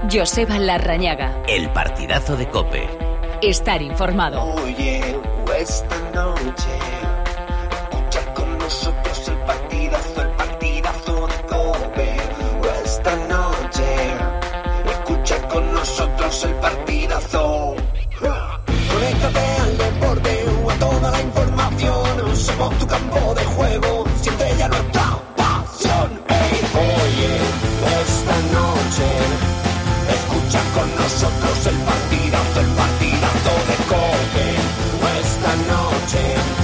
Joseba Larrañaga. El partidazo de COPE. Estar informado. Oye, esta noche, escucha con nosotros el partidazo de COPE. Esta noche, escucha con nosotros el partidazo. Conéctate al deporte o a toda la información. Somos tu campo de juego, siempre ya nuestra pasión. Hey, oye, esta noche, escucha con nosotros el partidazo de COPE. Esta noche,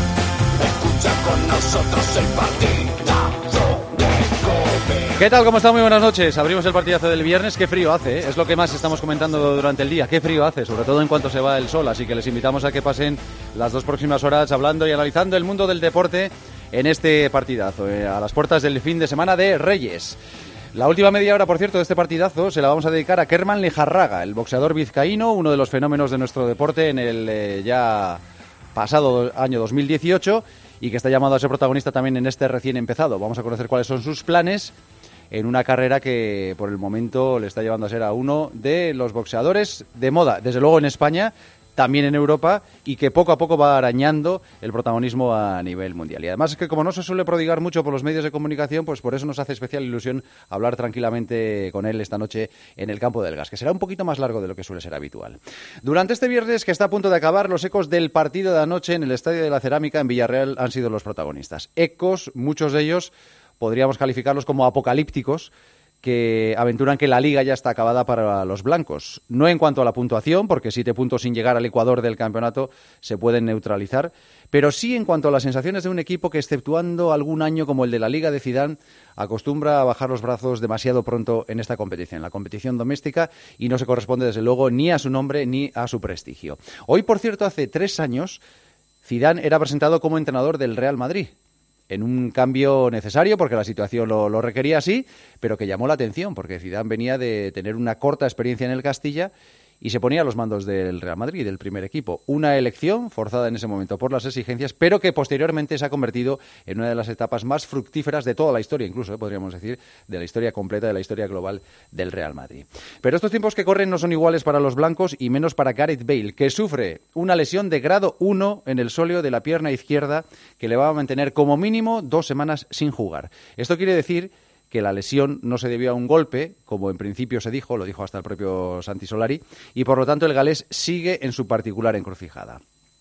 escucha con nosotros el partidazo de COPE. ¿Qué tal? ¿Cómo está? Muy buenas noches. Abrimos el partidazo del viernes. Qué frío hace, ¿eh? Es lo que más estamos comentando durante el día. Qué frío hace, sobre todo en cuanto se va el sol. Así que les invitamos a que pasen las 2 próximas horas hablando y analizando el mundo del deporte en este partidazo, a las puertas del fin de semana de Reyes. La última media hora, por cierto, de este partidazo se la vamos a dedicar a Kerman Lejarraga, el boxeador vizcaíno, uno de los fenómenos de nuestro deporte en el ya pasado año 2018 y que está llamado a ser protagonista también en este recién empezado. Vamos a conocer cuáles son sus planes en una carrera que por el momento le está llevando a ser a uno de los boxeadores de moda, desde luego en España, también en Europa, y que poco a poco va arañando el protagonismo a nivel mundial. Y además es que como no se suele prodigar mucho por los medios de comunicación, pues por eso nos hace especial ilusión hablar tranquilamente con él esta noche en el Campo del Gas, que será un poquito más largo de lo que suele ser habitual. Durante este viernes que está a punto de acabar, los ecos del partido de anoche en el Estadio de la Cerámica en Villarreal han sido los protagonistas. Ecos, muchos de ellos podríamos calificarlos como apocalípticos, que aventuran que la Liga ya está acabada para los blancos. No en cuanto a la puntuación, porque 7 puntos sin llegar al ecuador del campeonato se pueden neutralizar, pero sí en cuanto a las sensaciones de un equipo que, exceptuando algún año como el de la Liga de Zidane, acostumbra a bajar los brazos demasiado pronto en esta competición, la competición doméstica, y no se corresponde desde luego ni a su nombre ni a su prestigio. Hoy, por cierto, hace 3 años, Zidane era presentado como entrenador del Real Madrid, en un cambio necesario, porque la situación lo requería así, pero que llamó la atención, porque Zidane venía de tener una corta experiencia en el Castilla y se ponía a los mandos del Real Madrid, del primer equipo. Una elección forzada en ese momento por las exigencias, pero que posteriormente se ha convertido en una de las etapas más fructíferas de toda la historia, incluso, podríamos decir, de la historia completa, de la historia global del Real Madrid. Pero estos tiempos que corren no son iguales para los blancos y menos para Gareth Bale, que sufre una lesión de grado 1 en el sóleo de la pierna izquierda que le va a mantener como mínimo 2 semanas sin jugar. Esto quiere decir que la lesión no se debió a un golpe, como en principio se dijo, lo dijo hasta el propio Santi Solari, y por lo tanto el galés sigue en su particular encrucijada.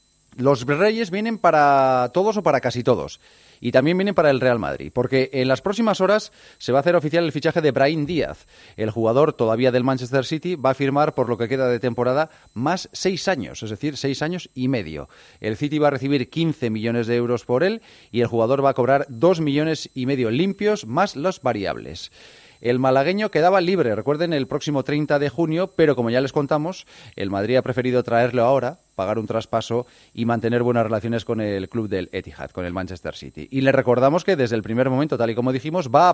Los Reyes vienen para todos o para casi todos, y también vienen para el Real Madrid, porque en las próximas horas se va a hacer oficial el fichaje de Brahim Díaz. El jugador todavía del Manchester City va a firmar por lo que queda de temporada más 6 años, es decir, 6 años y medio. El City va a recibir 15 millones de euros por él y el jugador va a cobrar 2,5 millones limpios más los variables. El malagueño quedaba libre, recuerden, el próximo 30 de junio, pero como ya les contamos, el Madrid ha preferido traerlo ahora, pagar un traspaso y mantener buenas relaciones con el club del Etihad, con el Manchester City. Y le recordamos que desde el primer momento, tal y como dijimos, va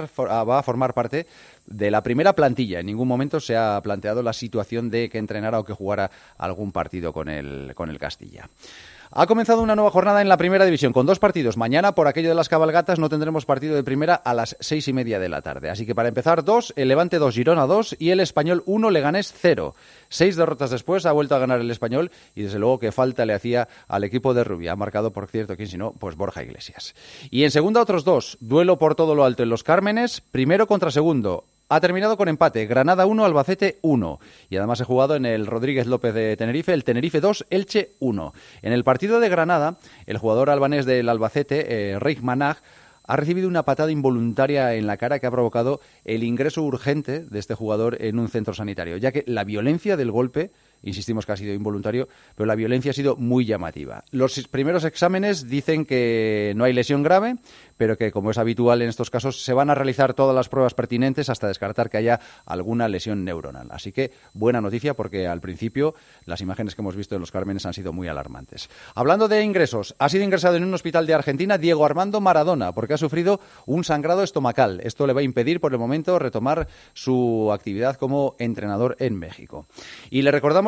a formar parte de la primera plantilla. En ningún momento se ha planteado la situación de que entrenara o que jugara algún partido con el Castilla. Ha comenzado una nueva jornada en la primera división con 2 partidos. Mañana, por aquello de las cabalgatas, no tendremos partido de primera a las 6:30 de la tarde. Así que para empezar, 2, el Levante 2, Girona 2 y el Español 1, Leganés 0. 6 derrotas después ha vuelto a ganar el Español y desde luego que falta le hacía al equipo de Rubia. Ha marcado, por cierto, quién si no, pues Borja Iglesias. Y en segunda otros 2, duelo por todo lo alto en los Cármenes, primero contra segundo. Ha terminado con empate, Granada 1, Albacete 1. Y además he jugado en el Rodríguez López de Tenerife, el Tenerife 2, Elche 1. En el partido de Granada, el jugador albanés del Albacete, Reich Manag, ha recibido una patada involuntaria en la cara que ha provocado el ingreso urgente de este jugador en un centro sanitario, ya que la violencia del golpe, insistimos que ha sido involuntario, pero la violencia ha sido muy llamativa. Los primeros exámenes dicen que no hay lesión grave, pero que, como es habitual en estos casos, se van a realizar todas las pruebas pertinentes hasta descartar que haya alguna lesión neuronal. Así que buena noticia, porque al principio las imágenes que hemos visto en los Cármenes han sido muy alarmantes. Hablando de ingresos, ha sido ingresado en un hospital de Argentina Diego Armando Maradona, porque ha sufrido un sangrado estomacal. Esto le va a impedir por el momento retomar su actividad como entrenador en México. Y le recordamos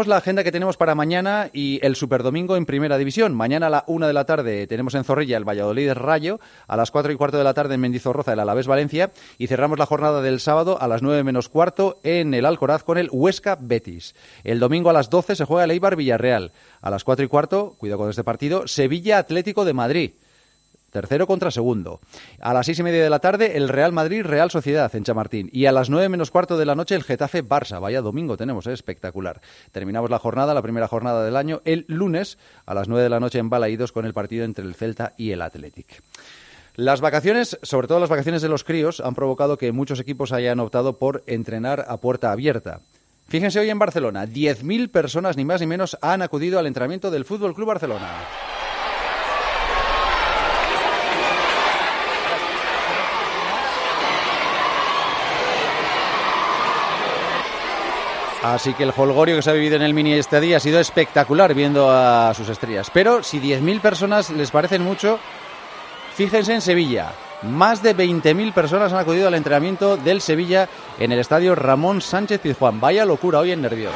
repasamos la agenda que tenemos para mañana y el Superdomingo en Primera División. Mañana a la 1 de la tarde tenemos en Zorrilla el Valladolid Rayo, a las 4:15 de la tarde en Mendizorroza el Alavés Valencia y cerramos la jornada del sábado a las 9:15 en el Alcoraz con el Huesca Betis. El domingo a las 12 se juega el Eibar Villarreal. A las 4:15, cuidado con este partido, Sevilla Atlético de Madrid. Tercero contra segundo. A las 6:30 de la tarde, el Real Madrid Real Sociedad en Chamartín. Y a las 9:15 de la noche, el Getafe Barça. Vaya domingo tenemos, espectacular. Terminamos la jornada, la primera jornada del año, el lunes a las 9 de la noche en Balaídos con el partido entre el Celta y el Athletic. Las vacaciones, sobre todo las vacaciones de los críos, han provocado que muchos equipos hayan optado por entrenar a puerta abierta. Fíjense, hoy en Barcelona, 10.000 personas, ni más ni menos, han acudido al entrenamiento del Fútbol Club Barcelona. Así que el jolgorio que se ha vivido en el mini este día ha sido espectacular viendo a sus estrellas. Pero si 10.000 personas les parecen mucho, fíjense en Sevilla. Más de 20.000 personas han acudido al entrenamiento del Sevilla en el estadio Ramón Sánchez Pizjuán. Vaya locura hoy en Nervión.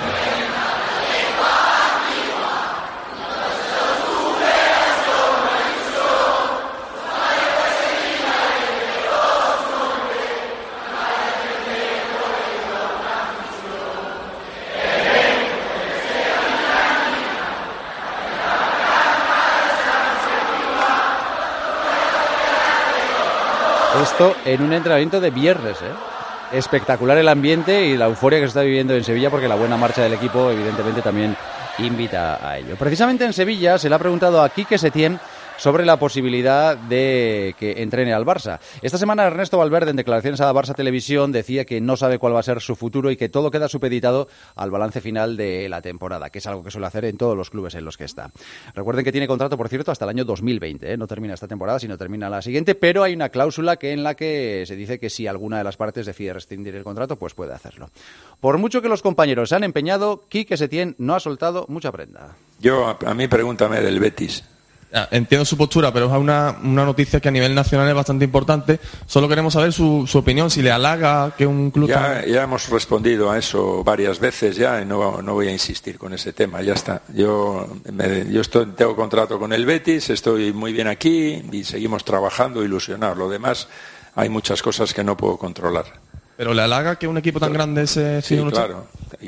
Esto en un entrenamiento de viernes, Espectacular el ambiente y la euforia que se está viviendo en Sevilla, porque la buena marcha del equipo evidentemente también invita a ello. Precisamente en Sevilla se le ha preguntado a Quique Setién sobre la posibilidad de que entrene al Barça. Esta semana Ernesto Valverde, en declaraciones a Barça Televisión, decía que no sabe cuál va a ser su futuro y que todo queda supeditado al balance final de la temporada, que es algo que suele hacer en todos los clubes en los que está. Recuerden que tiene contrato, por cierto, hasta el año 2020, No termina esta temporada, sino termina la siguiente, pero hay una cláusula en la que se dice que si alguna de las partes decide rescindir el contrato, pues puede hacerlo. Por mucho que los compañeros se han empeñado, Quique Setién no ha soltado mucha prenda. A mí pregúntame del Betis. Entiendo su postura, pero es una noticia que a nivel nacional es bastante importante. Solo queremos saber su opinión, si le halaga que un club... Ya hemos respondido a eso varias veces ya y no voy a insistir con ese tema, ya está. Yo tengo contrato con el Betis, estoy muy bien aquí y seguimos trabajando, ilusionados. Lo demás, hay muchas cosas que no puedo controlar. ¿Pero le halaga que un equipo tan grande se... Sí, claro.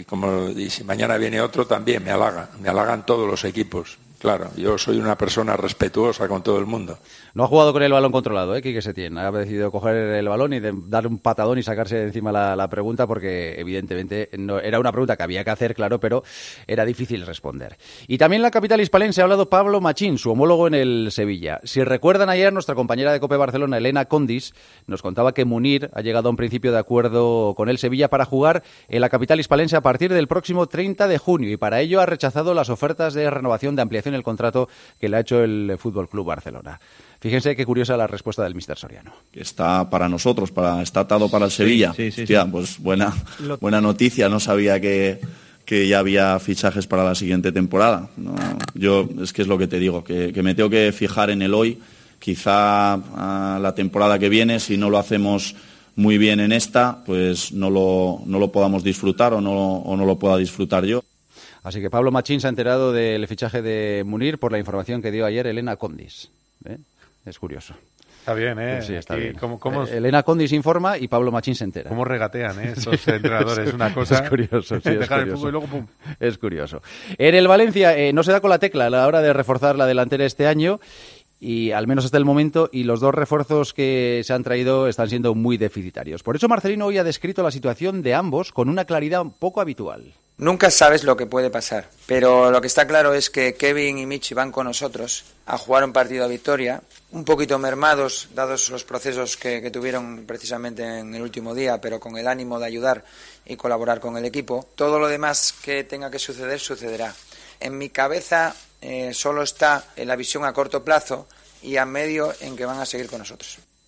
Y si mañana viene otro, también me halaga. Me halagan todos los equipos. Claro, yo soy una persona respetuosa con todo el mundo. No ha jugado con el balón controlado, Quique Setién. Ha decidido coger el balón y dar un patadón y sacarse de encima la pregunta, porque evidentemente no, era una pregunta que había que hacer, claro, pero era difícil responder. Y también en la capital hispalense ha hablado Pablo Machín, su homólogo en el Sevilla. Si recuerdan, ayer nuestra compañera de COPE Barcelona, Elena Condis, nos contaba que Munir ha llegado a un principio de acuerdo con el Sevilla para jugar en la capital hispalense a partir del próximo 30 de junio y para ello ha rechazado las ofertas de renovación, de ampliación del contrato que le ha hecho el Fútbol Club Barcelona. Fíjense qué curiosa la respuesta del míster Soriano. Está para nosotros, está atado para el Sevilla. Sí. Hostia, pues buena noticia. No sabía que ya había fichajes para la siguiente temporada. No, yo es que es lo que te digo, que me tengo que fijar en el hoy. Quizá a la temporada que viene, si no lo hacemos muy bien en esta, pues no lo podamos disfrutar o no lo pueda disfrutar yo. Así que Pablo Machín se ha enterado del fichaje de Munir por la información que dio ayer Elena Condis. Es curioso. Está bien, Pues sí, está bien. ¿Cómo Elena Condis informa y Pablo Machín se entera. ¿Cómo regatean esos entrenadores? Es una cosa... Es curioso, sí, es dejar curioso. el fútbol y luego ¡pum! Es curioso. En el Valencia no se da con la tecla a la hora de reforzar la delantera este año, y al menos hasta el momento, y los dos refuerzos que se han traído están siendo muy deficitarios. Por eso Marcelino hoy ha descrito la situación de ambos con una claridad poco habitual. Nunca sabes lo que puede pasar, pero lo que está claro es que Kevin y Michi van con nosotros a jugar un partido a victoria, un poquito mermados, dados los procesos que tuvieron precisamente en el último día, pero con el ánimo de ayudar y colaborar con el equipo. Todo lo demás que tenga que suceder, sucederá. En mi cabeza solo está la visión a corto plazo y a medio en que van a seguir con nosotros.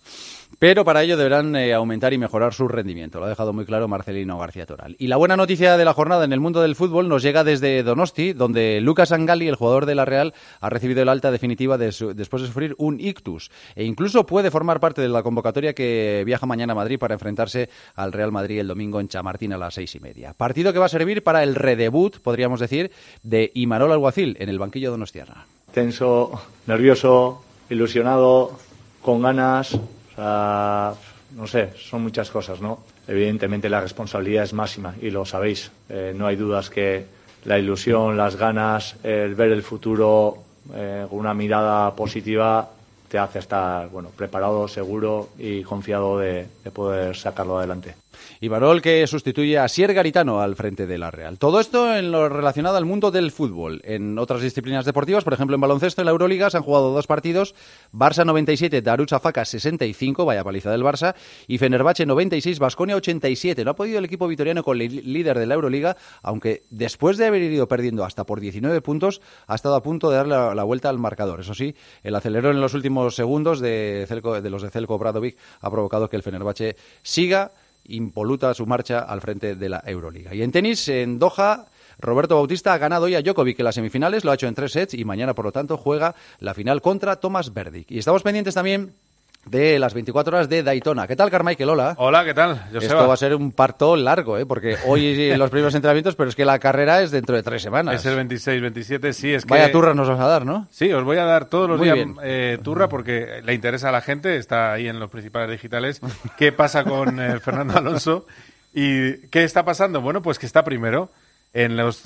pero para ello deberán aumentar y mejorar su rendimiento. Lo ha dejado muy claro Marcelino García Toral. Y la buena noticia de la jornada en el mundo del fútbol nos llega desde Donosti, donde Lucas Angali, el jugador de la Real, ha recibido el alta definitiva después de sufrir un ictus e incluso puede formar parte de la convocatoria que viaja mañana a Madrid para enfrentarse al Real Madrid el domingo en Chamartín a las 6:30. Partido que va a servir para el redebut, podríamos decir, de Imanol Alguacil en el banquillo donostiarra. Tenso, nervioso, ilusionado, con ganas, o sea, no sé, son muchas cosas, ¿no? Evidentemente la responsabilidad es máxima y lo sabéis, no hay dudas que la ilusión, las ganas, el ver el futuro con una mirada positiva te hace estar, bueno, preparado, seguro y confiado de poder sacarlo adelante. Imanol, que sustituye a Sier Garitano al frente de la Real. Todo esto en lo relacionado al mundo del fútbol. En otras disciplinas deportivas, por ejemplo en baloncesto, en la Euroliga se han jugado 2 partidos. Barça 97, Darussafaka 65, vaya paliza del Barça, y Fenerbahce 96, Baskonia 87. No ha podido el equipo vitoriano con el líder de la Euroliga, aunque después de haber ido perdiendo hasta por 19 puntos, ha estado a punto de dar la vuelta al marcador. Eso sí, el acelerón en los últimos segundos de los de Zeljko Obradovic ha provocado que el Fenerbahce siga impoluta su marcha al frente de la Euroliga. Y en tenis, en Doha, Roberto Bautista ha ganado hoy a Djokovic en las semifinales, lo ha hecho en 3 sets y mañana, por lo tanto, juega la final contra Thomas Berdych. Y estamos pendientes también de las 24 horas de Daytona. ¿Qué tal, Carmichael? Hola. Hola, ¿qué tal? Joseba. Esto va a ser un parto largo, porque hoy los primeros entrenamientos, pero es que la carrera es dentro de 3 semanas. Es el 26, 27, sí, es que... Vaya turra nos vas a dar, ¿no? Sí, os voy a dar todos los Muy días turra porque le interesa a la gente, está ahí en los principales digitales, qué pasa con Fernando Alonso y qué está pasando. Bueno, pues que está primero. En los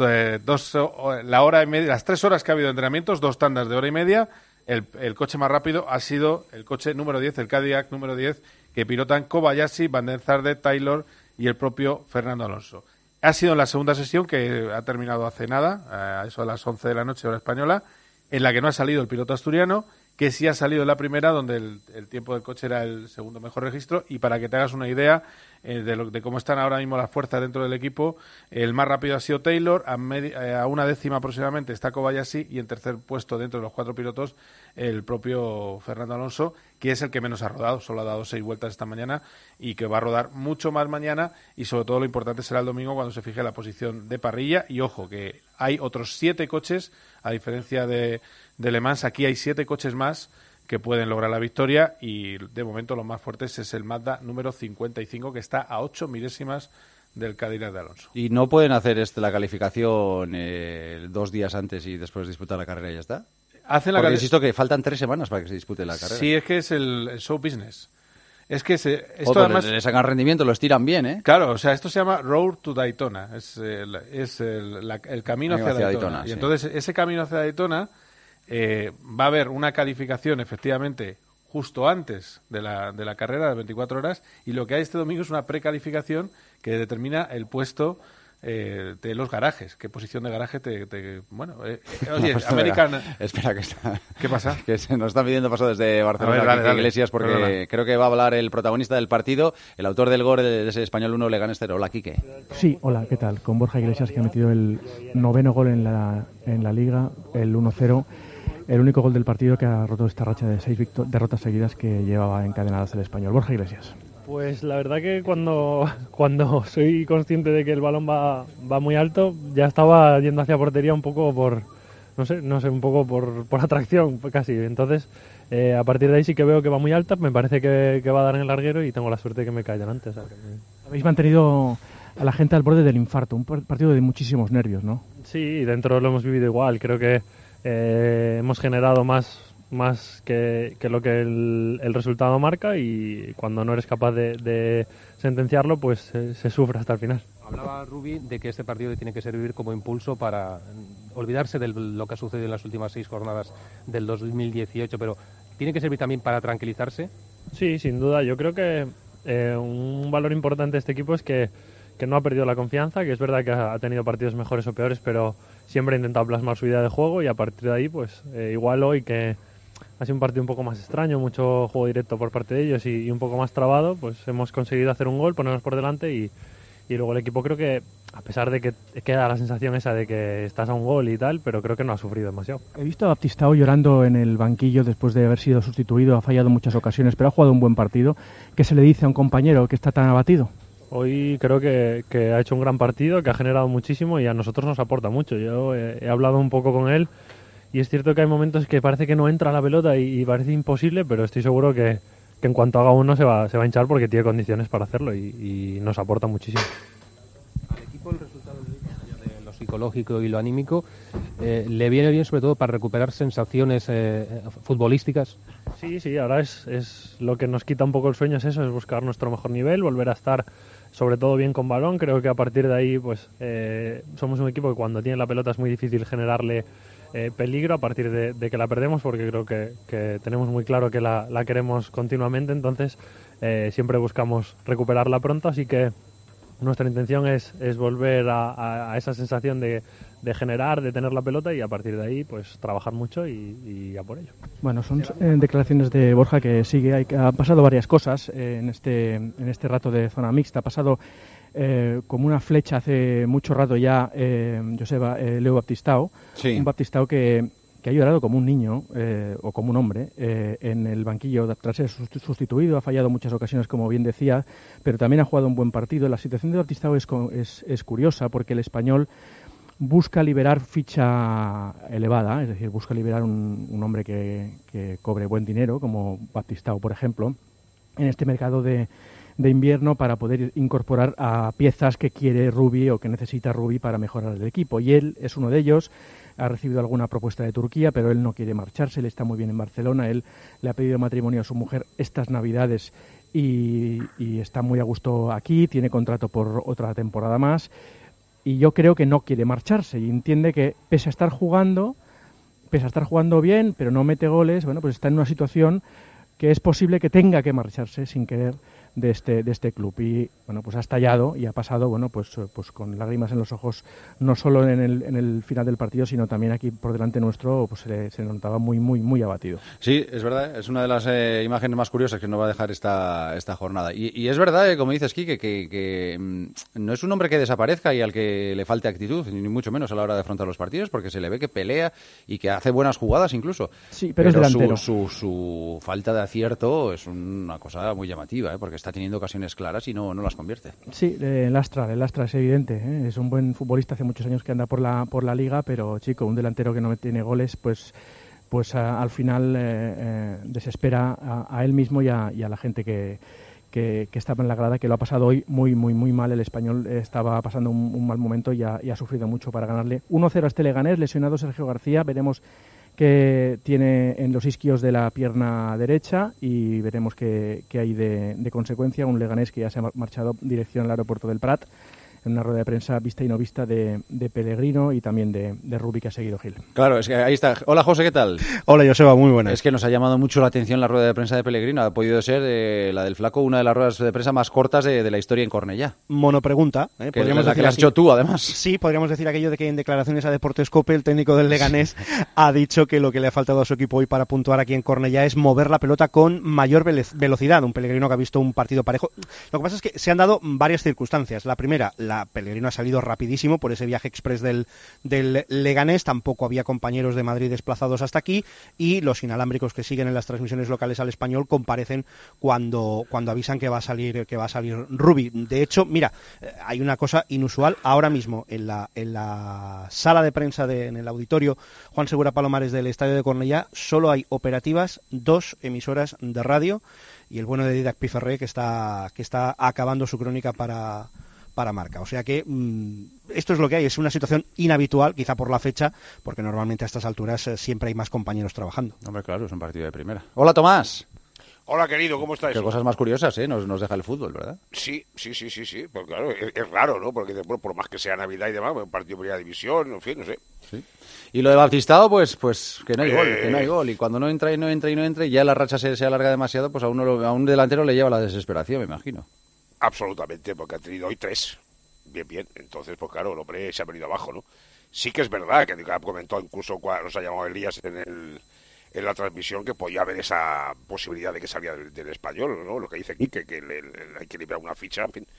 la hora y media, las 3 horas que ha habido de entrenamientos, 2 tandas de hora y media, el coche más rápido ha sido el coche número 10, el Cadillac número 10, que pilotan Kobayashi, Van der Zarde, Taylor y el propio Fernando Alonso. Ha sido en la segunda sesión, que ha terminado hace nada, a eso a las 11 de la noche, hora española, en la que no ha salido el piloto asturiano, que sí ha salido en la primera, donde el tiempo del coche era el segundo mejor registro. Y para que te hagas una idea de cómo están ahora mismo las fuerzas dentro del equipo, el más rápido ha sido Taylor, a una décima aproximadamente está Kobayashi, y en tercer puesto dentro de los 4 pilotos el propio Fernando Alonso, que es el que menos ha rodado, solo ha dado 6 vueltas esta mañana y que va a rodar mucho más mañana, y sobre todo lo importante será el domingo cuando se fije la posición de parrilla. Y ojo, que hay otros 7 coches, a diferencia de Le Mans, aquí hay 7 coches más que pueden lograr la victoria, y de momento los más fuertes es el Mazda número 55, que está a 8 milésimas del Cadillac de Alonso. ¿Y no pueden hacer la calificación 2 días antes y después disputar la carrera y ya está? Porque insisto que faltan 3 semanas para que se dispute la carrera. Sí, es que es el show business. Es que esto además le sacan rendimiento, lo estiran bien, ¿eh? Claro, o sea, esto se llama Road to Daytona, es el camino hacia Daytona. Y sí. Entonces, ese camino hacia Daytona va a haber una calificación, efectivamente, justo antes de la carrera de 24 horas, y lo que hay este domingo es una precalificación que determina el puesto de los garajes. ¿Qué posición de garaje oye, American... Espera, que está... ¿Qué pasa? Que se nos está pidiendo paso desde Barcelona, dale. Iglesias, porque Perdona. creo que va a hablar el protagonista del partido, el autor del gol de ese Español 1, Leganés 0. Hola, Quique. Sí, hola, ¿qué tal? Con Borja Iglesias, que ha metido el 9º gol en la Liga, el 1-0. El único gol del partido que ha roto esta racha de 6 derrotas seguidas que llevaba encadenadas el Español. Borja Iglesias. Pues la verdad que cuando soy consciente de que el balón va muy alto, ya estaba yendo hacia portería un poco por atracción casi. Entonces, a partir de ahí sí que veo que va muy alta, me parece que va a dar en el larguero y tengo la suerte de que me caiga delante. Habéis mantenido a la gente al borde del infarto, un partido de muchísimos nervios, ¿no? Sí, dentro lo hemos vivido igual. Creo que hemos generado más que lo que el resultado marca, y cuando no eres capaz de sentenciarlo, pues se sufre hasta el final. Hablaba Rubi de que este partido tiene que servir como impulso para olvidarse de lo que ha sucedido en las últimas 6 jornadas del 2018, pero ¿tiene que servir también para tranquilizarse? Sí, sin duda. Yo creo que un valor importante de este equipo es que no ha perdido la confianza, que es verdad que ha tenido partidos mejores o peores, pero siempre ha intentado plasmar su idea de juego, y a partir de ahí, pues igual hoy, que ha sido un partido un poco más extraño, mucho juego directo por parte de ellos y un poco más trabado, pues hemos conseguido hacer un gol, ponernos por delante y Y luego el equipo creo que, a pesar de que queda la sensación esa de que estás a un gol y tal, pero creo que no ha sufrido demasiado. He visto a Baptistao llorando en el banquillo después de haber sido sustituido, ha fallado en muchas ocasiones, pero ha jugado un buen partido. ¿Qué se le dice a un compañero que está tan abatido? Hoy creo que ha hecho un gran partido, que ha generado muchísimo y a nosotros nos aporta mucho. Yo he hablado un poco con él y es cierto que hay momentos que parece que no entra la pelota y parece imposible, pero estoy seguro que en cuanto haga uno se va a hinchar porque tiene condiciones para hacerlo y nos aporta muchísimo. Al equipo el resultado de lo psicológico y lo anímico le viene bien sobre todo para recuperar sensaciones futbolísticas. Sí, ahora es lo que nos quita un poco el sueño, es eso, es buscar nuestro mejor nivel, volver a estar sobre todo bien con balón. Creo que a partir de ahí pues somos un equipo que cuando tiene la pelota es muy difícil generarle peligro a partir de que la perdemos, porque creo que tenemos muy claro que la queremos continuamente, entonces siempre buscamos recuperarla pronto, así que nuestra intención es volver a esa sensación de generar, de tener la pelota y a partir de ahí pues trabajar mucho y a por ello. Bueno, son declaraciones de Borja que sigue. Han pasado varias cosas en este rato de zona mixta. Ha pasado como una flecha hace mucho rato ya Joseba Leo Baptistao, sí. Un Baptistao que ha llorado como un niño o como un hombre en el banquillo tras ser sustituido. Ha fallado muchas ocasiones, como bien decía, pero también ha jugado un buen partido. La situación de Baptistao es curiosa porque el Español busca liberar ficha elevada, es decir, busca liberar un hombre que cobre buen dinero, como Baptistao, por ejemplo, en este mercado de invierno para poder incorporar a piezas que quiere Rubi o que necesita Rubi para mejorar el equipo. Y él es uno de ellos. Ha recibido alguna propuesta de Turquía, pero él no quiere marcharse, él está muy bien en Barcelona. Él le ha pedido matrimonio a su mujer estas Navidades y está muy a gusto aquí, tiene contrato por otra temporada más. Y yo creo que no quiere marcharse y entiende que pese a estar jugando bien, pero no mete goles, bueno, pues está en una situación que es posible que tenga que marcharse sin querer de este club. Y bueno, pues ha estallado y ha pasado, bueno, pues con lágrimas en los ojos, no solo en el final del partido, sino también aquí por delante nuestro, pues se notaba muy abatido. Sí, es verdad, es una de las imágenes más curiosas que nos va a dejar esta jornada. Y es verdad, como dices, Quique, que no es un hombre que desaparezca y al que le falte actitud, ni mucho menos a la hora de afrontar los partidos, porque se le ve que pelea y que hace buenas jugadas incluso. Sí, pero es delantero. Su falta de acierto es una cosa muy llamativa, porque está teniendo ocasiones claras y no las convierte. Sí, el Astra es evidente, es un buen futbolista, hace muchos años que anda por la liga, pero chico, un delantero que no tiene goles, pues al final desespera a él mismo y a la gente que estaba en la grada, que lo ha pasado hoy muy mal. El Español estaba pasando un mal momento y ha sufrido mucho para ganarle 1-0 a este Leganés. Lesionado Sergio García, veremos que tiene en los isquios de la pierna derecha y veremos qué hay de consecuencia. Un Leganés que ya se ha marchado dirección al aeropuerto del Prat, en una rueda de prensa vista y no vista de Pellegrino y también de Rubi, que ha seguido Gil. Claro, es que ahí está. Hola, José, ¿qué tal? Hola, Joseba, muy buenas. Es que nos ha llamado mucho la atención la rueda de prensa de Pellegrino. Ha podido ser la del Flaco una de las ruedas de prensa más cortas de la historia en Cornellá. Monopregunta. Podríamos decir que la has hecho tú, además. Sí, podríamos decir aquello de que en declaraciones a Deportes COPE el técnico del Leganés ha dicho que lo que le ha faltado a su equipo hoy para puntuar aquí en Cornellá es mover la pelota con mayor velocidad. Un Pellegrino que ha visto un partido parejo. Lo que pasa es que se han dado varias circunstancias. La primera, Pellegrino ha salido rapidísimo por ese viaje express del Leganés, tampoco había compañeros de Madrid desplazados hasta aquí y los inalámbricos que siguen en las transmisiones locales al Español comparecen cuando avisan que va a salir Rubi. De hecho, mira, hay una cosa inusual ahora mismo en la sala de prensa en el auditorio Juan Segura Palomares del Estadio de Cornellá solo hay operativas 2 emisoras de radio y el bueno de Didac Piferré que está acabando su crónica para Marca. O sea que esto es lo que hay, es una situación inhabitual, quizá por la fecha, porque normalmente a estas alturas siempre hay más compañeros trabajando. Hombre, claro, es un partido de primera. Hola, Tomás. Hola, querido, ¿cómo estáis? Qué cosas más curiosas, nos deja el fútbol, ¿verdad? Sí, pues claro, es raro, ¿no? Porque por más que sea Navidad y demás, un partido de primera división, en fin, no sé. Sí. Y lo de Baptistao, pues que no hay gol, y cuando no entra y ya la racha se alarga demasiado, pues a un delantero le lleva la desesperación, me imagino. Absolutamente, porque ha tenido hoy 3. Bien. Entonces, pues claro, el hombre se ha venido abajo, ¿no? Sí que es verdad que ha comentado incluso cuando nos ha llamado Elías en la transmisión que podía haber esa posibilidad de que saliera del Español, ¿no? Lo que dice Quique, que hay que liberar una ficha, en fin.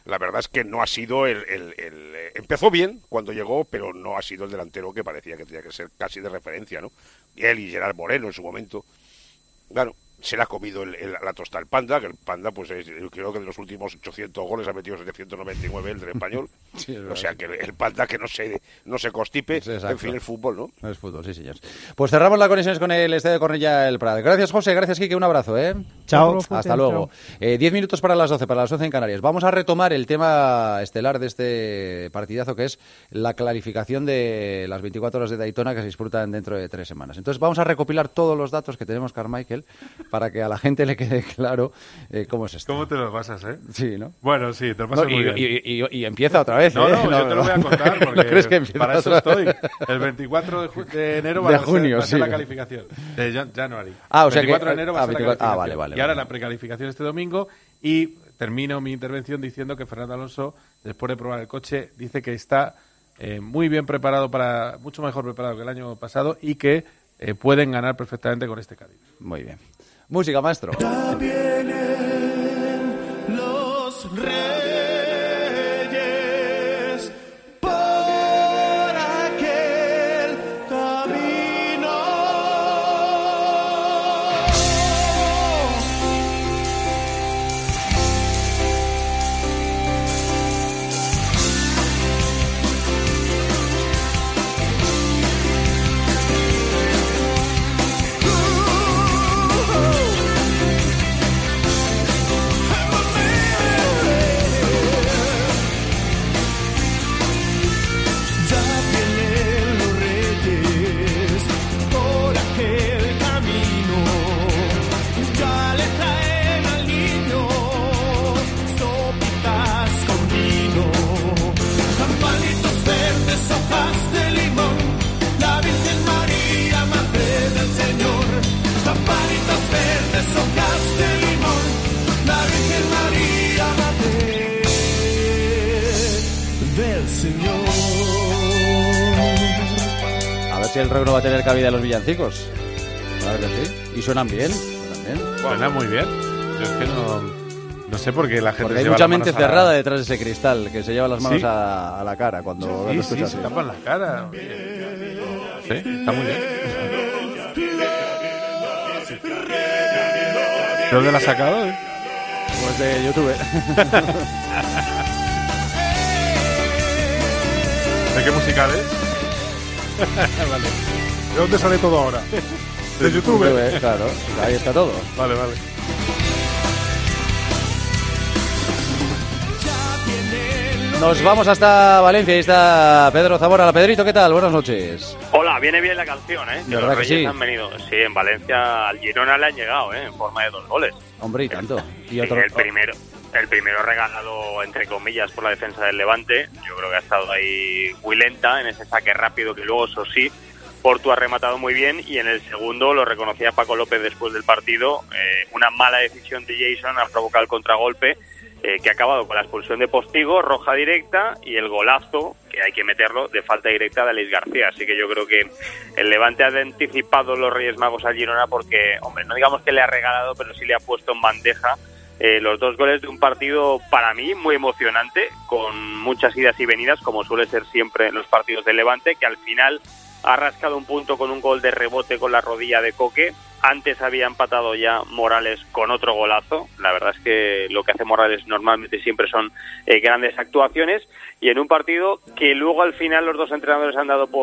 la verdad es que no ha sido empezó bien cuando llegó, pero no ha sido el delantero que parecía que tenía que ser casi de referencia, ¿no? Y él y Gerard Moreno en su momento, claro, se le ha comido la tosta al Panda, que el Panda, pues creo que de los últimos 800 goles ha metido 799 el del Español. Sí, o sea que el Panda que no se constipe, en fin, el fútbol, ¿no? Es fútbol, sí, señor. Pues cerramos las conexiones con el Estadio de Cornellá el Prat. Gracias, José, gracias, Quique, un abrazo, ¿eh? Chao. Hasta luego. 10 minutos para las 12, para las 11 en Canarias. Vamos a retomar el tema estelar de este partidazo, que es la clarificación de las 24 horas de Daytona que se disputan dentro de 3 semanas. Entonces vamos a recopilar todos los datos que tenemos, Carmichael, para que a la gente le quede claro cómo es esto. ¿Cómo te lo pasas, Sí, ¿no? Bueno, sí, te lo pasas muy bien. Y empieza otra vez, No, yo te lo voy a contar, porque ¿no crees que empieza para eso otra vez? estoy. El 24 de enero de va junio, a ser la calificación. De January. Ah, o sea 24 que... de enero va a ser la calificación. Vale. Y ahora la precalificación este domingo, y termino mi intervención diciendo que Fernando Alonso, después de probar el coche, dice que está muy bien preparado, mucho mejor preparado que el año pasado, y que pueden ganar perfectamente con este Cádiz. Muy bien. Música, maestro. Ya vienen los reyes por aquel camino. Si el rock no va a tener cabida en los villancicos. Claro que sí. Y suenan bien. Suenan muy bien. Yo es que no sé por qué la gente. Porque hay mucha mente cerrada detrás de ese cristal que se lleva las manos a la cara cuando lo escuchas. Sí, se tapan la cara. Sí, está muy bien. ¿De dónde la has sacado? Pues de YouTube. ¿De qué musical es? Vale. ¿De dónde sale todo ahora? De YouTube. Claro, ahí está todo. Vale. Nos vamos hasta Valencia. Ahí está Pedro Zamora. Pedrito, ¿qué tal? Buenas noches. Hola, viene bien la canción, ¿eh? De verdad que sí. Han venido. Sí, en Valencia al Girona le han llegado, ¿eh? En forma de 2 goles. Hombre, y tanto. Y otro... El primero regalado, entre comillas, por la defensa del Levante. Yo creo que ha estado ahí muy lenta en ese saque rápido que luego, eso sí, Portu ha rematado muy bien. Y en el segundo, lo reconocía Paco López después del partido, una mala decisión de Jason ha provocado el contragolpe que ha acabado con la expulsión de Postigo, roja directa, y el golazo, que hay que meterlo, de falta directa de Alex García. Así que yo creo que el Levante ha anticipado los Reyes Magos al Girona porque, hombre, no digamos que le ha regalado, pero sí le ha puesto en bandeja los 2 goles de un partido para mí muy emocionante, con muchas idas y venidas, como suele ser siempre en los partidos del Levante, que al final ha rascado un punto con un gol de rebote con la rodilla de Coque. Antes había empatado ya Morales con otro golazo. La verdad es que lo que hace Morales normalmente siempre son grandes actuaciones, y en un partido que luego al final los 2 entrenadores han dado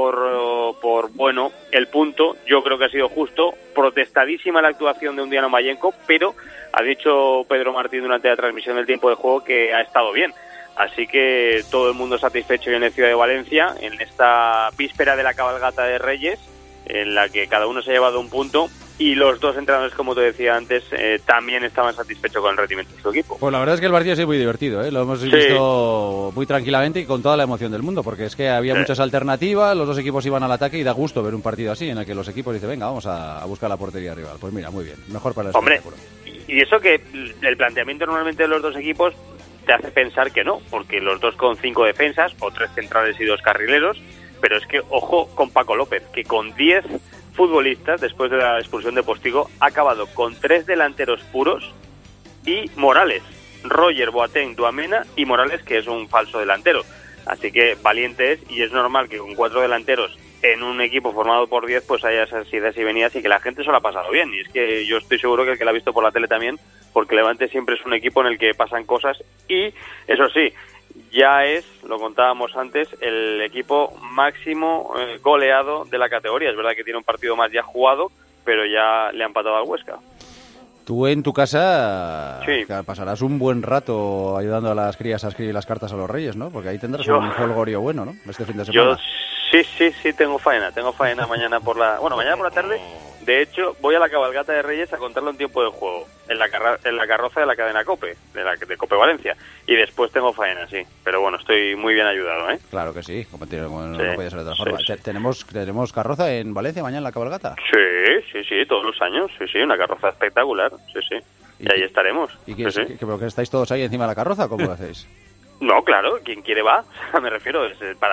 por bueno el punto. Yo creo que ha sido justo. Protestadísima la actuación de Undiano Mayenko, pero ha dicho Pedro Martín durante la transmisión del tiempo de juego que ha estado bien. Así que todo el mundo satisfecho en la ciudad de Valencia en esta víspera de la cabalgata de Reyes, en la que cada uno se ha llevado un punto, y los 2 entrenadores, como te decía antes, también estaban satisfechos con el rendimiento de su equipo. Pues la verdad es que el partido ha sido muy divertido, ¿eh? Lo hemos visto muy tranquilamente y con toda la emoción del mundo, porque es que había muchas alternativas, los 2 equipos iban al ataque y da gusto ver un partido así, en el que los equipos dicen, venga, vamos a buscar la portería rival. Pues mira, muy bien, mejor para el espectáculo. Y eso que el planteamiento normalmente de los 2 equipos te hace pensar que no, porque los 2 con 5 defensas, o 3 centrales y 2 carrileros, pero es que ojo con Paco López, que con 10 futbolistas, después de la expulsión de Postigo, ha acabado con 3 delanteros puros y Morales Roger, Boateng, Duamena y Morales, que es un falso delantero. Así que valiente es, y es normal que con 4 delanteros en un equipo formado por 10 pues haya esas idas y venidas y que la gente se lo ha pasado bien. Y es que yo estoy seguro que el que lo ha visto por la tele también, porque Levante siempre es un equipo en el que pasan cosas y, eso sí, ya es, lo contábamos antes, el equipo máximo goleado de la categoría. Es verdad que tiene un partido más ya jugado, pero ya le ha empatado al Huesca. Tú en tu casa sí. Pasarás un buen rato ayudando a las crías a escribir las cartas a los reyes, ¿no? Porque ahí tendrás un jolgorio bueno, ¿no? Este fin de semana. Sí, tengo faena mañana por la tarde. De hecho, voy a la cabalgata de Reyes a contarle un tiempo de juego en la carroza de la cadena COPE, de COPE Valencia. Y después tengo faena, sí. Pero bueno, estoy muy bien ayudado, ¿eh? Claro que sí, como no puede ser de otra forma. Sí. ¿Tenemos carroza en Valencia mañana en la cabalgata? Sí, todos los años. Sí, una carroza espectacular, sí. Y ahí estaremos. ¿Y que estáis todos ahí encima de la carroza? ¿Cómo lo hacéis? No, claro, quien quiere va. Me refiero, es para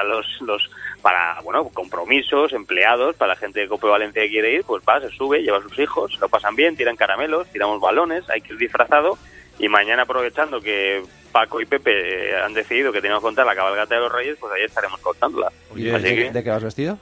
para compromisos, empleados, para la gente de COPE Valencia que quiere ir, pues va, se sube, lleva a sus hijos, lo pasan bien, tiran caramelos, tiramos balones, hay que ir disfrazado, y mañana, aprovechando que Paco y Pepe han decidido que tenemos que contar la cabalgata de los Reyes, pues ahí estaremos contándola. ¿De qué vas vestido?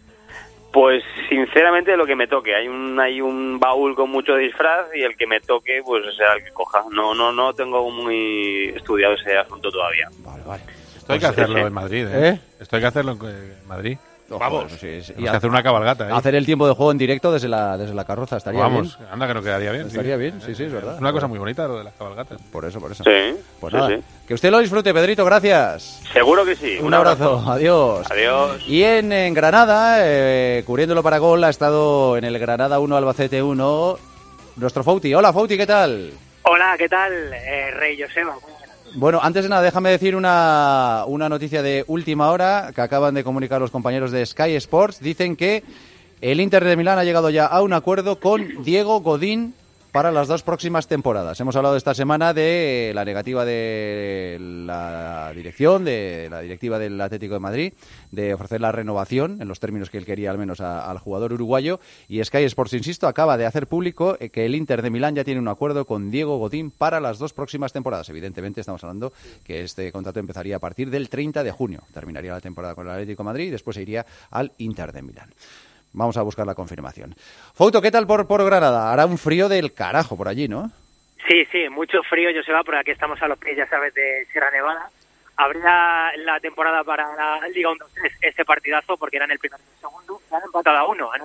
Pues sinceramente de lo que me toque. Hay un baúl con mucho disfraz y el que me toque pues será el que coja. No tengo muy estudiado ese asunto todavía. Vale. Esto hay que hacerlo en Madrid, ¿eh? Esto hay que hacerlo en Madrid. Vamos, y hacer una cabalgata. Hacer el tiempo de juego en directo desde la carroza estaría bien. Anda que no quedaría bien. Estaría bien, sí, es verdad. Es una cosa muy bonita lo de las cabalgatas. Por eso. Sí. Pues nada, que usted lo disfrute, Pedrito, gracias. Seguro que sí. Un abrazo. Adiós. Y en Granada, cubriéndolo para Gol, ha estado en el Granada 1, Albacete 1, nuestro Fouti. Hola, Fouti, ¿qué tal? Hola, ¿qué tal? Rey Joseba. Bueno, antes de nada, déjame decir una noticia de última hora que acaban de comunicar los compañeros de Sky Sports. Dicen que el Inter de Milán ha llegado ya a un acuerdo con Diego Godín para las 2 próximas temporadas. Hemos hablado esta semana de la negativa de la directiva del Atlético de Madrid, de ofrecer la renovación en los términos que él quería al menos al jugador uruguayo, y Sky Sports, insisto, acaba de hacer público que el Inter de Milán ya tiene un acuerdo con Diego Godín para las 2 próximas temporadas. Evidentemente estamos hablando que este contrato empezaría a partir del 30 de junio. Terminaría la temporada con el Atlético de Madrid y después se iría al Inter de Milán. Vamos a buscar la confirmación. Fouto, ¿qué tal por Granada? Hará un frío del carajo por allí, ¿no? Sí, mucho frío, Joseba, por aquí estamos a los pies, ya sabes, de Sierra Nevada. Habría la temporada para la Liga 1-3 este partidazo, porque eran el primero y el segundo. Han empatado a uno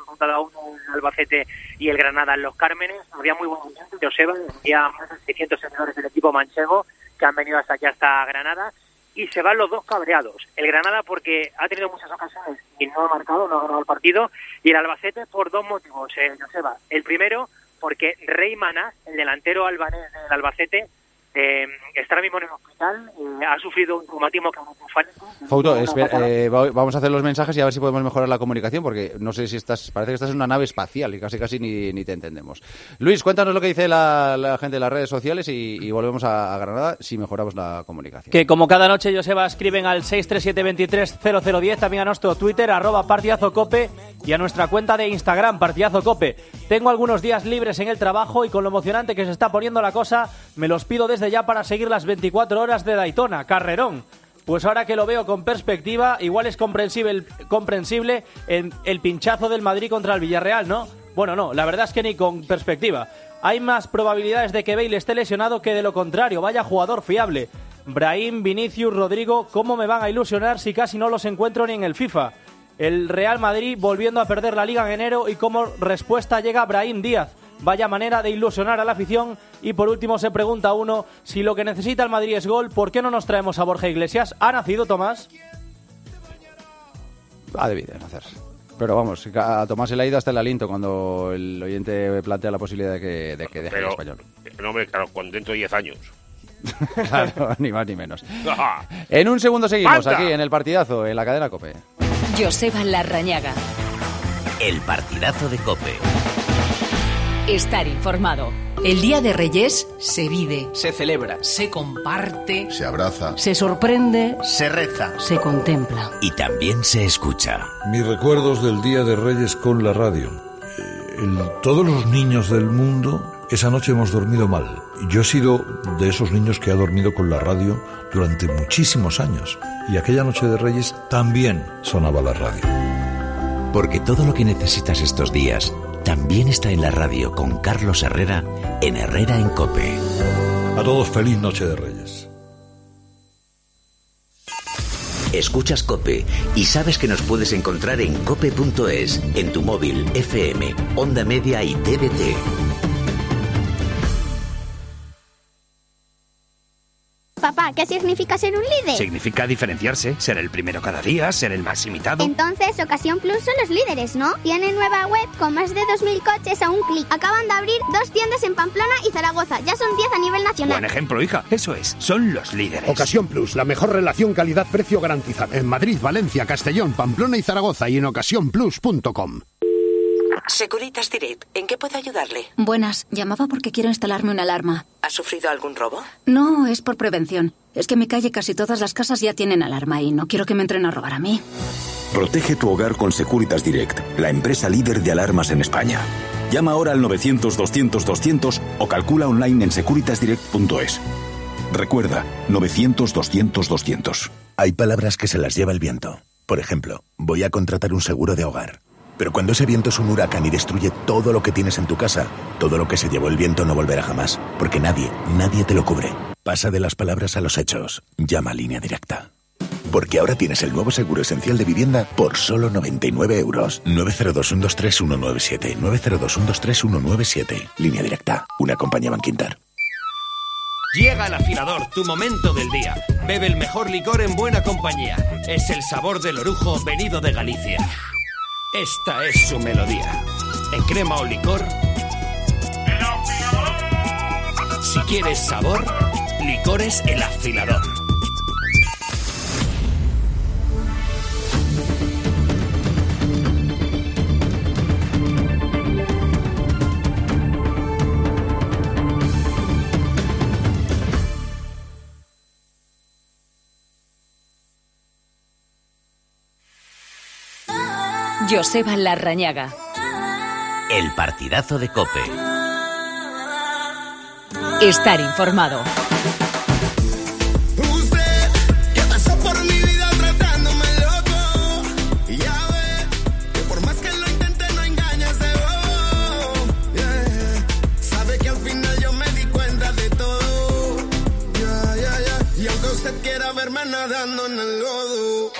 el Albacete y el Granada en Los Cármenes. Había muy buen ambiente, Joseba, había más de 600 seguidores del equipo manchego que han venido hasta aquí, hasta Granada. Y se van los dos cabreados. El Granada porque ha tenido muchas ocasiones y no ha ganado el partido. Y el Albacete por 2 motivos, Joseba. El primero, porque Rey Manás, el delantero albanés del Albacete, está ahora mismo en el hospital, ha sufrido un traumatismo craniocefálico. Fouto, vamos a hacer los mensajes y a ver si podemos mejorar la comunicación, porque no sé si parece que estás en una nave espacial y casi ni te entendemos. Luis, cuéntanos lo que dice la gente de las redes sociales y volvemos a Granada si mejoramos la comunicación. Que como cada noche, Joseba, escriben al 637230010, también a nuestro Twitter, @partidazocope, y a nuestra cuenta de Instagram, partidazocope. Tengo algunos días libres en el trabajo y con lo emocionante que se está poniendo la cosa, me los pido desde ya para seguir las 24 horas de Daytona, carrerón. Pues ahora que lo veo con perspectiva, igual es comprensible el pinchazo del Madrid contra el Villarreal, ¿no? Bueno, no, la verdad es que ni con perspectiva. Hay más probabilidades de que Bale esté lesionado que de lo contrario. Vaya jugador fiable. Brahim, Vinicius, Rodrigo, ¿cómo me van a ilusionar si casi no los encuentro ni en el FIFA? El Real Madrid volviendo a perder la Liga en enero y como respuesta llega Brahim Díaz. Vaya manera de ilusionar a la afición. Y por último se pregunta uno, si lo que necesita el Madrid es gol, ¿por qué no nos traemos a Borja Iglesias? ¿Ha nacido, Tomás? Ha debido nacer. Pero vamos, a Tomás se le ha ido hasta el aliento cuando el oyente plantea la posibilidad de que deje el Español. No, claro, dentro de 10 años. Claro, ni más ni menos. En un segundo seguimos aquí en el partidazo, en la cadena COPE. Joseba Larrañaga. El partidazo de COPE. Estar informado. El Día de Reyes se vive, se celebra, se comparte, se abraza, se sorprende, se reza, se contempla y también se escucha. Mis recuerdos del Día de Reyes con la radio. Todos los niños del mundo esa noche hemos dormido mal Yo he sido de esos niños que ha dormido con la radio durante muchísimos años. Y aquella noche de Reyes también sonaba la radio. Porque todo lo que necesitas estos días también está en la radio con Carlos Herrera en Herrera en COPE. A todos, feliz noche de Reyes. Escuchas COPE y sabes que nos puedes encontrar en cope.es, en tu móvil, FM, Onda Media y TDT. Papá, ¿qué significa ser un líder? Significa diferenciarse, ser el primero cada día, ser el más imitado. Entonces, Ocasión Plus son los líderes, ¿no? Tienen nueva web con más de 2.000 coches a un clic. Acaban de abrir 2 tiendas en Pamplona y Zaragoza. Ya son 10 a nivel nacional. Buen ejemplo, hija. Eso es, son los líderes. Ocasión Plus, la mejor relación calidad-precio garantizada. En Madrid, Valencia, Castellón, Pamplona y Zaragoza y en ocasiónplus.com. Securitas Direct, ¿en qué puedo ayudarle? Buenas, llamaba porque quiero instalarme una alarma. ¿Ha sufrido algún robo? No, es por prevención. Es que en mi calle casi todas las casas ya tienen alarma y no quiero que me entren a robar a mí. Protege tu hogar con Securitas Direct, la empresa líder de alarmas en España. Llama ahora al 900-200-200 o calcula online en securitasdirect.es. Recuerda, 900-200-200. Hay palabras que se las lleva el viento. Por ejemplo, voy a contratar un seguro de hogar. Pero cuando ese viento es un huracán y destruye todo lo que tienes en tu casa, todo lo que se llevó el viento no volverá jamás, porque nadie te lo cubre. Pasa de las palabras a los hechos. Llama a Línea Directa. Porque ahora tienes el nuevo seguro esencial de vivienda por solo 99 euros. 902-123-197. 902-123-197. Línea Directa. Una compañía Bankinter. Llega el afilador, tu momento del día. Bebe el mejor licor en buena compañía. Es el sabor del orujo venido de Galicia. Esta es su melodía. En crema o licor. Si quieres sabor, Licores El Afilador. Joseba Larrañaga. El partidazo de COPE. Estar informado. Usted, que pasó por mi vida tratándome loco. Y ya ve, que por más que lo intente no engañas de bobo. Yeah. Sabe que al final yo me di cuenta de todo. Y aunque usted quiera verme nadando en el lodo.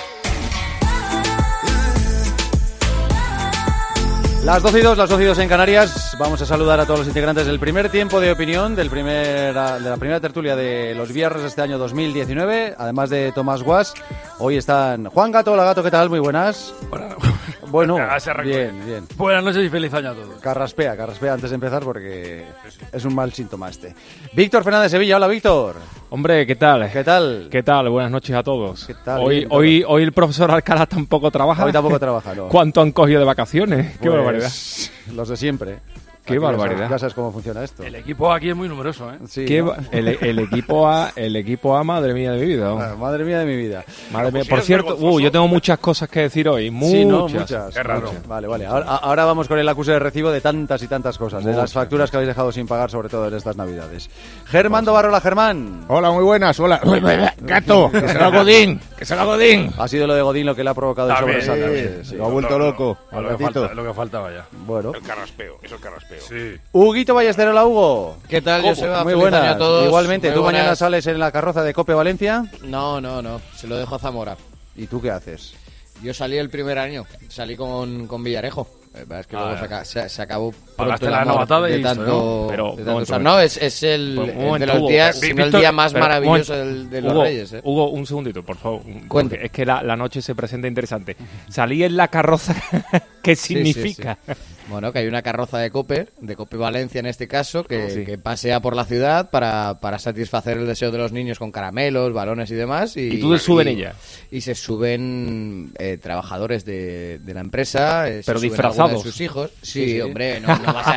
Las 12 y 2, las 12 y 2 en Canarias. Vamos a saludar a todos los integrantes del primer tiempo de opinión, de la primera tertulia de los viernes de este año 2019. Además de Tomás Guas, hoy están Juan Gato. Hola Gato, ¿qué tal? Muy buenas. Bueno, bien. Buenas noches y feliz año a todos. Carraspea antes de empezar porque es un mal síntoma este. Víctor Fernández Sevilla, hola Víctor. Hombre, ¿qué tal? ¿Qué tal? ¿Qué tal? Buenas noches a todos. ¿Qué tal? Hoy el profesor Alcalá tampoco trabaja. Hoy tampoco trabaja, ¿no? ¿Cuánto han cogido de vacaciones? Qué barbaridad. Los de siempre. Qué barbaridad. Ya sabes cómo funciona esto. El equipo aquí es muy numeroso, ¿eh? Sí, ¿no? el equipo A, madre mía de mi vida. Ah, madre mía de mi vida. Madre mía. Por cierto, yo tengo muchas cosas que decir hoy. Muchas. Qué raro. Vale. Ahora vamos con el acuse de recibo de tantas y tantas cosas. De las facturas que habéis dejado sin pagar, sobre todo en estas Navidades. Germán Dobarrola, Germán. Hola, muy buenas. Hola. Gato, que será Godín. Ha sido lo de Godín lo que le ha provocado el sobresalto. Sí. Lo ha vuelto loco. Lo que faltaba ya. Bueno. El carraspeo. Sí. Huguito Ballester, hola Hugo. ¿Qué tal, Joseba? Muy Feliz buenas. año a todos. Igualmente, muy ¿tú buenas. mañana sales en la carroza de Cope Valencia? No, se lo dejo a Zamora. ¿Y tú qué haces? Yo salí el primer año, salí con Villarejo. Es que luego se acabó Pagaste pronto la el amor novatada de y tanto, listo, de Pero, tanto usar. No, es el de los días, sino el día más maravilloso de los Reyes. Hugo, un segundito, por favor. Cuente. Es que la noche se presenta interesante. Salí en la carroza, ¿qué significa? Sí. Bueno, que hay una carroza de Cope Valencia en este caso, que pasea por la ciudad para satisfacer el deseo de los niños con caramelos, balones y demás. ¿Y tú te suben ella? Y se suben trabajadores de la empresa, pero se disfrazados. De sus hijos. Sí, hombre, no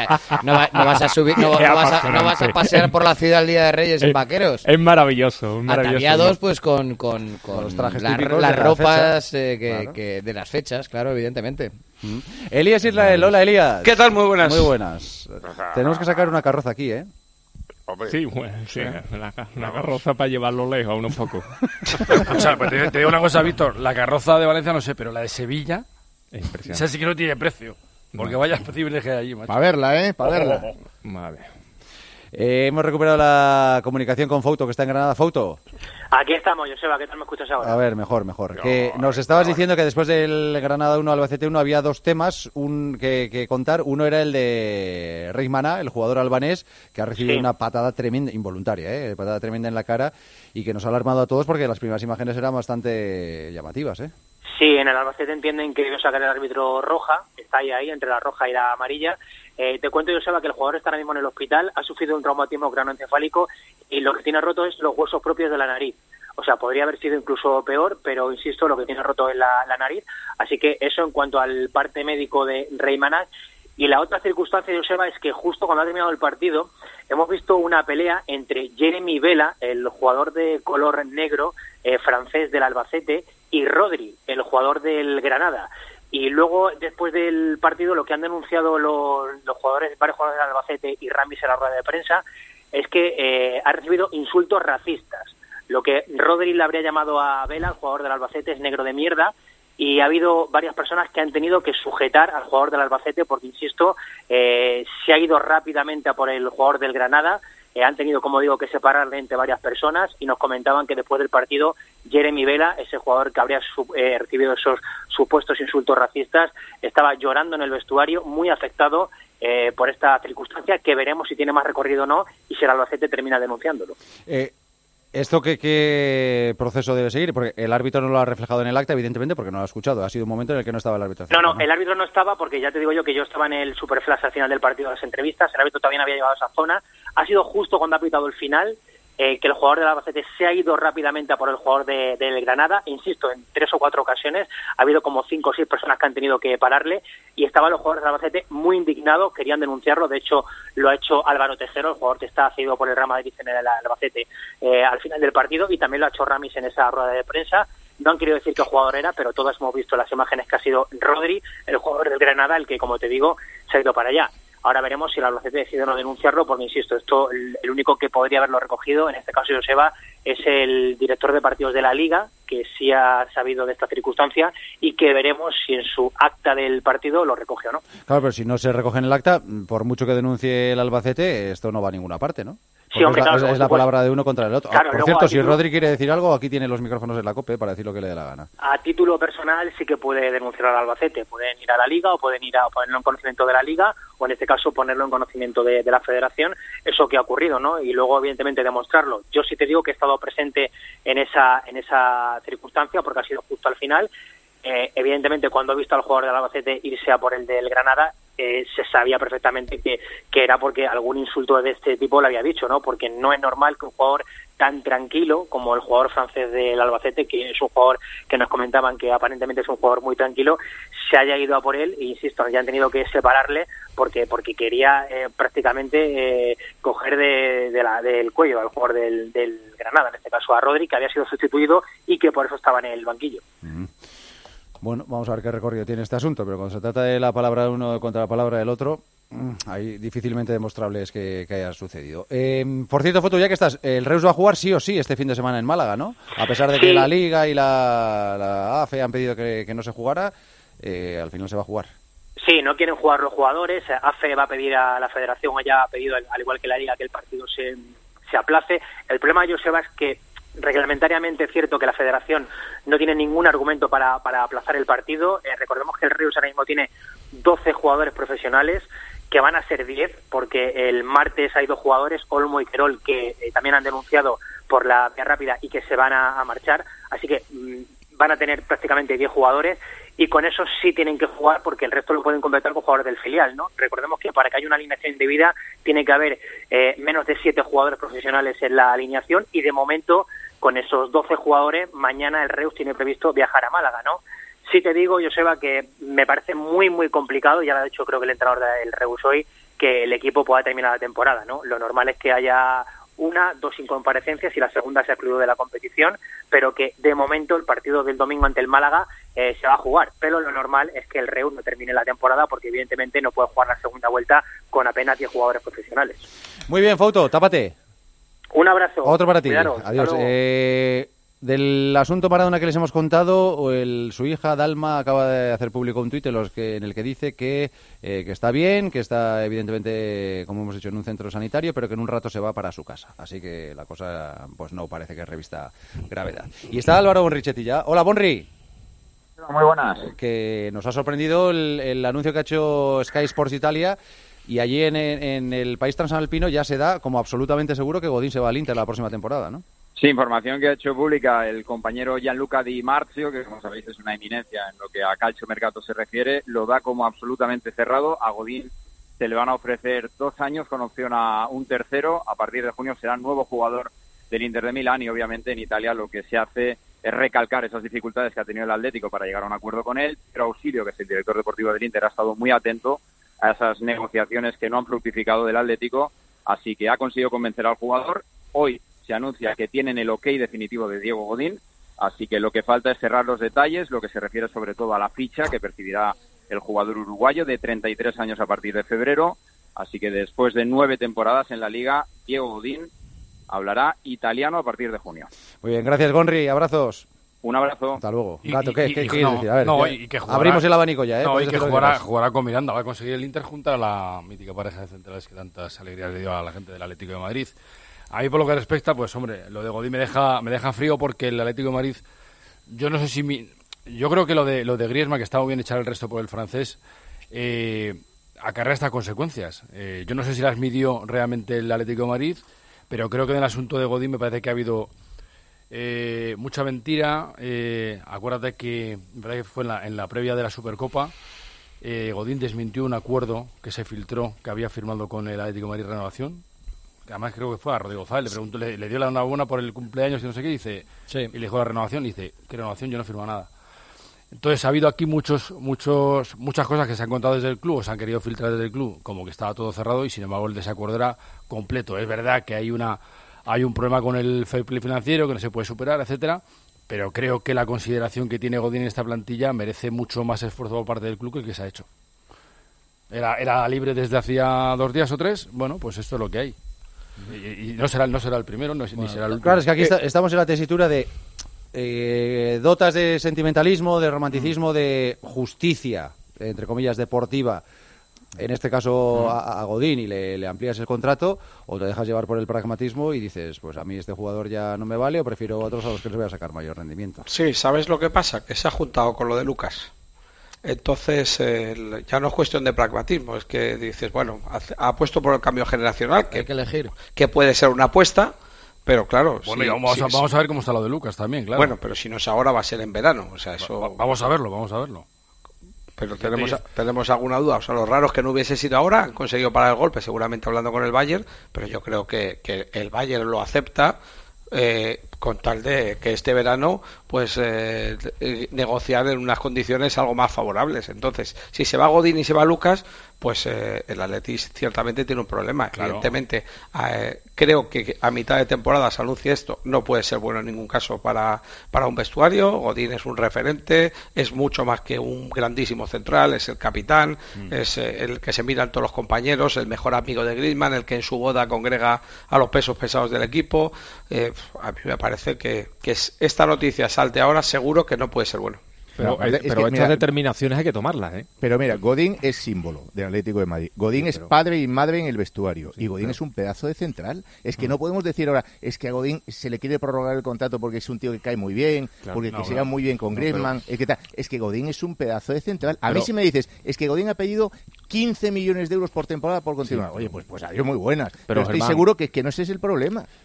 vas a subir, no vas a pasear por la ciudad el día de Reyes en vaqueros. Es maravilloso. Ataviados pues con los trajes típicos las de ropas claro. que de las fechas, claro, evidentemente. Elías Israel, hola Elías. ¿Qué tal? Muy buenas. Muy buenas. Tenemos que sacar una carroza aquí, ¿eh? Hombre. Sí, bueno, sí, la carroza para llevarlo lejos, unos pocos. O sea, pues te digo una cosa, Víctor, la carroza de Valencia no sé, pero la de Sevilla, es impresionante. Esa sí que no tiene precio, porque vaya privilegio hay allí, macho. Para verla, para verla. Vale. Hemos recuperado la comunicación con Fouto, que está en Granada. Fouto. Aquí estamos, Joseba, ¿qué tal me escuchas ahora? A ver, mejor. Que nos estabas diciendo que después del Granada 1 Albacete 1 había dos temas que contar. Uno era el de Reimana, el jugador albanés, que ha recibido una patada tremenda, involuntaria, patada tremenda en la cara, y que nos ha alarmado a todos porque las primeras imágenes eran bastante llamativas, Sí, en el Albacete entienden que debió sacar el árbitro roja, está ahí entre la roja y la amarilla. Te cuento, Joseba, que el jugador está ahora mismo en el hospital, ha sufrido un traumatismo craneoencefálico y lo que tiene roto es los huesos propios de la nariz. O sea, podría haber sido incluso peor, pero insisto, lo que tiene roto es la nariz. Así que eso en cuanto al parte médico de Reimana. Y la otra circunstancia, Joseba, es que justo cuando ha terminado el partido hemos visto una pelea entre Jeremy Vela, el jugador de color negro francés del Albacete, y Rodri, el jugador del Granada. Y luego, después del partido, lo que han denunciado varios jugadores del Albacete y Ramis en la rueda de prensa es que ha recibido insultos racistas. Lo que Rodri le habría llamado a Vela, el jugador del Albacete, es negro de mierda, y ha habido varias personas que han tenido que sujetar al jugador del Albacete porque, insisto, se ha ido rápidamente a por el jugador del Granada. Han tenido, como digo, que separarle entre varias personas y nos comentaban que después del partido Jeremy Vela, ese jugador que habría recibido esos supuestos insultos racistas, estaba llorando en el vestuario, muy afectado por esta circunstancia, que veremos si tiene más recorrido o no y si el Albacete termina denunciándolo. ¿Esto qué proceso debe seguir? Porque el árbitro no lo ha reflejado en el acta, evidentemente, porque no lo ha escuchado. Ha sido un momento en el que no estaba el árbitro. No, el árbitro no estaba porque ya te digo yo que yo estaba en el Superflash al final del partido de las entrevistas. El árbitro también había llegado a esa zona. Ha sido justo cuando ha pitado el final que el jugador del Albacete se ha ido rápidamente a por el jugador del Granada. Insisto, en 3 o 4 ocasiones ha habido como 5 o 6 personas que han tenido que pararle y estaban los jugadores del Albacete muy indignados, querían denunciarlo. De hecho, lo ha hecho Álvaro Tejero, el jugador que está cedido por el Real Madrid en el Albacete al final del partido, y también lo ha hecho Ramis en esa rueda de prensa. No han querido decir qué jugador era, pero todos hemos visto las imágenes que ha sido Rodri, el jugador del Granada, el que, como te digo, se ha ido para allá. Ahora veremos si el Albacete decide no denunciarlo, porque, insisto, esto el único que podría haberlo recogido, en este caso Joseba, es el director de partidos de la Liga, que sí ha sabido de esta circunstancia y que veremos si en su acta del partido lo recoge o no. Claro, pero si no se recoge en el acta, por mucho que denuncie el Albacete, esto no va a ninguna parte, ¿no? Sí, hombre, es la palabra de uno contra el otro. Claro, por cierto, si Rodri quiere decir algo, aquí tiene los micrófonos en la COPE para decir lo que le dé la gana. A título personal sí que puede denunciar al Albacete. Pueden ir a la Liga o pueden ir a ponerlo en conocimiento de la Liga o, en este caso, ponerlo en conocimiento de la Federación, eso que ha ocurrido, ¿no? Y luego, evidentemente, demostrarlo. Yo sí te digo que he estado presente en esa circunstancia porque ha sido justo al final. Evidentemente, cuando he visto al jugador del Albacete irse a por el del Granada, se sabía perfectamente que era porque algún insulto de este tipo le había dicho, ¿no? Porque no es normal que un jugador tan tranquilo como el jugador francés del Albacete, que es un jugador que nos comentaban que aparentemente es un jugador muy tranquilo, se haya ido a por él, e insisto, ya han tenido que separarle porque quería prácticamente coger del cuello al jugador del Granada, en este caso a Rodri, que había sido sustituido y que por eso estaba en el banquillo. Bueno, vamos a ver qué recorrido tiene este asunto, pero cuando se trata de la palabra de uno contra la palabra del otro, ahí difícilmente demostrable es que haya sucedido. Por cierto, Foto, ya que estás, el Reus va a jugar sí o sí este fin de semana en Málaga, ¿no? A pesar de que la Liga y la AFE han pedido que no se jugara, al final se va a jugar. Sí, no quieren jugar los jugadores. AFE va a pedir a la Federación, ya ha pedido, al igual que la Liga, que el partido se aplace. El problema, Joseba, es que reglamentariamente es cierto que la Federación no tiene ningún argumento para aplazar el partido. Recordemos que el Reus ahora mismo tiene 12 jugadores profesionales, que van a ser 10, porque el martes hay 2 jugadores, Olmo y Querol, que también han denunciado por la vía rápida y que se van a marchar. Así que van a tener prácticamente 10 jugadores y con eso sí tienen que jugar, porque el resto lo pueden completar con jugadores del filial, ¿no? Recordemos que para que haya una alineación indebida tiene que haber menos de 7 jugadores profesionales en la alineación, y de momento con esos 12 jugadores mañana el Reus tiene previsto viajar a Málaga, ¿no? Sí te digo, Joseba, que me parece muy muy complicado, ya lo ha dicho creo que el entrenador del Reus hoy, que el equipo pueda terminar la temporada, ¿no? Lo normal es que haya dos incomparecencias y la segunda se ha excluido de la competición, pero que de momento el partido del domingo ante el Málaga se va a jugar. Pero lo normal es que el Reus no termine la temporada porque evidentemente no puede jugar la segunda vuelta con apenas 10 jugadores profesionales. Muy bien, Fouto, tápate. Un abrazo. Otro para ti. Cuidaros. Adiós. Del asunto Maradona que les hemos contado, su hija Dalma acaba de hacer público un tuit en el que dice que está bien, que está evidentemente, como hemos dicho, en un centro sanitario, pero que en un rato se va para su casa. Así que la cosa pues no parece que revista gravedad. Y está Álvaro Bonrichetti ya. Hola, Bonri. Muy buenas. Que nos ha sorprendido el anuncio que ha hecho Sky Sports Italia, y allí en el país transalpino ya se da como absolutamente seguro que Godín se va al Inter la próxima temporada, ¿no? Sí, información que ha hecho pública el compañero Gianluca Di Marzio, que como sabéis es una eminencia en lo que a calciomercato se refiere, lo da como absolutamente cerrado. A Godín se le van a ofrecer 2 años con opción a un tercero. A partir de junio será nuevo jugador del Inter de Milán y obviamente en Italia lo que se hace es recalcar esas dificultades que ha tenido el Atlético para llegar a un acuerdo con él. Pero Ausilio, que es el director deportivo del Inter, ha estado muy atento a esas negociaciones que no han fructificado del Atlético, así que ha conseguido convencer al jugador. Hoy se anuncia que tienen el ok definitivo de Diego Godín, así que lo que falta es cerrar los detalles, lo que se refiere sobre todo a la ficha que percibirá el jugador uruguayo de 33 años a partir de febrero, así que después de 9 temporadas en la Liga, Diego Godín hablará italiano a partir de junio. Muy bien, gracias Gonri, abrazos. Un abrazo. Hasta luego. Gato, ¿qué quieres decir? A ver, y que jugará, abrimos el abanico ya, ¿eh? No, y que jugará con Miranda. Va a conseguir el Inter junto a la mítica pareja de centrales que tantas alegrías le dio a la gente del Atlético de Madrid. A mí, por lo que respecta, pues hombre, lo de Godín me deja frío porque el Atlético de Madrid, yo no sé si yo creo que lo de Griezmann, que está muy bien echar el resto por el francés, acarrea estas consecuencias. Yo no sé si las midió realmente el Atlético de Madrid, pero creo que en el asunto de Godín me parece que ha habido mucha mentira. Acuérdate que me parece que fue en la previa de la Supercopa, Godín desmintió un acuerdo que se filtró que había firmado con el Atlético de Madrid Renovación. Además creo que fue a Rodrigo Fáez, le preguntó, le dio la enhorabuena por el cumpleaños y no sé qué, dice, sí. Y le dijo la renovación, y dice, ¿qué renovación? Yo no firmo nada. Entonces ha habido aquí muchas cosas que se han contado desde el club, o se han querido filtrar desde el club, como que estaba todo cerrado, y sin embargo el desacuerdo era completo. Es verdad que hay un problema con el fair play financiero que no se puede superar, etcétera, pero creo que la consideración que tiene Godín en esta plantilla merece mucho más esfuerzo por parte del club que el que se ha hecho. Era libre desde hacía 2 días o 3, bueno, pues esto es lo que hay. Y no será el primero, ni será el último. Claro, es que aquí estamos en la tesitura de dotas de sentimentalismo, de romanticismo, de justicia, entre comillas, deportiva, en este caso a Godín, y le amplías el contrato, o te dejas llevar por el pragmatismo y dices, pues a mí este jugador ya no me vale, o prefiero otros a los que les voy a sacar mayor rendimiento. Sí, ¿sabes lo que pasa? Que se ha juntado con lo de Lucas. Entonces, ya no es cuestión de pragmatismo, es que dices, bueno, ha apuesto por el cambio generacional, que hay que elegir, que puede ser una apuesta, pero claro... Bueno, vamos a ver cómo está lo de Lucas también, claro. Bueno, pero si no es ahora, va a ser en verano, o sea, eso... Vamos a verlo. Pero tenemos alguna duda, o sea, lo raro es que no hubiese sido ahora, han conseguido parar el golpe, seguramente hablando con el Bayern, pero yo creo que el Bayern lo acepta, con tal de que este verano pues negociar en unas condiciones algo más favorables. Entonces, si se va Godín y se va Lucas, pues el Atleti ciertamente tiene un problema. Claro. Evidentemente, creo que a mitad de temporada se anuncie esto, no puede ser bueno en ningún caso para un vestuario. Godín es un referente, es mucho más que un grandísimo central, es el capitán, es el que se miran todos los compañeros, el mejor amigo de Griezmann, el que en su boda congrega a los pesos pesados del equipo. A mí me parece que esta noticia salte ahora, seguro que no puede ser bueno. Pero estas determinaciones hay que tomarlas, ¿eh? Pero mira, Godín es símbolo del Atlético de Madrid. Godín es padre y madre en el vestuario. Y Godín es un pedazo de central. Es que no podemos decir ahora, es que a Godín se le quiere prorrogar el contrato porque es un tío que cae muy bien, porque se lleva muy bien con Griezmann. Es que Godín es un pedazo de central. A mí si me dices, es que Godín ha pedido 15 millones de euros por temporada por continuar. Oye, pues adiós, muy buenas. Pero estoy seguro que no ese es el problema.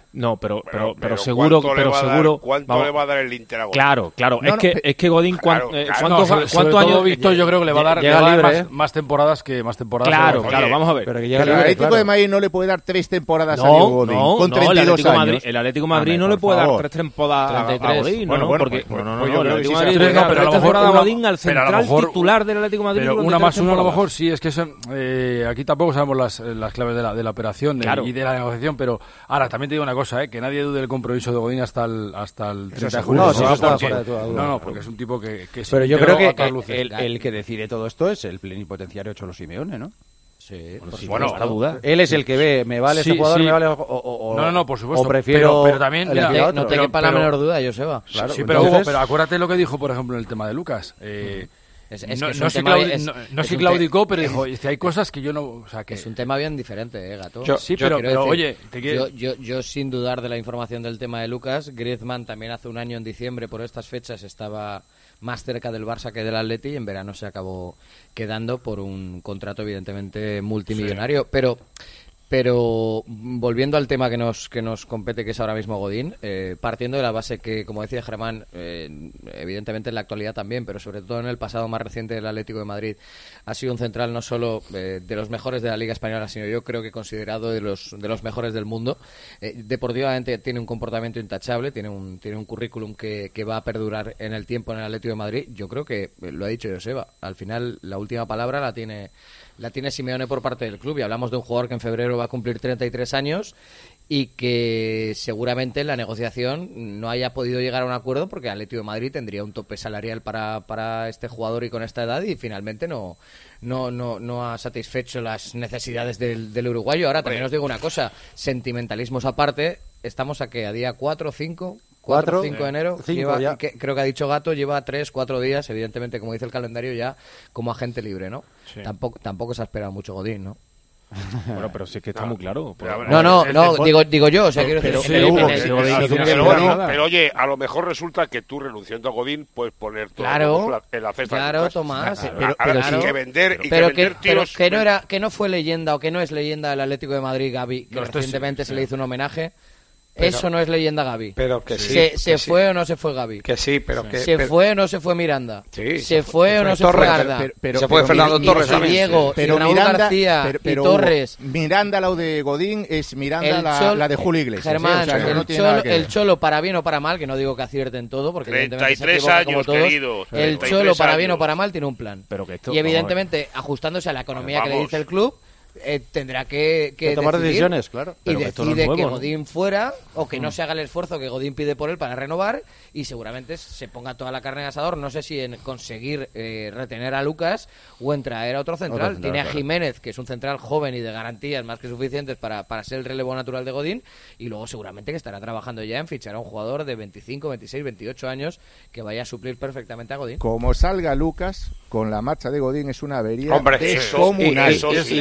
No, pero seguro, ¿cuánto le va a dar el Inter a Godín? Claro, es que Godín, ¿cuántos años visto? Yo creo que le va a dar más temporadas que Claro, vamos a ver. Pero el Atlético de Madrid no le puede dar 3 temporadas a Diego Godín con 32 años. El Atlético de Madrid no le puede dar 3 temporadas a Godín, ¿no? Porque el Atlético de Madrid no, pero 3 temporadas a Godín al central titular del Atlético de Madrid. Pero una más uno a lo mejor sí, es que aquí tampoco sabemos las claves de la operación y de la negociación, pero ahora también te digo una cosa, que nadie dude del compromiso de Godín hasta el 30 de julio. No, porque es un tipo que pero yo creo que el que decide todo esto es el plenipotenciario Cholo Simeone, ¿no? Sí, bueno, la duda. Él es el que ve, me vale este jugador, me vale no, por supuesto. O prefiero pero también no te quepa la menor duda, Joseba. Claro, sí, pero Hugo, acuérdate lo que dijo, por ejemplo, en el tema de Lucas. No se claudicó, pero dijo, hay cosas que yo no... O sea, que... Es un tema bien diferente, Gato. Pero oye... Yo sin dudar de la información del tema de Lucas, Griezmann también hace un año en diciembre, por estas fechas, estaba más cerca del Barça que del Atleti y en verano se acabó quedando por un contrato evidentemente multimillonario. Sí. Pero volviendo al tema que nos compete, que es ahora mismo Godín, partiendo de la base que, como decía Germán, evidentemente en la actualidad también, pero sobre todo en el pasado más reciente del Atlético de Madrid, ha sido un central no solo de los mejores de la Liga Española, sino yo creo que considerado de los mejores del mundo. Deportivamente tiene un comportamiento intachable, tiene un currículum que va a perdurar en el tiempo en el Atlético de Madrid. Yo creo que, lo ha dicho Joseba, al final la última palabra la tiene Simeone por parte del club, y hablamos de un jugador que en febrero va a cumplir 33 años y que seguramente en la negociación no haya podido llegar a un acuerdo porque el Atlético de Madrid tendría un tope salarial para este jugador y con esta edad, y finalmente no ha satisfecho las necesidades del uruguayo. Ahora también os digo una cosa, sentimentalismos aparte, estamos a día 4 o 5... 4 o 5 de enero, creo que ha dicho Gato, lleva 3-4 días, evidentemente, como dice el calendario, ya como agente libre, ¿no? Sí. Tampoco se ha esperado mucho Godín, ¿no? Bueno, pero sí que está muy claro. Digo yo, o sea, quiero decir... Pero oye, a lo mejor resulta que tú, renunciando a Godín, puedes poner todo en la cesta. Claro, Tomás. Hay que vender tíos... Pero que no fue leyenda o que no es leyenda del Atlético de Madrid, Gavi, que recientemente se le hizo un homenaje... Eso no es leyenda Gavi. Pero que sí. ¿Se fue o no se fue Gavi? Que sí, pero que... ¿Se fue o no se fue Miranda? Sí. ¿Se fue o no se fue Arda? Se fue Fernando Torres también. Diego, y Raúl García y Torres. Miranda, la de Godín, es Miranda la de Julio Iglesias. Germán, el Cholo, para bien o para mal, que no digo que acierten todo, porque 33 años, queridos. El Cholo, para bien o para mal, tiene un plan. Y evidentemente, ajustándose a la economía que le dice el club, tendrá que tomar decisiones, claro. Y decide que Godín fuera o que no se haga el esfuerzo que Godín pide por él para renovar, y seguramente se ponga toda la carne en asador, no sé si en conseguir retener a Lucas o en traer a otro central. Tiene a Jiménez, que es un central joven y de garantías más que suficientes para ser el relevo natural de Godín, y luego seguramente que estará trabajando ya en fichar a un jugador de 25, 26, 28 años que vaya a suplir perfectamente a Godín. Como salga Lucas, con la marcha de Godín es una avería descomunal.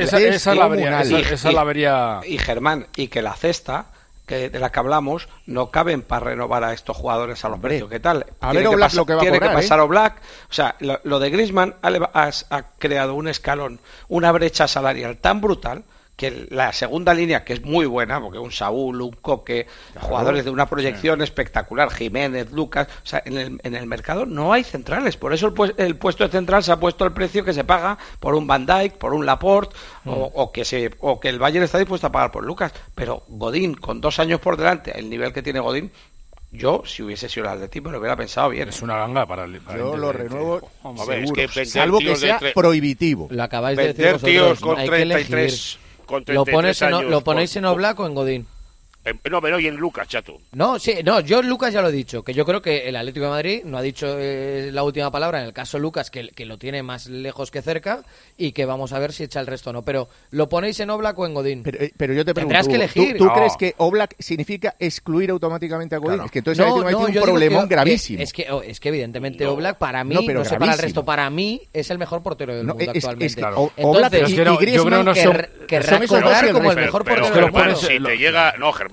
Esa la avería. Y Germán, y que la cesta de la que hablamos no caben para renovar a estos jugadores a los precios. ¿Qué tal? A ver Oblak lo que va a cobrar, tiene que pasar Oblak. O sea, lo de Griezmann ha creado un escalón, una brecha salarial tan brutal que la segunda línea, que es muy buena, porque un Saúl, un Coque, jugadores de una proyección espectacular, Jiménez, Lucas, o sea, en el mercado no hay centrales, por eso el puesto de central se ha puesto el precio que se paga por un Van Dijk, por un Laporte, o que el Bayern está dispuesto a pagar por Lucas, pero Godín, con 2 años por delante, el nivel que tiene Godín, yo, si hubiese sido el Atlético, lo hubiera pensado bien. Es una ganga para yo lo renuevo, es que salvo que sea prohibitivo. Lo acabáis de decir vosotros, con 33... ¿Lo ponéis en Oblak o en Godín? No, pero y en Lucas, chato. No, yo en Lucas ya lo he dicho, que yo creo que el Atlético de Madrid no ha dicho la última palabra en el caso Lucas, que lo tiene más lejos que cerca, y que vamos a ver si echa el resto o no. Pero, ¿lo ponéis en Oblak o en Godín? Pero yo te pregunto, tendrás que elegir. ¿Tú crees que Oblak significa excluir automáticamente a Godín? Claro. Es que entonces el Atlético de Madrid tiene un problemón gravísimo. Es que evidentemente Oblak, para mí, no sé para el resto, para mí es el mejor portero del mundo actualmente. Oblak y Griezmann querrá cobrar como el mejor portero del mundo. Si te llega... No, Germán,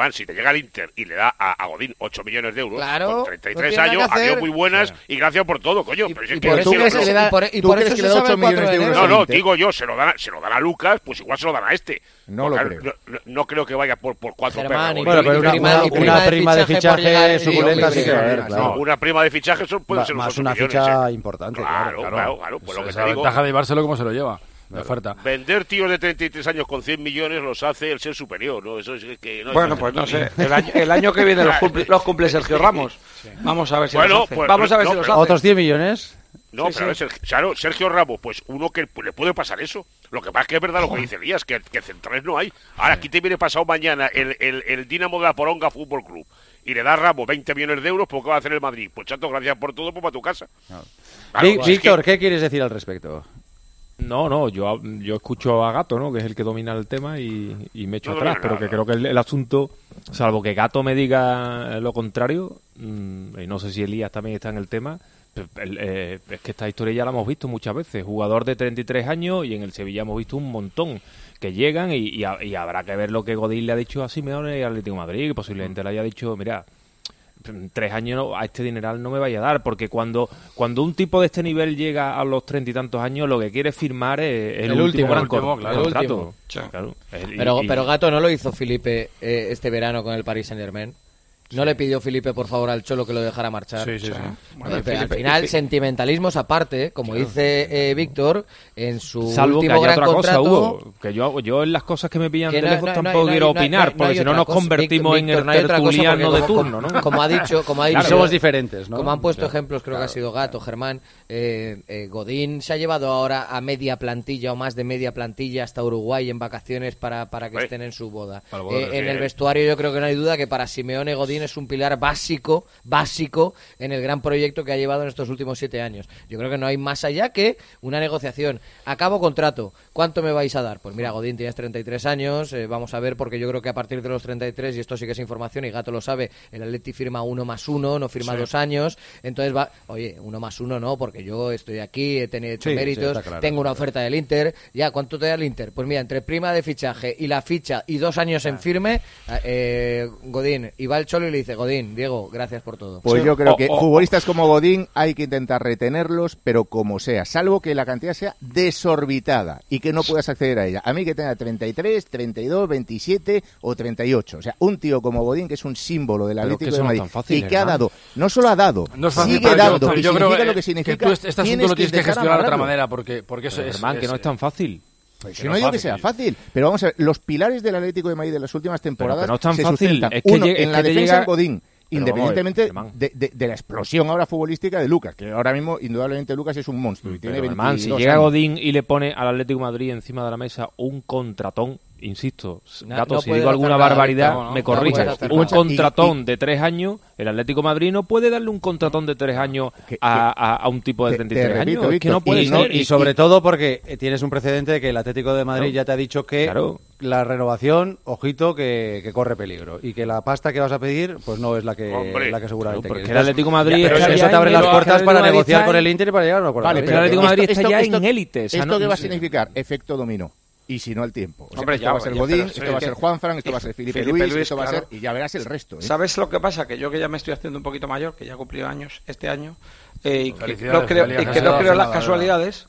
Germán, si te llega el Inter y le da a Godín 8 millones de euros, claro, con 33 años, adiós muy buenas y gracias por todo, coño. Pero ¿Y por qué crees que le da 8 millones de euros? No, digo yo, se lo dan a Lucas, pues igual se lo dan a este. No lo creo. No creo que vaya por 4 Germán, perros. Bueno, pero una prima de fichaje suculenta sí que va a haber, claro. Una prima de fichaje puede ser más unos 8 una millones, ficha importante. Claro. Pues lo que esa te digo, ventaja de llevárselo como se lo lleva. De oferta. Vender tíos de 33 años con 100 millones los hace el ser superior, ¿no? Eso es que no. Bueno, pues no sé. El año que viene los cumple Sergio Ramos. Sí. Vamos a ver si los hace. Pues, Vamos a ver si los hace. ¿Otros 100 millones? No, pero claro, Sergio Ramos, pues uno que le puede pasar eso. Lo que pasa es que es verdad lo que dice Elías, que centrales no hay. Ahora, aquí te viene pasado mañana el Dinamo de la Poronga Fútbol Club y le da a Ramos 20 millones de euros, ¿por qué va a hacer el Madrid? Pues chato, gracias por todo, pues para tu casa. Claro, Víctor, ¿qué quieres decir al respecto? No, yo escucho a Gato, ¿no? Que es el que domina el tema y me echo atrás, pero que creo que el asunto, salvo que Gato me diga lo contrario, y no sé si Elías también está en el tema, es que esta historia ya la hemos visto muchas veces. Jugador de 33 años y en el Sevilla hemos visto un montón que llegan y habrá que ver lo que Godín le ha dicho a Simeone y al Atlético de Madrid, que posiblemente le haya dicho, mira, 3 años a este dineral no me vaya a dar, porque cuando un tipo de este nivel llega a los 30 y tantos años, lo que quiere firmar es el último gran contrato. Claro. Pero Gato no lo hizo Felipe este verano con el Paris Saint-Germain. ¿No le pidió Felipe, por favor, al Cholo que lo dejara marchar? Sí. Bueno, pero al final, sentimentalismos aparte, como dice Víctor, en su salvo último que haya gran otra contrato... cosa, Hugo, que yo en las cosas que me pillan de lejos tampoco quiero opinar, porque si no nos convertimos en el tertuliano de turno, ¿no? Como ha dicho, somos diferentes, ¿no? Como han puesto ejemplos, creo que ha sido Gato, Germán, Godín se ha llevado ahora a media plantilla o más de media plantilla hasta Uruguay en vacaciones para que estén en su boda. En el vestuario yo creo que no hay duda que para Simeone Godín es un pilar básico en el gran proyecto que ha llevado en estos últimos 7 años. Yo creo que no hay más allá que una negociación. Acabo contrato. ¿Cuánto me vais a dar? Pues mira, Godín, tienes 33 años, vamos a ver, porque yo creo que a partir de los 33, y esto sí que es información y Gato lo sabe, el Atleti firma 1+1, no firma 2 años, entonces va, oye, 1+1 no, porque yo estoy aquí, he hecho méritos, tengo una oferta del Inter, ya, ¿cuánto te da el Inter? Pues mira, entre prima de fichaje y la ficha y 2 años en firme, Godín, y va el Cholo y le dice, Godín, Diego, gracias por todo. Pues yo creo que futbolistas como Godín hay que intentar retenerlos, pero como sea, salvo que la cantidad sea desorbitada y que no puedas acceder a ella. A mí que tenga 33, 32, 27 o 38. O sea, un tío como Godín, que es un símbolo del Atlético de Madrid y que ha dado, no solo ha dado, sigue dando, y significa lo que significa. Este asunto lo tienes que gestionar de otra manera, porque eso es, Germán, que no es tan fácil. Pues yo no digo que sea fácil, pero vamos a ver, los pilares del Atlético de Madrid de las últimas temporadas no es tan se fácil. sustentan. Es que Uno, en la defensa de Godín, independientemente de la explosión ahora futbolística de Lucas, que ahora mismo indudablemente Lucas es un monstruo y tiene 22 si llega Godín y le pone al Atlético de Madrid encima de la mesa un contratón, insisto, Gato, si digo alguna barbaridad me corriges, un contratón de 3 años, el Atlético de Madrid no puede darle un contratón de 3 años a un tipo de 33 años, Víctor, es que no puede ser. Y sobre todo porque tienes un precedente de que el Atlético de Madrid ya te ha dicho que la renovación, ojito, que corre peligro, y que la pasta que vas a pedir pues no es la que seguramente porque el Atlético de Madrid pero eso te abre las puertas para negociar con el Inter y para llegar a un acuerdo. Vale, pero el Atlético de Madrid está ya en élite. ¿Esto qué va a significar? Efecto dominó. Y si no, el tiempo. O sea, esto va a ser Godín, esto va a ser Juanfran, esto va a ser Felipe Luis, esto va a ser... Y ya verás el resto. ¿Sabes lo que pasa? Que yo que ya me estoy haciendo un poquito mayor, que ya he cumplido años este año, y que no creo en las casualidades,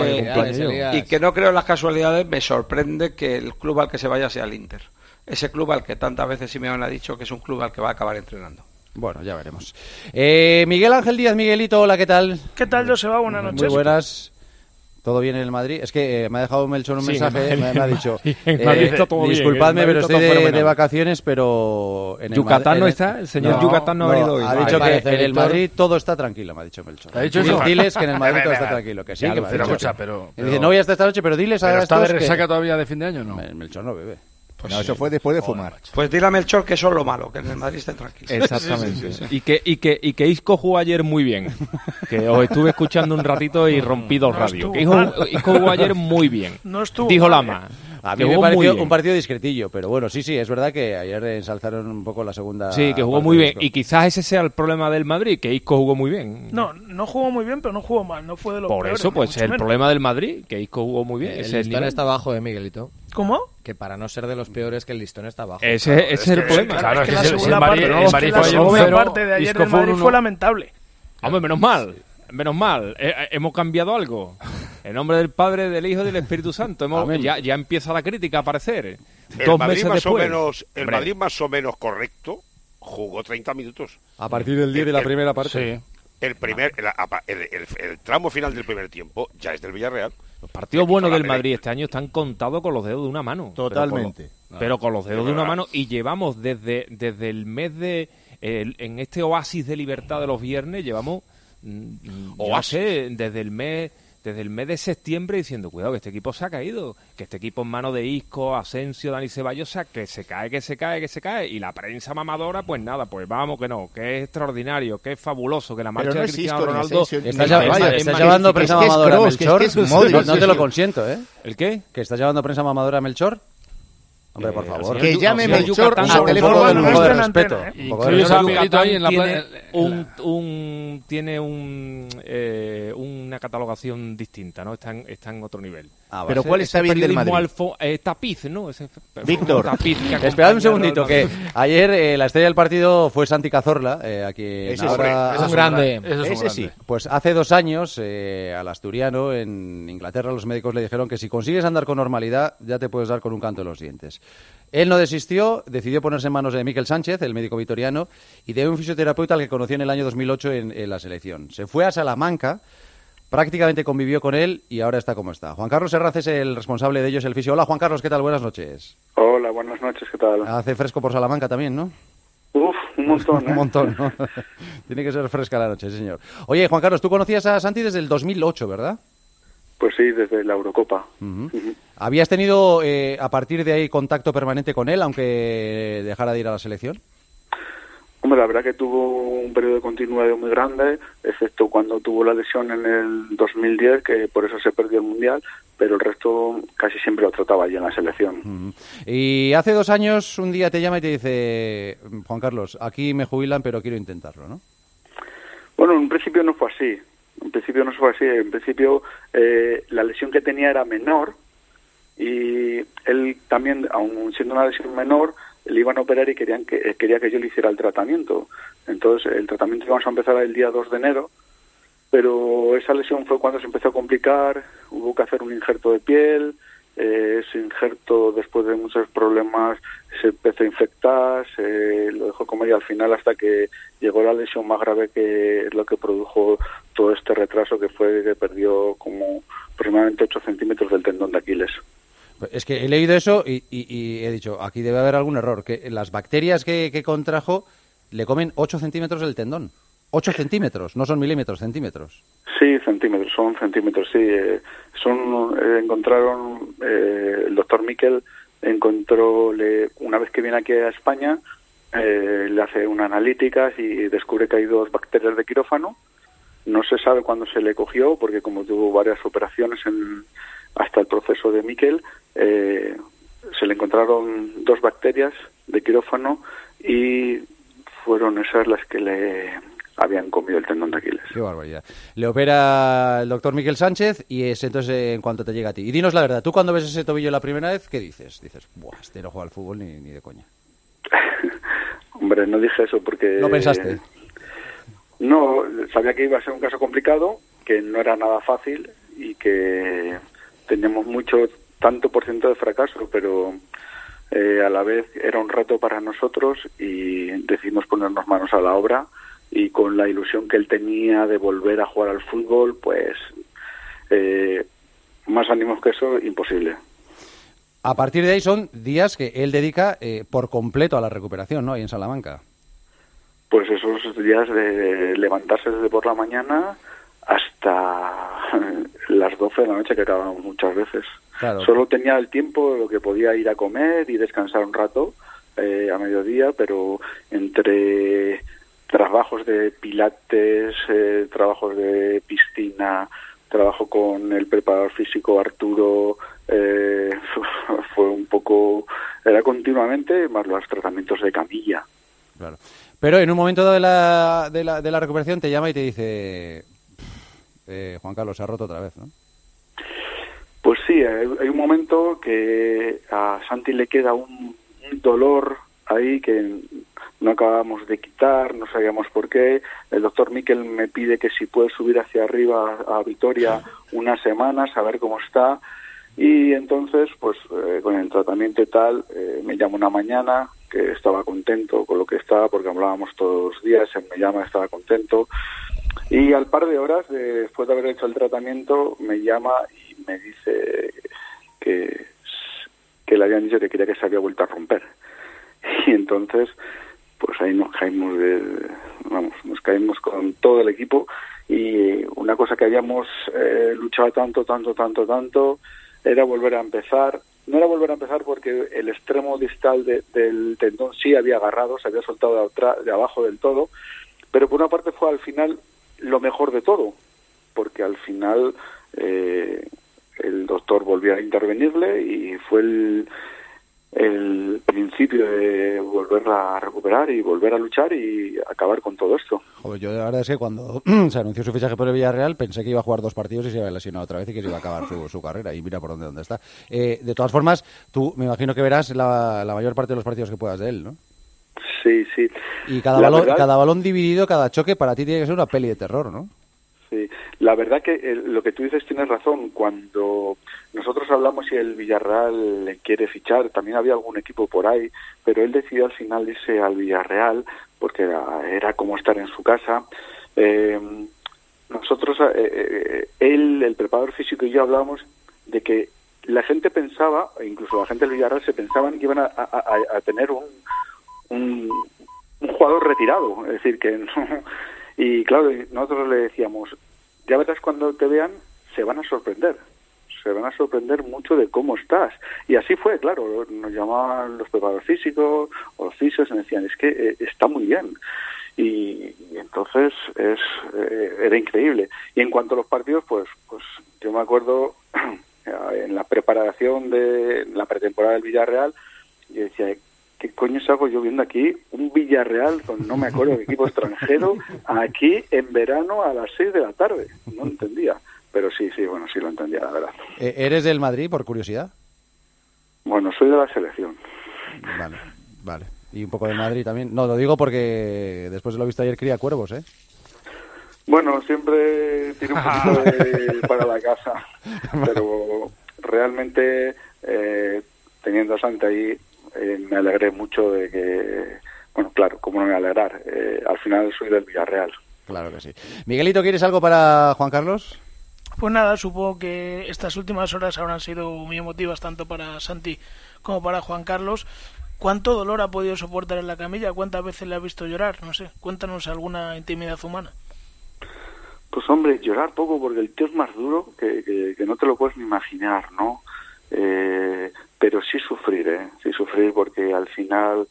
y que no creo en las casualidades, me sorprende que el club al que se vaya sea el Inter. Ese club al que tantas veces Simeone ha dicho que es un club al que va a acabar entrenando. Bueno, ya veremos. Miguel Ángel Díaz, Miguelito, hola, ¿qué tal? ¿Qué tal, Joseba? Buenas noches. Muy buenas. ¿Todo bien en el Madrid? Es que me ha dejado Melchor un mensaje, me ha dicho, disculpadme, pero estoy de vacaciones, pero... En ¿Yucatán no está? ¿El señor Yucatán no ha venido hoy? Ha dicho que en el Madrid todo está tranquilo, me ha dicho Melchor. ¿Ha dicho eso? Diles que en el Madrid todo está tranquilo, que sí, que me ha dicho. Pero dice, no voy hasta esta noche, pero diles a estos ¿está de resaca todavía de fin de año, no? Melchor no bebe. Pues no, eso fue después de fumar. Pues dile a Melchor que eso es lo malo, que en el Madrid esté tranquilo. Exactamente. Sí. Y que Isco jugó ayer muy bien. Que os estuve escuchando un ratito y rompí 2 radios. Que Isco jugó ayer muy bien. No estuvo. Dijo Lama. A mí me pareció un partido discretillo, pero bueno, sí, es verdad que ayer ensalzaron un poco la segunda. Sí, que jugó muy bien. Y quizás ese sea el problema del Madrid, que Isco jugó muy bien. No jugó muy bien, pero no jugó mal, no fue de los peores. Por eso, pues el problema del Madrid, que Isco jugó muy bien. El listón está abajo de Miguelito. ¿Cómo? Que para no ser de los peores, que el listón está abajo. Ese es el problema. Claro, es que la segunda parte de ayer del Madrid fue lamentable. Hombre, menos mal. Hemos cambiado algo. En nombre del Padre, del Hijo y del Espíritu Santo. Ya empieza la crítica a aparecer. El Madrid más o menos correcto jugó 30 minutos. A partir del 10 de la primera parte. Sí. El tramo final del primer tiempo ya es del Villarreal. Los partidos buenos del Madrid este año están contados con los dedos de una mano. Totalmente. Pero con los dedos de una mano. Y llevamos desde el mes de... en este oasis de libertad de los viernes, llevamos... desde el mes de septiembre diciendo, cuidado, que este equipo se ha caído, que este equipo en manos de Isco, Asensio, Dani Ceballos, que se cae, y la prensa mamadora, pues nada, pues vamos que no, que es extraordinario, que es fabuloso, que la marcha de Cristiano Ronaldo... ¿Estás llevando prensa mamadora a Melchor? No te lo consiento, ¿eh? ¿El qué? ¿Que estás llevando prensa mamadora a Melchor? Hombre, por favor. Que llame Melchor al teléfono del mundo de respeto. Tiene una catalogación distinta, ¿no? Está en otro nivel. Pero ¿cuál está bien del Madrid? Tapiz, ¿no? Víctor. Esperad un segundito, que ayer la estrella del partido fue Santi Cazorla, a quien es un grande. Ese sí. Pues hace 2 años, al asturiano, en Inglaterra, los médicos le dijeron que si consigues andar con normalidad, ya te puedes dar con un canto en los dientes. Él no desistió, decidió ponerse en manos de Miquel Sánchez, el médico vitoriano, y de un fisioterapeuta al que conoció en el año 2008 en la selección. Se fue a Salamanca, prácticamente convivió con él y ahora está como está. Juan Carlos Herraz es el responsable de ellos, el fisio. Hola, Juan Carlos, ¿qué tal? Buenas noches. Hola, buenas noches, ¿qué tal? Hace fresco por Salamanca también, ¿no? Uf, un montón, ¿eh? Un montón, ¿no? Tiene que ser fresca la noche, sí, señor. Oye, Juan Carlos, tú conocías a Santi desde el 2008, ¿verdad? Pues sí, desde la Eurocopa. ¿Habías tenido a partir de ahí contacto permanente con él, aunque dejara de ir a la selección? Hombre, la verdad que tuvo un periodo de continuidad muy grande, excepto cuando tuvo la lesión en el 2010, que por eso se perdió el Mundial, pero el resto casi siempre lo trataba allí en la selección. Y hace 2 años un día te llama y te dice, Juan Carlos, aquí me jubilan, pero quiero intentarlo, ¿no? Bueno, en principio no fue así. En principio la lesión que tenía era menor y él también, aun siendo una lesión menor, le iban a operar y quería que yo le hiciera el tratamiento. Entonces el tratamiento íbamos a empezar el día 2 de enero, pero esa lesión fue cuando se empezó a complicar, hubo que hacer un injerto de piel, ese injerto después de muchos problemas se empezó a infectar, se lo dejó comer y al final hasta que llegó la lesión más grave, que es lo que produjo todo este retraso, que fue que perdió como aproximadamente 8 centímetros del tendón de Aquiles. Es que he leído eso y he dicho, aquí debe haber algún error, que las bacterias que contrajo le comen 8 centímetros del tendón. 8 centímetros, no son milímetros, centímetros. Sí, centímetros, son centímetros, sí. Encontraron, el doctor Miquel encontró, una vez que viene aquí a España, le hace una analítica y descubre que hay 2 bacterias de quirófano. No se sabe cuándo se le cogió, porque como tuvo varias operaciones hasta el proceso de Miquel, se le encontraron 2 bacterias de quirófano y fueron esas las que le habían comido el tendón de Aquiles. Qué barbaridad. Le opera el doctor Miquel Sánchez y es entonces en cuanto te llega a ti. Y dinos la verdad, tú cuando ves ese tobillo la primera vez, ¿qué dices? Dices, buah, este no juega al fútbol ni de coña. Hombre, no dije eso porque... ¿No pensaste? No, sabía que iba a ser un caso complicado, que no era nada fácil y que teníamos tanto por ciento de fracaso, pero a la vez era un reto para nosotros y decidimos ponernos manos a la obra, y con la ilusión que él tenía de volver a jugar al fútbol, pues más ánimos que eso, imposible. A partir de ahí son días que él dedica por completo a la recuperación, ¿no? Ahí en Salamanca. Pues esos días de levantarse desde por la mañana hasta las 12 de la noche, que acabamos muchas veces. Claro. Solo tenía el tiempo, lo que podía ir a comer y descansar un rato a mediodía, pero entre trabajos de pilates, trabajos de piscina, trabajo con el preparador físico Arturo, fue un poco, era continuamente, más los tratamientos de camilla. Claro. Pero en un momento de la recuperación te llama y te dice, Juan Carlos, se ha roto otra vez, ¿no? Pues sí, hay un momento que a Santi le queda un dolor ahí que no acabamos de quitar, no sabíamos por qué. El doctor Miquel me pide que si puede subir hacia arriba a Vitoria unas semanas a ver cómo está, y entonces pues con el tratamiento y tal me llama una mañana que estaba contento con lo que estaba, porque hablábamos todos los días, él me llama, estaba contento, y al par de horas después de haber hecho el tratamiento me llama y me dice que le habían dicho que quería que se había vuelto a romper. Y entonces pues ahí nos caímos con todo el equipo, y una cosa que habíamos luchado tanto era volver a empezar. No era volver a empezar porque el extremo distal del tendón sí había agarrado, se había soltado de abajo del todo, pero por una parte fue al final lo mejor de todo, porque al final el doctor volvió a intervenirle y fue el principio de volverla a recuperar y volver a luchar y acabar con todo esto. Joder, yo la verdad es que cuando se anunció su fichaje por el Villarreal pensé que iba a jugar 2 partidos y se iba a lesionar otra vez y que se iba a acabar su carrera, y mira por dónde está. De todas formas, tú me imagino que verás la mayor parte de los partidos que puedas de él, ¿no? Sí. Y cada balón dividido, cada choque para ti tiene que ser una peli de terror, ¿no? Sí, la verdad que lo que tú dices tienes razón. Cuando nosotros hablamos y el Villarreal le quiere fichar, también había algún equipo por ahí, pero él decidió al final irse al Villarreal porque era como estar en su casa. Nosotros, él, el preparador físico y yo hablábamos de que la gente pensaba, incluso la gente del Villarreal se pensaban que iban a tener un jugador retirado, es decir, que no. Y claro, nosotros le decíamos, ya verás cuando te vean, se van a sorprender mucho de cómo estás. Y así fue, claro, nos llamaban los preparadores físicos o los fisios y me decían, es que está muy bien. Y entonces era increíble. Y en cuanto a los partidos, pues yo me acuerdo en la preparación de la pretemporada del Villarreal, yo decía, ¿qué coño hago yo viendo aquí un Villarreal con no me acuerdo de equipo extranjero aquí en verano a las 6 de la tarde? No entendía. Pero sí lo entendía, la verdad. ¿Eres del Madrid, por curiosidad? Bueno, soy de la selección. Vale. ¿Y un poco del Madrid también? No, lo digo porque después de lo visto ayer cría cuervos, ¿eh? Bueno, siempre tiene un poquito para la casa. Pero realmente, teniendo a Santi ahí, me alegré mucho de que, bueno, claro, cómo no me voy a alegrar, al final soy del Villarreal. Claro que sí. Miguelito, ¿quieres algo para Juan Carlos? Pues nada, supongo que estas últimas horas habrán sido muy emotivas tanto para Santi como para Juan Carlos. ¿Cuánto dolor ha podido soportar en la camilla? ¿Cuántas veces le ha visto llorar? No sé, cuéntanos alguna intimidad humana. Pues hombre, llorar poco porque el tío es más duro que no te lo puedes ni imaginar, ¿no? Pero sí sufrir porque al final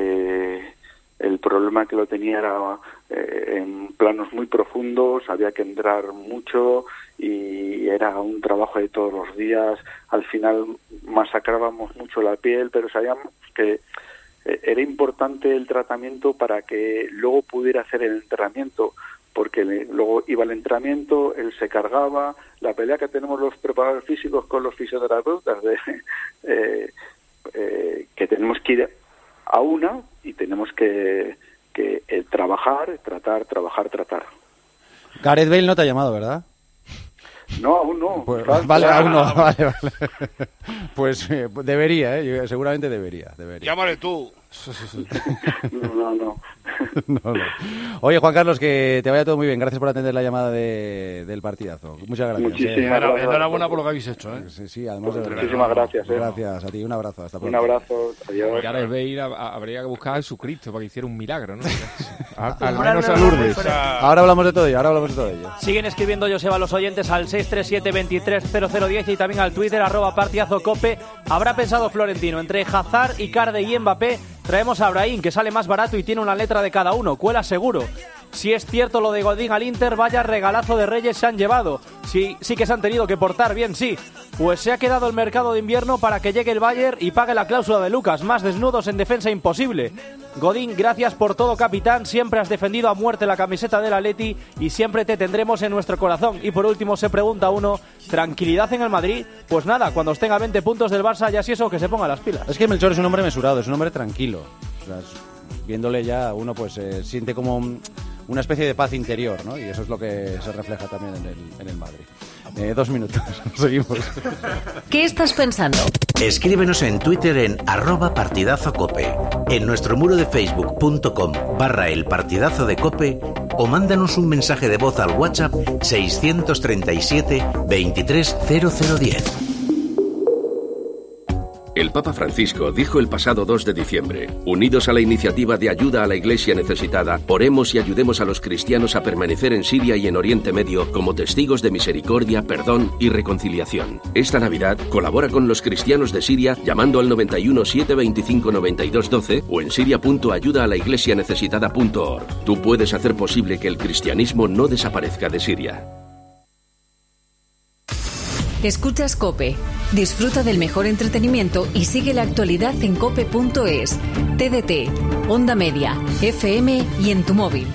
el problema que lo tenía era en planos muy profundos, había que entrar mucho y era un trabajo de todos los días. Al final masacrábamos mucho la piel, pero sabíamos que era importante el tratamiento para que luego pudiera hacer el entrenamiento, porque luego iba al entrenamiento, él se cargaba. La pelea que tenemos los preparadores físicos con los fisioterapeutas que tenemos que ir a una y tenemos que trabajar, tratar. Gareth Bale no te ha llamado, ¿verdad? No, aún no. Pues, vale, aún no. Vale. Pues debería, seguramente debería. Llámale tú. No. Oye, Juan Carlos, que te vaya todo muy bien. Gracias por atender la llamada del partidazo. Muchas gracias. Muchísimas gracias. Enhorabuena por lo que habéis hecho, ¿eh? Sí, además de verdad. Muchísimas gracias. Gracias a ti. Un abrazo. Hasta pronto. Un abrazo. Adiós. Gareth Bale habría que buscar a Jesucristo para que hiciera un milagro, ¿no? Al menos a Lourdes. Ahora hablamos de todo ello. Siguen escribiendo, Joseba, los oyentes al 637-230010 y también al Twitter, @partidazocope. ¿Habrá pensado Florentino entre Hazard, Icardi y Mbappé? Traemos a Brahim, que sale más barato y tiene una letra de cada uno. Cuela seguro. Si es cierto lo de Godín al Inter, vaya regalazo de Reyes se han llevado. Sí que se han tenido que portar bien, sí. Pues se ha quedado el mercado de invierno para que llegue el Bayern y pague la cláusula de Lucas. Más desnudos en defensa imposible. Godín, gracias por todo, capitán. Siempre has defendido a muerte la camiseta del Atleti y siempre te tendremos en nuestro corazón. Y por último se pregunta uno, ¿tranquilidad en el Madrid? Pues nada, cuando os tenga 20 puntos del Barça, ya si eso, que se ponga las pilas. Es que Melchor es un hombre mesurado, es un hombre tranquilo. O sea, viéndole ya, uno pues siente como una especie de paz interior, ¿no? Y eso es lo que se refleja también en el Madrid. 2 minutos, seguimos. ¿Qué estás pensando? Escríbenos en Twitter en @partidazocope, en nuestro muro de facebook.com/elpartidazo de Cope o mándanos un mensaje de voz al WhatsApp 637 23 0010. El Papa Francisco dijo el pasado 2 de diciembre, unidos a la iniciativa de ayuda a la Iglesia necesitada, oremos y ayudemos a los cristianos a permanecer en Siria y en Oriente Medio como testigos de misericordia, perdón y reconciliación. Esta Navidad colabora con los cristianos de Siria llamando al 91 725 92 12 o en siria.ayudaalaiglesianecesitada.org. Tú puedes hacer posible que el cristianismo no desaparezca de Siria. Escuchas COPE. Disfruta del mejor entretenimiento y sigue la actualidad en cope.es, TDT, Onda Media, FM y en tu móvil.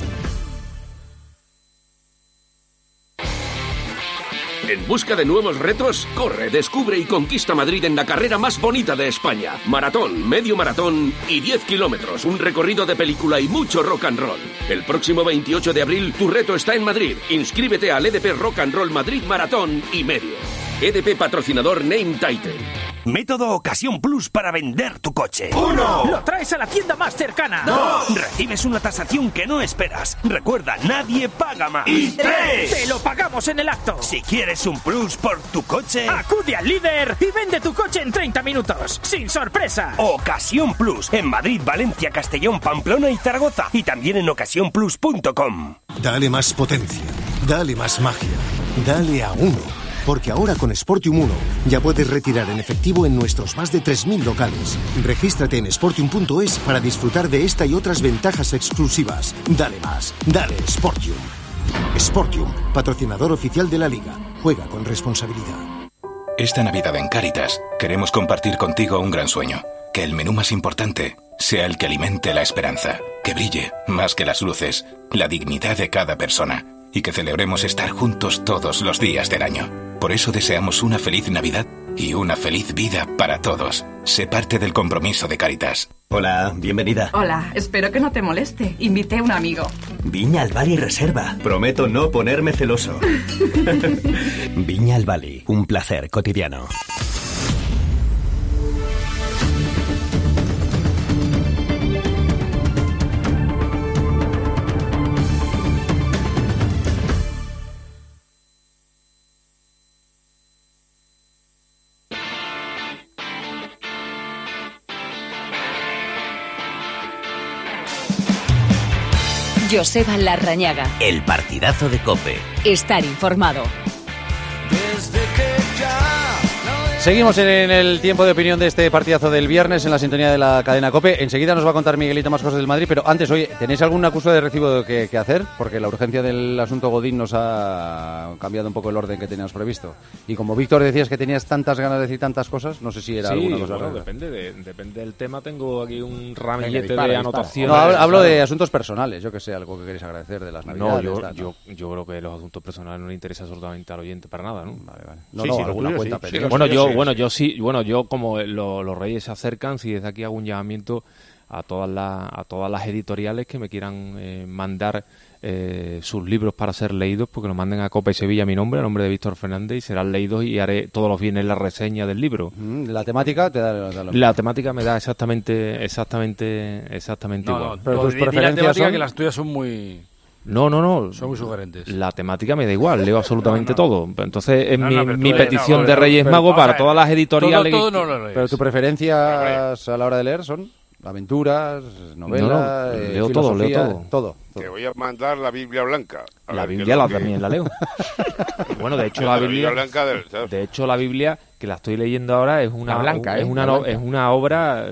En busca de nuevos retos, corre, descubre y conquista Madrid en la carrera más bonita de España. Maratón, medio maratón y 10 kilómetros, un recorrido de película y mucho rock and roll. El próximo 28 de abril, tu reto está en Madrid. Inscríbete al EDP Rock and Roll Madrid Maratón y Medio. EDP patrocinador Name Title. Método Ocasión Plus para vender tu coche. 1. Lo traes a la tienda más cercana. 2. Recibes una tasación que no esperas. Recuerda, nadie paga más. Y 3. Te lo pagamos en el acto. Si quieres un plus por tu coche, acude al líder y vende tu coche en 30 minutos. Sin sorpresa. Ocasión Plus. En Madrid, Valencia, Castellón, Pamplona y Zaragoza. Y también en ocasiónplus.com. Dale más potencia. Dale más magia. Dale a uno. Porque ahora con Sportium 1 ya puedes retirar en efectivo en nuestros más de 3.000 locales. Regístrate en sportium.es para disfrutar de esta y otras ventajas exclusivas. Dale más, dale Sportium. Sportium, patrocinador oficial de la Liga. Juega con responsabilidad. Esta Navidad en Cáritas queremos compartir contigo un gran sueño. Que el menú más importante sea el que alimente la esperanza. Que brille, más que las luces, la dignidad de cada persona. Y que celebremos estar juntos todos los días del año. Por eso deseamos una feliz Navidad y una feliz vida para todos. Sé parte del compromiso de Cáritas. Hola, bienvenida. Hola, espero que no te moleste. Invité a un amigo. Viña al Bali Reserva. Prometo no ponerme celoso. Viña al Bali, un placer cotidiano. Joseba Larrañaga. El partidazo de COPE. Estar informado. Seguimos en el tiempo de opinión de este partidazo del viernes en la sintonía de la cadena COPE. Enseguida nos va a contar Miguelito más cosas del Madrid, pero antes, oye, ¿tenéis algún acuso de recibo que hacer? Porque la urgencia del asunto Godín nos ha cambiado un poco el orden que teníamos previsto. Y como Víctor decías que tenías tantas ganas de decir tantas cosas, no sé si era alguna cosa bueno, depende del tema. Tengo aquí un ramillete de anotaciones. No, hablo de asuntos personales, yo que sé, algo que queréis agradecer de las Navidades. No, yo creo que los asuntos personales no le interesa absolutamente al oyente para nada, ¿no? Vale. Alguna cuenta pendiente. Bueno, yo como los Reyes se acercan, si desde aquí hago un llamamiento a todas las editoriales que me quieran mandar sus libros para ser leídos, porque nos manden a Cope Sevilla mi nombre, a nombre de Víctor Fernández, y serán leídos y haré todos los viernes la reseña del libro. ¿La temática te da La temática me da exactamente igual. Pero tus preferencias la temática que las tuyas son muy... No. Son muy sugerentes. La temática me da igual, leo absolutamente todo. Entonces es mi petición de Reyes Magos para todas las editoriales. Todo no lo lees. Pero tus preferencias a la hora de leer son aventuras, novelas, leo todo. Te voy a mandar la Biblia Blanca. La Biblia también la leo. Bueno, de hecho la Biblia blanca la Biblia que la estoy leyendo ahora es una blanca, es una obra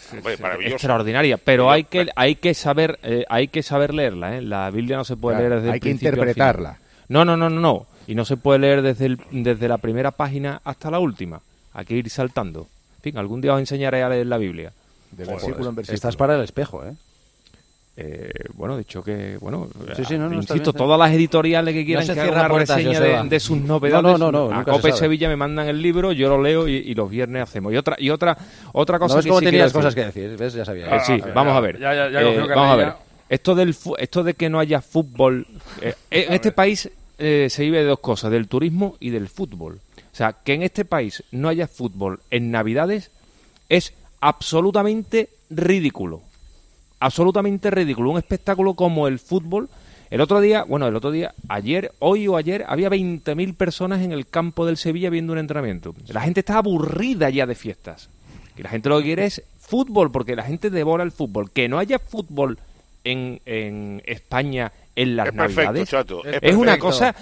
extraordinaria, pero hay que saber leerla, ¿eh? La Biblia no se puede leer desde el principio. Hay que interpretarla. No. Y no se puede leer desde la primera página hasta la última. Hay que ir saltando. En fin, algún día os enseñaré a leer la Biblia. De versículo en versículo. Estás para el espejo, ¿eh? Bueno, dicho que, insisto, bien, todas las editoriales que quieran que haga una reseña de sus novedades, a Cope Sevilla me mandan el libro, yo lo leo y los viernes hacemos. Y otra cosa ¿no que cómo sí tenías cosas que decir? ¿Ves? Ya sabía. Sí, vamos a ver. Vamos a ver. Esto de que no haya fútbol, en este país se vive de dos cosas, del turismo y del fútbol. O sea, que en este país no haya fútbol en Navidades es absolutamente ridículo. Absolutamente ridículo. Un espectáculo como el fútbol. Hoy o ayer, había 20.000 personas en el campo del Sevilla viendo un entrenamiento. La gente está aburrida ya de fiestas. Y la gente lo que quiere es fútbol, porque la gente devora el fútbol. Que no haya fútbol en España en las Navidades Chato, es una cosa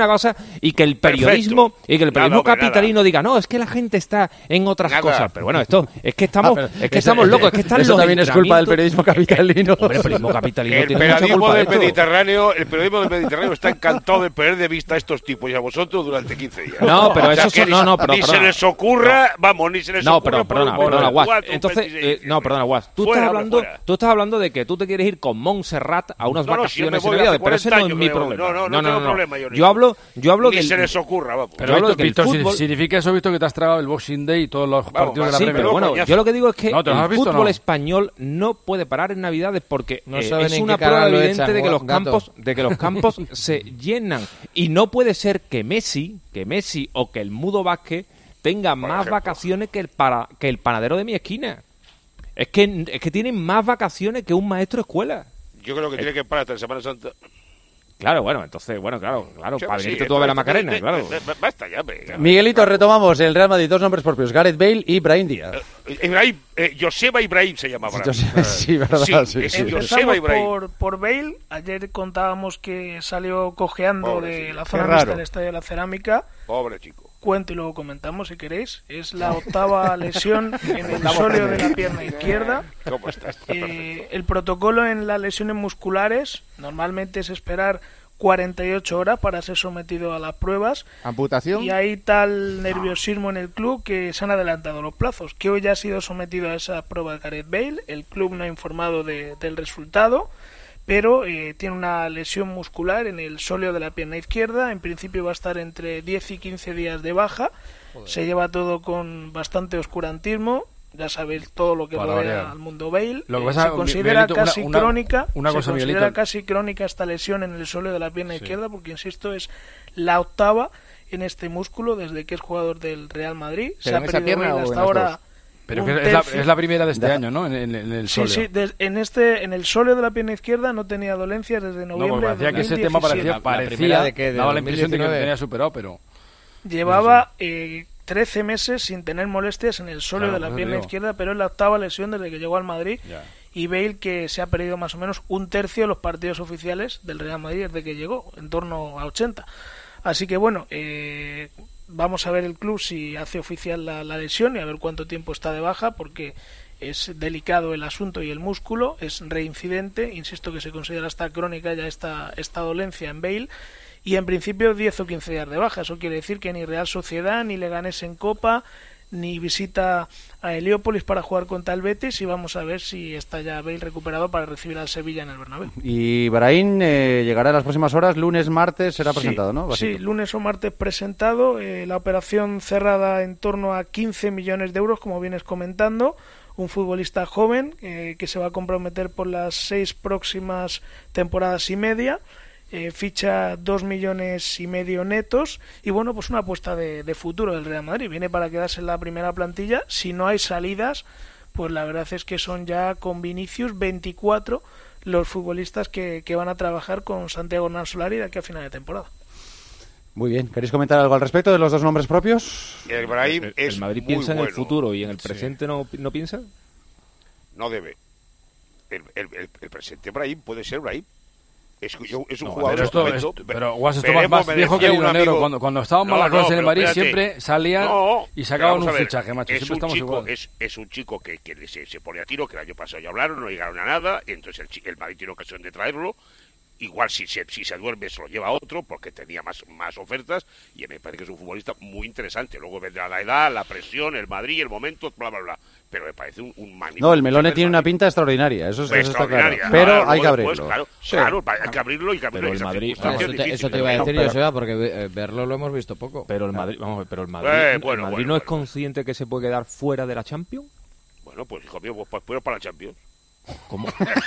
y que el periodismo capitalino diga no, es que la gente está en otras cosas, pero bueno, esto es que estamos locos, es que están eso también es culpa del periodismo capitalino. Hombre, el periodismo capitalino el periodismo del Mediterráneo está encantado de perder de vista a estos tipos y a vosotros durante 15 días. No, pero eso ni se les ocurra, ni se les ocurra. Perdona, Guas. Entonces, perdona, Guas. Tú estás hablando de que tú te quieres ir con Montserrat a unas vacaciones en Navidad, pero ese no es mi problema. No tengo problema. Yo hablo ni se les ocurra, vamos. Pero Víctor, significa eso, visto que te has tragado el Boxing Day y todos los partidos de la Premier. Pero bueno, yo lo que digo es que el fútbol español no puede parar en Navidades porque es una prueba evidente de que los campos se llenan. Y no puede ser que Messi o que el Mudo Vázquez tenga más vacaciones que el panadero de mi esquina. Es que tienen más vacaciones que un maestro de escuela. Yo creo que tiene que parar hasta la Semana Santa. Claro, claro, para venirte tú a ver la Macarena, claro. Basta ya, Miguelito, retomamos el Real Madrid, dos nombres propios, Gareth Bale y Brahim Díaz. Joseba Ibrahim se llamaba. Sí, verdad. Sí. Empezamos por Bale. Ayer contábamos que salió cojeando de la zona mixta del Estadio de la Cerámica. Pobre chico. Cuento y luego comentamos si queréis. Es la octava lesión en el sóleo de la pierna izquierda. ¿Cómo estás? El protocolo en las lesiones musculares normalmente es esperar 48 horas para ser sometido a las pruebas. ¿Amputación? Y hay tal nerviosismo en el club que se han adelantado los plazos. Que hoy ya ha sido sometido a esa prueba Gareth Bale. El club no ha informado del resultado, pero tiene una lesión muscular en el sóleo de la pierna izquierda. En principio va a estar entre 10 y 15 días de baja. Joder. Se lleva todo con bastante oscurantismo. Ya sabéis todo lo que rodea al mundo Bale. Se considera casi crónica. Se considera casi crónica esta lesión en el sóleo de la pierna izquierda, porque insisto, es la octava en este músculo desde que es jugador del Real Madrid. Se ha perdido hasta ahora. Pero que es la primera de este año, ¿no? En el sóleo. Sí, en el sóleo de la pierna izquierda no tenía dolencias desde noviembre de 2017. Que ese tema parecía daba la impresión de que lo tenía superado, pero... Llevaba 13 meses sin tener molestias en el sóleo de la pierna izquierda, pero es la octava lesión desde que llegó al Madrid. Y Bale, que se ha perdido más o menos un tercio de los partidos oficiales del Real Madrid desde que llegó, en torno a 80. Así que bueno... vamos a ver el club si hace oficial la lesión y a ver cuánto tiempo está de baja, porque es delicado el asunto y el músculo es reincidente. Insisto que se considera hasta crónica ya esta dolencia en Bale, y en principio 10 o 15 días de baja. Eso quiere decir que ni Real Sociedad, ni Leganés en Copa, ni visita a Heliópolis para jugar contra el Betis, y vamos a ver si está ya Bale recuperado para recibir al Sevilla en el Bernabéu. Y Brahim llegará en las próximas horas, lunes, martes será presentado, ¿no? Sí, lunes o martes presentado, la operación cerrada en torno a 15 millones de euros, como vienes comentando, un futbolista joven que se va a comprometer por las 6 próximas temporadas y media. Ficha 2,5 millones netos, y bueno, pues una apuesta de futuro del Real Madrid. Viene para quedarse en la primera plantilla. Si no hay salidas, pues la verdad es que son ya con Vinicius 24 los futbolistas que van a trabajar con Santiago Hernán Solari de aquí a final de temporada. Muy bien, ¿queréis comentar algo al respecto de los dos nombres propios? El Brahim es el Madrid muy piensa bueno. En el futuro y en el presente no piensa. No debe. El presente Brahim puede ser Brahim. Es un No, jugador pero Guas, esto más viejo que un Negro. Cuando estábamos las cosas en el Madrid siempre salían y sacaban un fichaje, macho. Siempre estamos igual. Es un chico que se pone a tiro, que el año pasado ya hablaron, no llegaron a nada, y entonces el Madrid tiene ocasión de traerlo. Igual si se duerme se lo lleva otro porque tenía más ofertas, y me parece que es un futbolista muy interesante. Luego vendrá la edad, la presión, el Madrid, el momento, bla, bla, bla. Pero me parece un magnífico. No, el Melone tiene una pinta extraordinaria, eso está claro. Pero hay que abrirlo. Claro, hay que abrirlo y que abrirlo. Pero el Madrid, eso te iba a decir, Joseba, porque verlo lo hemos visto poco. Pero el Madrid, vamos a ver, pero el Madrid no es consciente que se puede quedar fuera de la Champions. Bueno, pues hijo mío, pues fuera para la Champions. ¿Cómo?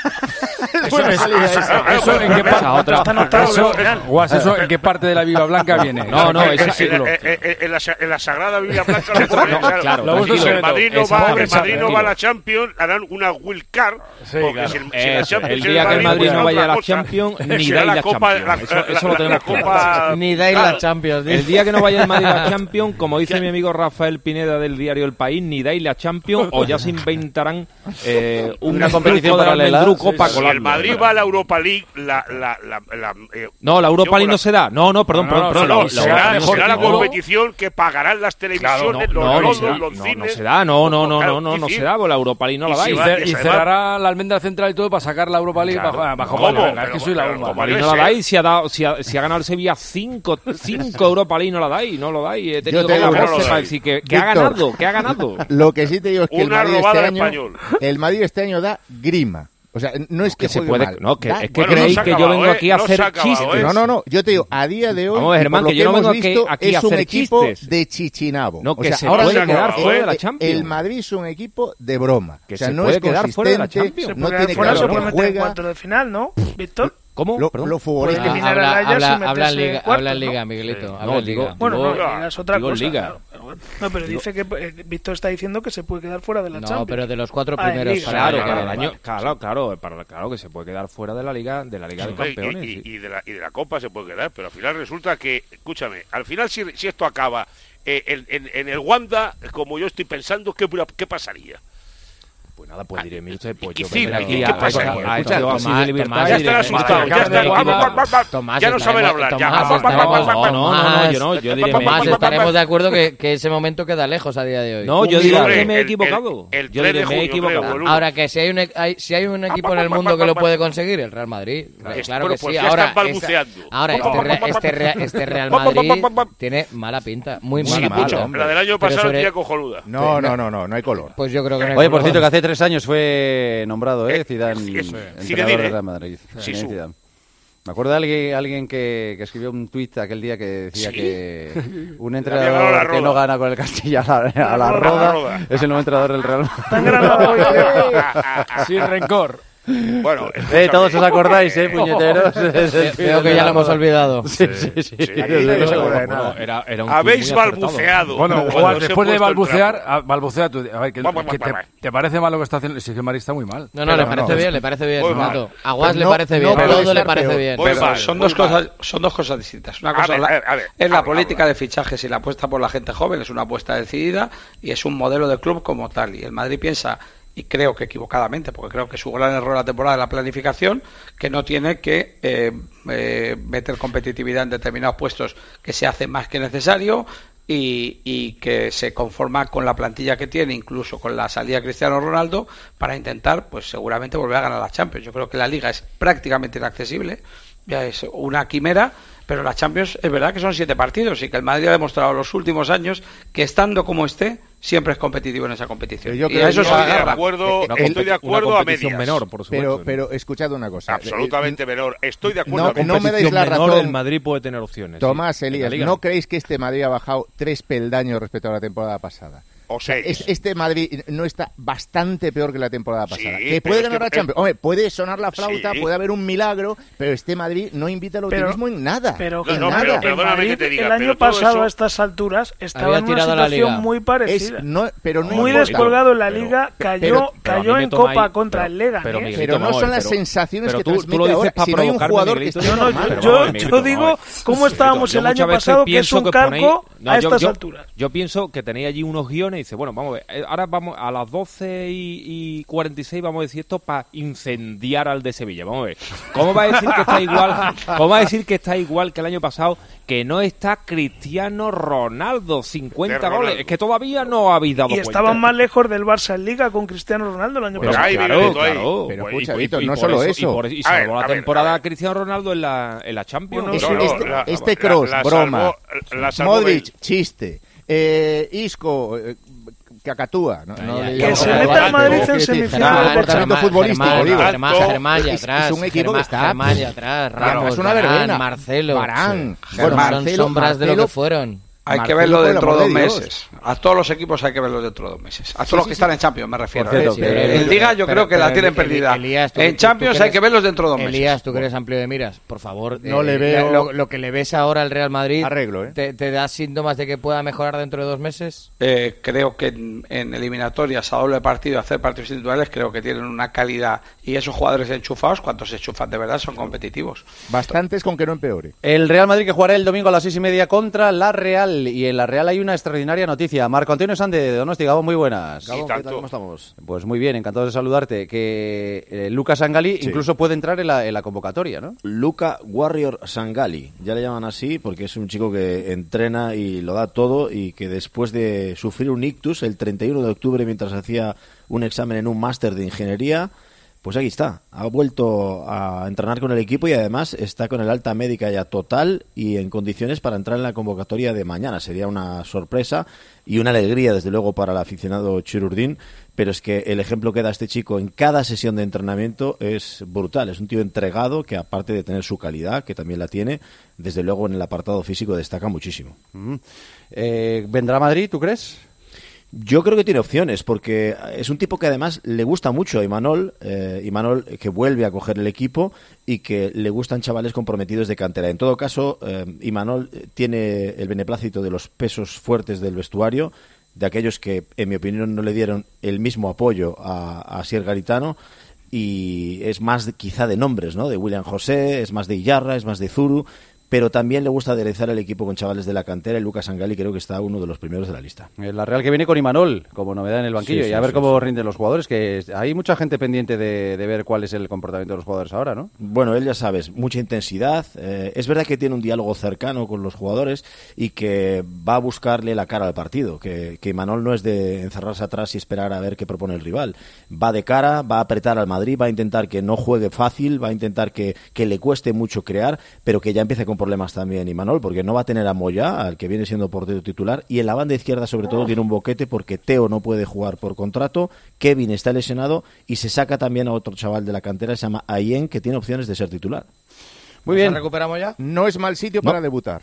Eso en qué parte eso en qué parte de la Biblia Blanca viene. En la Sagrada Biblia Blanca claro. El Madrid no va a la Champions, harán una Wild Card. El día que el Madrid no vaya a la Champions, ni dais la Champions. Eso lo tenemos claro. Ni dais la Champions. El día que no vaya el Madrid a la Champions, como dice mi amigo Rafael Pineda del diario El País, ni dais la Champions o ya se inventarán una competición paralela. Si el Madrid va a la Europa League, no, la Europa League no se da. Perdón. Será la competición que pagarán las televisiones, los cines. No se da, no se da, la Europa League no la dais. Y cerrará la almendra central y todo para sacar la Europa League bajo palio. Es que soy la bomba. No la dais, si ha ganado el Sevilla 5 Europa League, no la dais, no lo dais. He tenido que dar voces para decir que ha ganado. Lo que sí te digo es que el Madrid este año da grima. O sea, no es que se puede mal. No, es que creéis que yo vengo aquí a hacer chistes. No. Yo te digo, a día de hoy, vamos, Germán, que yo no vengo aquí a hacer un equipo chistes de chichinabo. No, que se puede quedar fuera de la Champions. El Madrid es un equipo de broma. Que se puede quedar fuera de la Champions. No tiene claro que juega. En cuarto de final, ¿no, Víctor? ¿Cómo? Lo futbolístico. Habla en Liga, Miguelito. No, digo, es otra cosa. Liga. No, pero dice que Víctor está diciendo que se puede quedar fuera de la Champions. No, pero de los 4 primeros. Claro, que se puede quedar fuera de la Liga de Campeones. Y de la Copa se puede quedar, pero al final resulta que, escúchame, al final si esto acaba en el Wanda, como yo estoy pensando, ¿qué pasaría? Pues nada, pues diré, mire usted, pues yo vengo aquí a así de libertad. Ya están asustados, ya no saben hablar. Yo diré, Tomás, estaremos de acuerdo que ese momento queda lejos a día de hoy. No, yo diré que me he equivocado. Yo diré, me he equivocado. Ahora, que si hay un equipo en el mundo que lo puede conseguir, el Real Madrid. Claro que sí. Ahora, este Real Madrid tiene mala pinta, muy mala pinta. La del año pasado tenía cojonuda. No hay color. Pues yo creo que no hay color. Oye, por cierto, que hace 3 años fue nombrado Zidane entrenador de Real Madrid. Me acuerdo de alguien que escribió un tuit aquel día que decía que un entrenador que no gana con el Castilla a la Roda es el nuevo entrenador del Real Madrid. Sin rencor. Bueno, todos os acordáis, puñeteros. Creo que ya lo hemos olvidado. Sí. Habéis balbuceado. Bueno, después de balbucea tú. A ver, ¿te parece mal lo que está haciendo? Si es que Madrid está muy mal. No, le parece bien. A Guas le parece bien. Todo le parece bien. Son dos cosas distintas. Una cosa es la política de fichajes y la apuesta por la gente joven. Es una apuesta decidida y es un modelo de club como tal. Y el Madrid piensa, y creo que equivocadamente, porque creo que su gran error la temporada es la planificación, que no tiene que meter competitividad en determinados puestos que se hace más que necesario y que se conforma con la plantilla que tiene, incluso con la salida de Cristiano Ronaldo, para intentar, pues seguramente volver a ganar la Champions. Yo creo que la Liga es prácticamente inaccesible, ya es una quimera, pero la Champions es verdad que son 7 partidos y que el Madrid ha demostrado en los últimos años que estando como esté, siempre es competitivo en esa competición. Yo creo y a eso se agarra. Estoy de acuerdo a medias. Menor, por supuesto. Pero escuchad una cosa. Absolutamente menor. Estoy de acuerdo. No me dais la razón. El Madrid puede tener opciones. Tomás, Elías, ¿no creéis que este Madrid ha bajado 3 peldaños respecto a la temporada pasada? O 6. Este Madrid no está bastante peor que la temporada pasada. Sí, que puede ganar la Champions. Hombre, puede sonar la flauta, puede haber un milagro, pero este Madrid no invita al optimismo en nada. Pero perdóname que te diga. El año pasado a estas alturas estaba en una situación muy parecida. Muy descolgado en la Liga, cayó en Copa contra el Lega. Pero no son las sensaciones que transmite ahora. Si no hay un jugador que esté normal. Yo digo cómo estábamos el año pasado, que es un calco a estas alturas. Yo pienso que tenéis allí unos guiones dice, bueno, vamos a ver, ahora vamos a las 12 y 46 vamos a decir esto para incendiar al de Sevilla. Vamos a ver, ¿cómo va a decir que está igual? ¿Cómo va a decir que está igual que el año pasado? Que no está Cristiano Ronaldo, 50 goles. Es que todavía no habéis dado cuenta. Y estaban más lejos del Barça en Liga con Cristiano Ronaldo el año pasado. Claro. Pero escucha, Víctor, no solo eso. Y salvó la temporada Cristiano Ronaldo en la Champions. Este Kroos, broma. Modric, chiste. Isco, cacatúa. Que se meta el Madrid en semifinales. Es un equipo que está atrás. Ramos, es una verbena. Marcelo. Varane. Son sombras de lo que fueron. Hay que verlo dentro de 2 meses. A todos los equipos hay que verlo dentro de 2 meses. A todos los que están en Champions, me refiero. En Liga yo creo que la tienen perdida. En Champions hay que verlos dentro de 2 meses. Elías, tú que eres amplio de miras, por favor. No le veo... Lo que le ves ahora al Real Madrid, arreglo, ¿te da síntomas de que pueda mejorar dentro de 2 meses? Creo que en eliminatorias, a doble partido, hacer partidos individuales, creo que tienen una calidad. Y esos jugadores enchufados, cuando se enchufan de verdad, son competitivos. Bastantes con que no empeore. El Real Madrid que jugará el domingo a las 6:30 contra la Real. Y en la Real hay una extraordinaria noticia. Marco Antonio Sande de Donosti. Gabón, muy buenas. Gabón, ¿qué tal? ¿Cómo estamos? Pues muy bien, encantado de saludarte. Que Luca Sangali incluso puede entrar en la convocatoria, ¿no? Luca Warrior Sangali, ya le llaman así porque es un chico que entrena y lo da todo, y que después de sufrir un ictus el 31 de octubre mientras hacía un examen en un máster de ingeniería, pues aquí está, ha vuelto a entrenar con el equipo y además está con el alta médica ya total y en condiciones para entrar en la convocatoria de mañana. Sería una sorpresa y una alegría, desde luego, para el aficionado Chirurdín, pero es que el ejemplo que da este chico en cada sesión de entrenamiento es brutal. Es un tío entregado que, aparte de tener su calidad, que también la tiene, desde luego en el apartado físico destaca muchísimo. ¿Vendrá a Madrid, tú crees? Yo creo que tiene opciones, porque es un tipo que además le gusta mucho a Imanol, que vuelve a coger el equipo y que le gustan chavales comprometidos de cantera. En todo caso, Imanol tiene el beneplácito de los pesos fuertes del vestuario, de aquellos que, en mi opinión, no le dieron el mismo apoyo a Asier Garitano, y es más quizá de nombres, ¿no? De William José, es más de Iyarra, es más de Zuru, pero también le gusta aderezar el equipo con chavales de la cantera, y Lucas Sangali creo que está uno de los primeros de la lista. La Real que viene con Imanol como novedad en el banquillo, y a ver cómo rinden los jugadores, que hay mucha gente pendiente de ver cuál es el comportamiento de los jugadores ahora, ¿no? Bueno, él ya sabes, mucha intensidad, es verdad que tiene un diálogo cercano con los jugadores y que va a buscarle la cara al partido, que Imanol no es de encerrarse atrás y esperar a ver qué propone el rival, va de cara, va a apretar al Madrid, va a intentar que no juegue fácil, va a intentar que le cueste mucho crear, pero que ya empiece con problemas también Imanol, porque no va a tener a Moyá, al que viene siendo portero titular, y en la banda izquierda sobre todo tiene un boquete porque Teo no puede jugar por contrato, Kevin está lesionado y se saca también a otro chaval de la cantera, se llama Ayen, que tiene opciones de ser titular. Muy bien. ¿Recuperamos ya? No es mal sitio para debutar.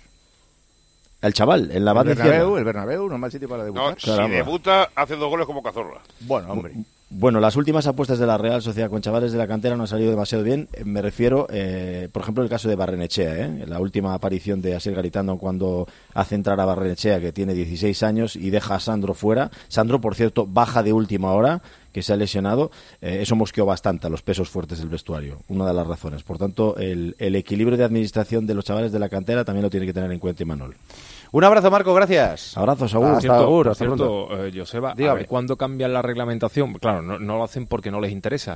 El chaval, en la banda izquierda. El Bernabéu no es mal sitio para debutar. No, si debuta, hace 2 goles como Cazorla. Bueno, hombre. Bueno, las últimas apuestas de la Real Sociedad con chavales de la cantera no han salido demasiado bien. Me refiero, por ejemplo, el caso de Barrenechea, la última aparición de Asier Garitano cuando hace entrar a Barrenechea, que tiene 16 años, y deja a Sandro fuera. Sandro, por cierto, baja de última hora, que se ha lesionado. Eso mosqueó bastante a los pesos fuertes del vestuario, una de las razones. Por tanto, el equilibrio de administración de los chavales de la cantera también lo tiene que tener en cuenta Imanol. Un abrazo, Marco, gracias. Abrazos, Agur. Hasta Agur, hasta pronto. Joseba, a ver cuándo cambian la reglamentación. Claro, no lo hacen porque no les interesa.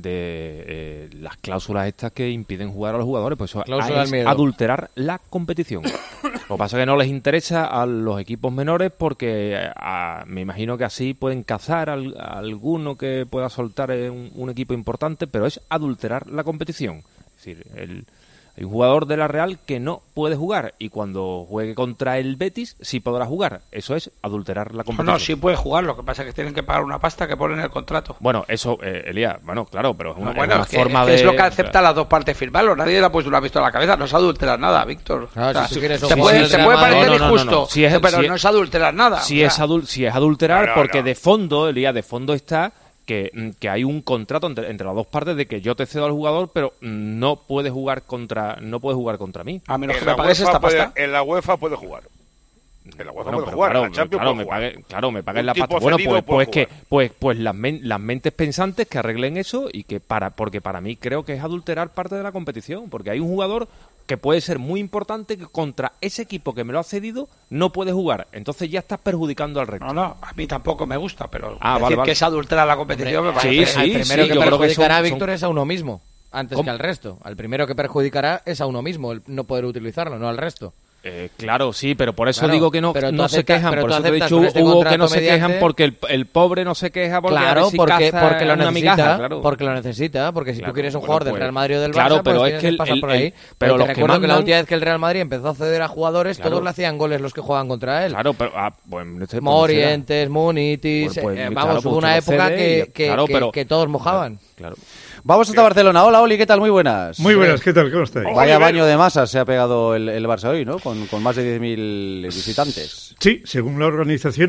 De las cláusulas estas que impiden jugar a los jugadores, pues eso es adulterar la competición. Lo que pasa es que no les interesa a los equipos menores porque me imagino que así pueden cazar a alguno que pueda soltar un equipo importante, pero es adulterar la competición. Es decir, hay un jugador de la Real que no puede jugar y cuando juegue contra el Betis sí podrá jugar. Eso es adulterar la competición. No, sí puede jugar, lo que pasa es que tienen que pagar una pasta que ponen en el contrato. Bueno, eso, Elías, bueno, claro, pero es una forma de... Es lo que acepta las dos partes firmarlo, nadie le ha puesto una pistola a la cabeza, no es adulterar nada, Víctor. Claro, o sea, se puede parecer injusto, pero no es adulterar nada. Si es adulterar, porque de fondo, Elías, de fondo está... Que hay un contrato entre las dos partes de que yo te cedo al jugador, pero no puedes jugar contra mí. A menos que me pagues esta pasta. En la UEFA puede jugar. En la UEFA puede jugar, en la Champions puede jugar. Me paguen la pasta. Bueno, pues las mentes pensantes que arreglen eso y que porque para mí creo que es adulterar parte de la competición, porque hay un jugador que puede ser muy importante, que contra ese equipo que me lo ha cedido no puede jugar. Entonces ya estás perjudicando al resto. No, a mí tampoco me gusta, pero vale. que es adulterar la competición me parece. Sí, el primero que perjudicará a Víctor es a uno mismo, antes que al resto. Al primero que perjudicará es a uno mismo, el no poder utilizarlo, no al resto. Claro, sí, pero por eso digo que no se quejan. Por eso te he dicho, este Hugo, que no se quejan porque el pobre no se queja porque porque lo necesita, migaja, claro. Porque lo necesita, porque si tú quieres un jugador del Real Madrid o del Barça, claro, pero pues es que pasar por ahí. Pero te recuerdo que la última vez que el Real Madrid empezó a ceder a jugadores, todos le hacían goles los que juegan contra él. Claro, pero Morientes, Munitis, vamos, hubo una época que todos mojaban. Claro. Vamos hasta Barcelona. Hola, Oli, ¿qué tal? Muy buenas. Muy buenas, ¿qué tal? ¿Cómo estáis? Vaya baño de masas se ha pegado el Barça hoy, ¿no? Con más de 10.000 visitantes. Sí, según la organización,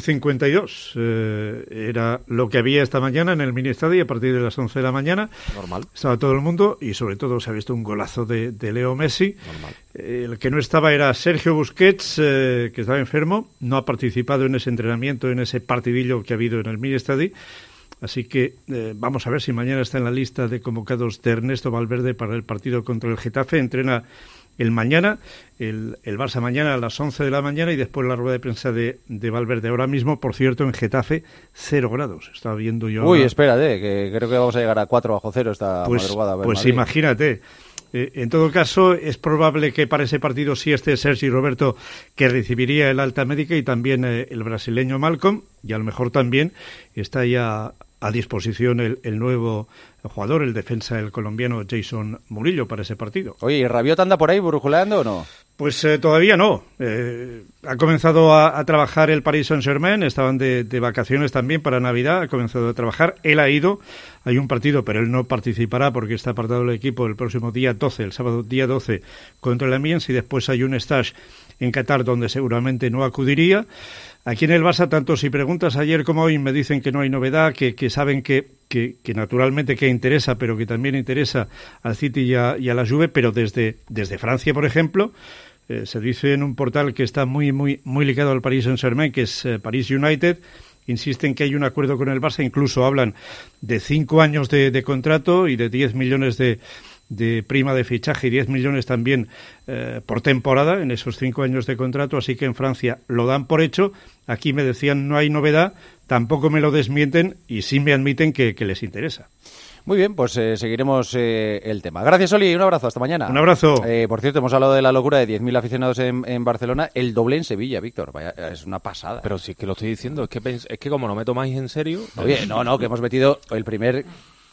11.052. Era lo que había esta mañana en el mini estadio a partir de las 11 de la mañana. Normal. Estaba todo el mundo y sobre todo se ha visto un golazo de Leo Messi. Normal. El que no estaba era Sergio Busquets, que estaba enfermo. No ha participado en ese entrenamiento, en ese partidillo que ha habido en el mini estadio. Así que vamos a ver si mañana está en la lista de convocados de Ernesto Valverde para el partido contra el Getafe. Entrena el mañana, el Barça mañana a las 11 de la mañana y después la rueda de prensa de Valverde. Ahora mismo, por cierto, en Getafe, 0 grados. Estaba viendo yo... Uy, espérate, que creo que vamos a llegar a 4 bajo cero esta madrugada. Pues imagínate. En todo caso, es probable que para ese partido sí esté Sergi Roberto, que recibiría el alta médica, y también el brasileño Malcolm, y a lo mejor también está ya a disposición el nuevo jugador, el defensa, el colombiano Jason Murillo, para ese partido. Oye, ¿y Rabiot anda por ahí brujuleando o no? Pues todavía no. Ha comenzado a trabajar el Paris Saint-Germain, estaban de vacaciones también para Navidad, ha comenzado a trabajar, él ha ido, hay un partido, pero él no participará porque está apartado del equipo el próximo día 12, el sábado día 12, contra el Amiens, y después hay un stage en Qatar donde seguramente no acudiría. Aquí en el Barça, tanto si preguntas ayer como hoy, me dicen que no hay novedad, que saben que naturalmente que interesa, pero que también interesa al City y a la Juve, pero desde Francia, por ejemplo, se dice en un portal que está muy ligado al Paris Saint-Germain, que es Paris United. Insisten que hay un acuerdo con el Barça, incluso hablan de 5 años de contrato y de 10 millones de prima de fichaje y 10 millones también por temporada en esos 5 años de contrato, así que en Francia lo dan por hecho. Aquí me decían no hay novedad, tampoco me lo desmienten y sí me admiten que les interesa. Muy bien, pues seguiremos el tema. Gracias, Oli, un abrazo, hasta mañana. Un abrazo. Por cierto, hemos hablado de la locura de 10.000 aficionados en Barcelona, el doble en Sevilla, Víctor. Vaya, es una pasada. Pero sí que lo estoy diciendo, es que como no me tomáis en serio... Oye, no, que hemos metido el primer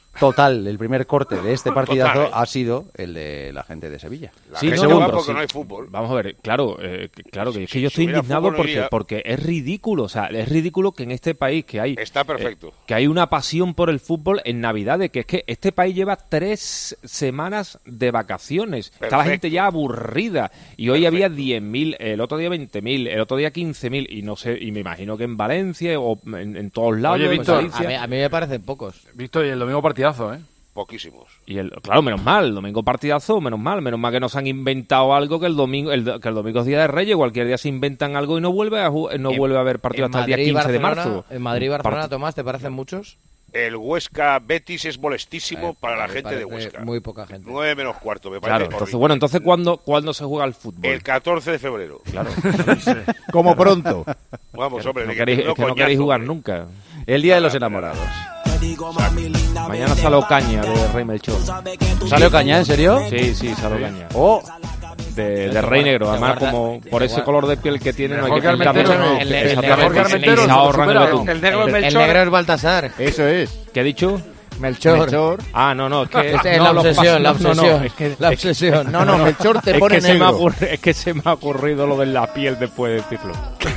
corte de este partidazo ha sido el de la gente de Sevilla. Sí, no, porque no hay fútbol. Vamos a ver, claro que es que yo estoy indignado porque es ridículo, o sea, es ridículo que en este país que hay está perfecto, que hay una pasión por el fútbol en Navidades, que es que este país lleva 3 semanas de vacaciones, está la gente ya aburrida y hoy había 10.000, el otro día 20.000, el otro día 15.000 y no sé, y me imagino que en Valencia o en todos lados. Oye, Víctor, a mí me parecen pocos. Víctor, y el domingo partidazo, poquísimos. Y claro, menos mal, el domingo partidazo, menos mal que nos han inventado algo, que el domingo es Día de Reyes, cualquier día se inventan algo y no vuelve a haber partido hasta el día 15 de marzo. En Madrid y Barcelona, Tomás, ¿te parecen muchos? El Huesca Betis es molestísimo para la gente de Huesca. Muy poca gente. 9 menos cuarto, me parece. Claro, entonces ¿cuándo se juega el fútbol? El 14 de febrero. Claro. Como pronto. Vamos, hombre. No queréis jugar nunca. El Día de los Enamorados. Mañana sale Ocaña de Rey Melchor. ¿Sale Ocaña, en serio? Sí, sale Ocaña. Oh. De Rey Negro, además como por ese color de piel que tiene no hay que pintarlo. El negro es Baltasar. Eso es. ¿Qué ha dicho? Melchor. Ah, no, es que... Es la obsesión. La obsesión. No, Melchor te pone negro. Es que se me ha ocurrido lo de la piel después de decirlo.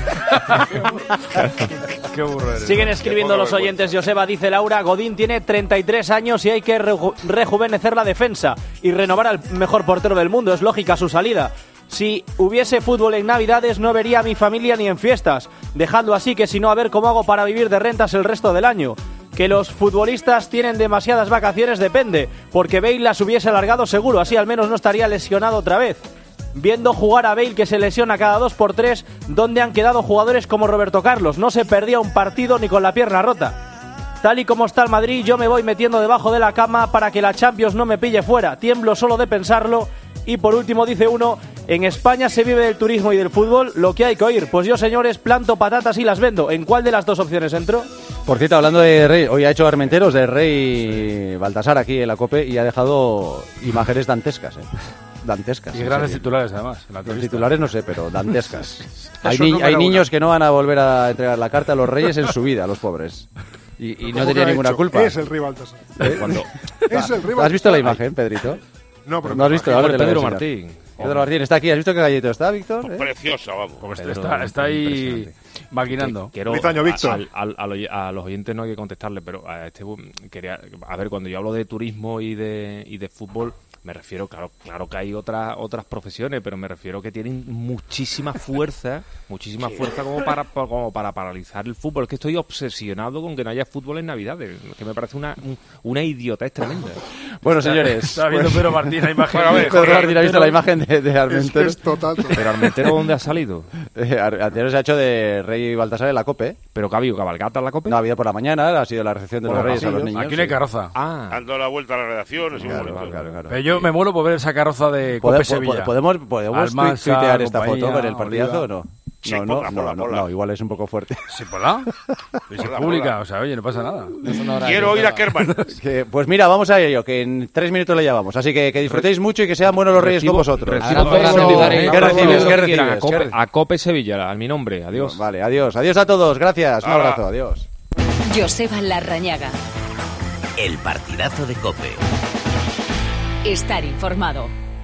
Qué burro eres. Siguen escribiendo los oyentes. Joseba dice: Laura, Godín tiene 33 años y hay que rejuvenecer la defensa y renovar al mejor portero del mundo. Es lógica su salida. Si hubiese fútbol en Navidades no vería a mi familia ni en fiestas. Dejadlo así, que si no, a ver cómo hago para vivir de rentas el resto del año. Que los futbolistas tienen demasiadas vacaciones depende, porque Bale las hubiese alargado seguro, así al menos no estaría lesionado otra vez. Viendo jugar a Bale, que se lesiona cada 2x3, ¿dónde han quedado jugadores como Roberto Carlos? No se perdía un partido ni con la pierna rota. Tal y como está el Madrid, yo me voy metiendo debajo de la cama para que la Champions no me pille fuera. Tiemblo solo de pensarlo Y por último dice uno, en España se vive del turismo y del fútbol, lo que hay que oír. Pues yo, señores, planto patatas y las vendo. ¿En cuál de las dos opciones entro? Por cierto, hablando de Rey, hoy ha hecho Armenteros de Rey Baltasar aquí en la COPE y ha dejado imágenes dantescas, dantescas. Y grandes titulares, además. Los titulares no sé, pero dantescas. Hay niños que no van a volver a entregar la carta a los Reyes en su vida, los pobres. Y no tenía ninguna culpa. Es el Rey Baltasar. Es el Rey Baltasar. ¿Has visto la imagen, Pedrito? No, pero no has visto. Ahora Pedro Martín. Pedro Martín está aquí. ¿Has visto qué gallito está, Víctor? Preciosa, vamos. Está ahí maquinando. Quiero, Feliz año, Víctor. A los oyentes no hay que contestarle, pero a ver, cuando yo hablo de turismo y de fútbol, me refiero, claro que hay otras profesiones, pero me refiero que tienen muchísima fuerza como para paralizar el fútbol. Es que estoy obsesionado con que no haya fútbol en Navidades, que me parece una idiotez tremenda. Bueno, señores, está viendo Pedro Martín la imagen. Pedro Martín ha visto la imagen de Armenteros. Es total. Pero Armenteros, ¿dónde ha salido? Armenteros se ha hecho de Rey Baltasar en la COPE. ¿Pero que ha habido cabalgata en la COPE? No, ha habido por la mañana, ha sido la recepción de los Reyes a los niños. Aquí no hay carroza. Dando la vuelta a la redacción. Claro. Pero yo me muero por ver esa carroza de COPE Sevilla. ¿Podemos tuitear esta compañía, foto con el partidazo o no? Sí, No, igual es un poco fuerte. Sí, ponla. Es pública, o sea, oye, no pasa nada. Quiero oír a Kerman. Pues mira, vamos a ello, que en 3 minutos le llevamos. Así que disfrutéis mucho y que sean buenos los Reyes con vosotros. ¿Qué recibes? A COPE Sevilla, a mi nombre. Adiós. Vale, adiós. Adiós a todos. Gracias. Un abrazo. Adiós. Joseba Larrañaga. El partidazo de COPE. Estar informado.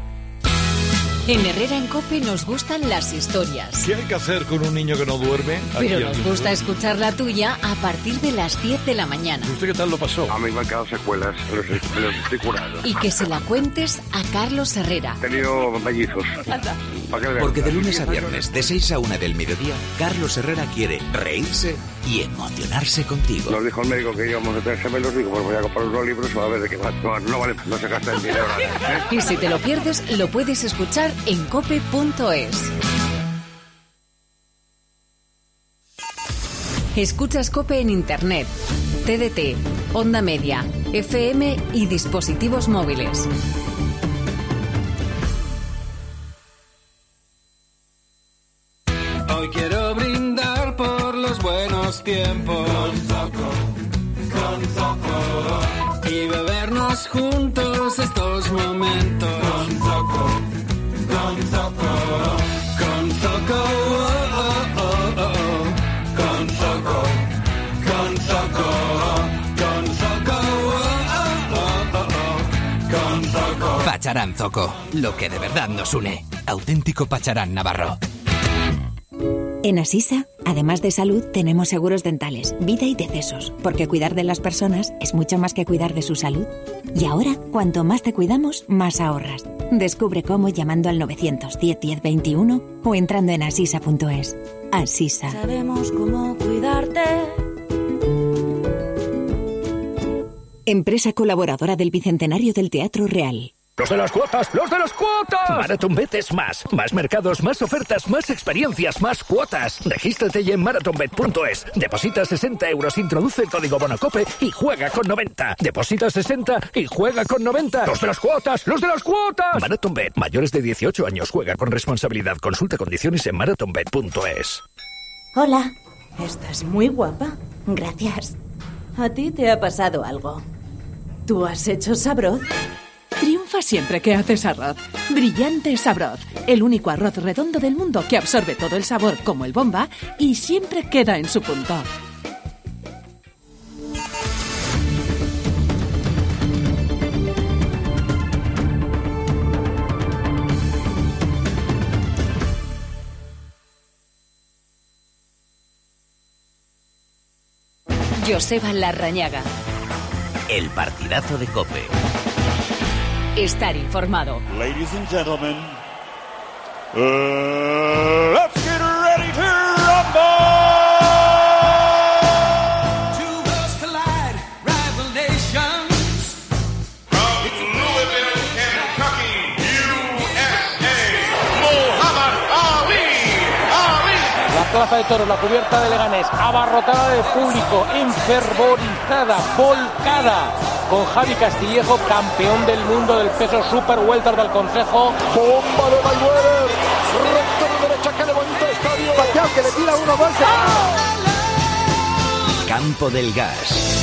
En Herrera en COPE nos gustan las historias. ¿Qué hay que hacer con un niño que no duerme? Pero nos gusta escuchar la tuya a partir de las 10 de la mañana. ¿Usted qué tal lo pasó? A mí me han quedado secuelas, me los estoy curando. Y que se la cuentes a Carlos Herrera. He tenido mellizos. Porque de lunes a viernes, de 6 a 1 del mediodía, Carlos Herrera quiere reírse y emocionarse contigo. Nos dijo el médico que íbamos a tener gemelos, digo, pues voy a comprar unos libros y a ver de qué va. No se gasta el dinero. Y si te lo pierdes, lo puedes escuchar en cope.es. Escuchas COPE en Internet, TDT, Onda Media, FM y dispositivos móviles. Hoy quiero brindar por los buenos tiempos con Zoco y bebernos juntos estos momentos con Zoco, con Zoco, con Zoco, con Zoco, con Zoco. Pacharán Zoco, lo que de verdad nos une. Auténtico Pacharán Navarro. En Asisa, además de salud, tenemos seguros dentales, vida y decesos, porque cuidar de las personas es mucho más que cuidar de su salud. Y ahora, cuanto más te cuidamos, más ahorras. Descubre cómo llamando al 910 10 21 o entrando en asisa.es. Asisa. Sabemos cómo cuidarte. Empresa colaboradora del Bicentenario del Teatro Real. ¡Los de las cuotas! ¡Los de las cuotas! MarathonBet es más. Más mercados, más ofertas, más experiencias, más cuotas. Regístrate ya en marathonbet.es. Deposita 60 euros, introduce el código BONOCOPE y juega con 90. Deposita 60 y juega con 90. ¡Los de las cuotas! ¡Los de las cuotas! MarathonBet. Mayores de 18 años. Juega con responsabilidad. Consulta condiciones en marathonbet.es. Hola. Estás muy guapa. Gracias. ¿A ti te ha pasado algo? ¿Tú has hecho Sabroz? Triunfa siempre que haces arroz. Brillante Sabroz, el único arroz redondo del mundo que absorbe todo el sabor como el Bomba y siempre queda en su punto. Joseba Larrañaga. El partidazo de COPE. Estar informado. Ladies and gentlemen, let's get ready to rumble! Two worlds collide, rival nations. From Louisville, Kentucky, USA, Muhammad Ali. La Plaza de Toros, la cubierta de Leganés, abarrotada de público, enfervorizada, volcada con Javi Castillejo, campeón del mundo del peso super welter del Consejo. Bomba de Mayweather. Recta de derecha que levanta el estadio. Pacquiao que le tira 1-2. Campo del Gas.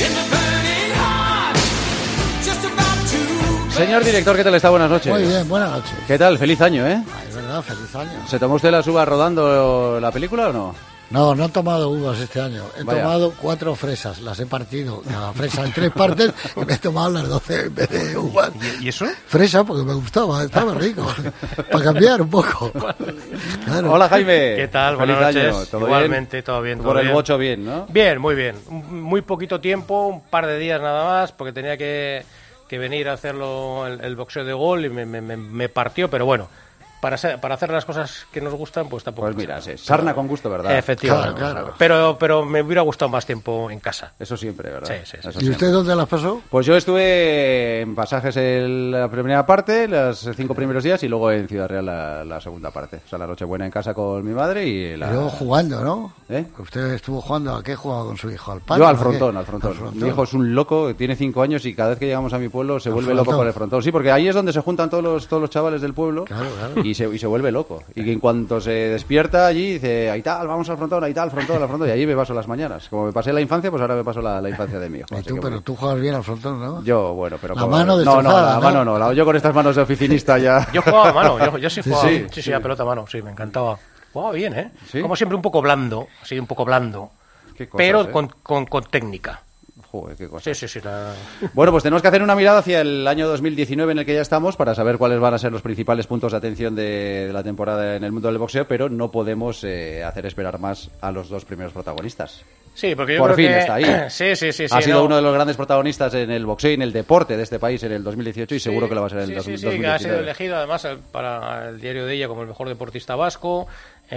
Señor director, ¿qué tal está? Buenas noches. Muy bien, buenas noches. ¿Qué tal? Feliz año, ¿eh? Ay, es verdad, feliz año. ¿Se tomó usted las uvas rodando la película o no? No, no he tomado uvas este año. He Vaya. tomado 4 fresas, las he partido, cada fresa en 3 partes, y me he tomado las 12 en vez de uvas. ¿Y eso? Fresa porque me gustaba, estaba rico, para cambiar un poco. Claro. Hola, Jaime. ¿Qué tal? Feliz Buenas año. noches. ¿Todo Igualmente, bien? todo bien. Por el bocho bien, ¿no? Bien, muy bien. Muy poquito tiempo, un par de días nada más, porque tenía que venir a hacerlo el boxeo de gol y me partió, pero bueno. Para hacer las cosas que nos gustan, pues tampoco. Pues mira, sarna con gusto, ¿verdad? Efectivamente. Claro. Pero me hubiera gustado más tiempo en casa. Eso siempre, ¿verdad? Sí. Eso ¿Y siempre. usted dónde las pasó? Pues yo estuve en Pasajes en la primera parte, los 5 primeros días, y luego en Ciudad Real la segunda parte. O sea, la Nochebuena en casa con mi madre y la... Y luego jugando, ¿no? ¿Eh? ¿Usted estuvo jugando? ¿A qué jugaba con su hijo? ¿Al pan? Yo al ¿A qué? frontón. Al frontón. Mi hijo es un loco, tiene 5 años y cada vez que llegamos a mi pueblo se vuelve frontón. loco con el frontón. Sí, porque ahí es donde se juntan todos los chavales del pueblo. Claro. Y se vuelve loco. Y en cuanto se despierta allí, dice, ahí tal, vamos al frontón, ahí tal, al frontón. Y allí me paso las mañanas. Como me pasé la infancia, pues ahora me paso la infancia de mi hijo. Y Así tú, que pero bueno. tú juegas bien al frontón, ¿no? Yo, bueno, pero... La mano destrozada, No, la ¿no? mano no. Yo con estas manos de oficinista ya... Yo jugaba a mano, yo sí jugaba. Sí. Sí, a pelota a mano, sí, me encantaba. Jugaba bien, ¿eh? ¿Sí? Como siempre un poco blando, así un poco blando. Qué cosas, Pero ¿eh? con técnica. Joder, qué cosa. Sí. Bueno, pues tenemos que hacer una mirada hacia el año 2019 en el que ya estamos para saber cuáles van a ser los principales puntos de atención de la temporada en el mundo del boxeo, pero no podemos hacer esperar más a los 2 primeros protagonistas. Sí, porque yo Por creo fin que... está ahí. Sí. Ha sido no. uno de los grandes protagonistas en el boxeo y en el deporte de este país en el 2018 y seguro que lo va a ser en el Sí, 2019. que ha sido elegido además para el diario de ella como el mejor deportista vasco,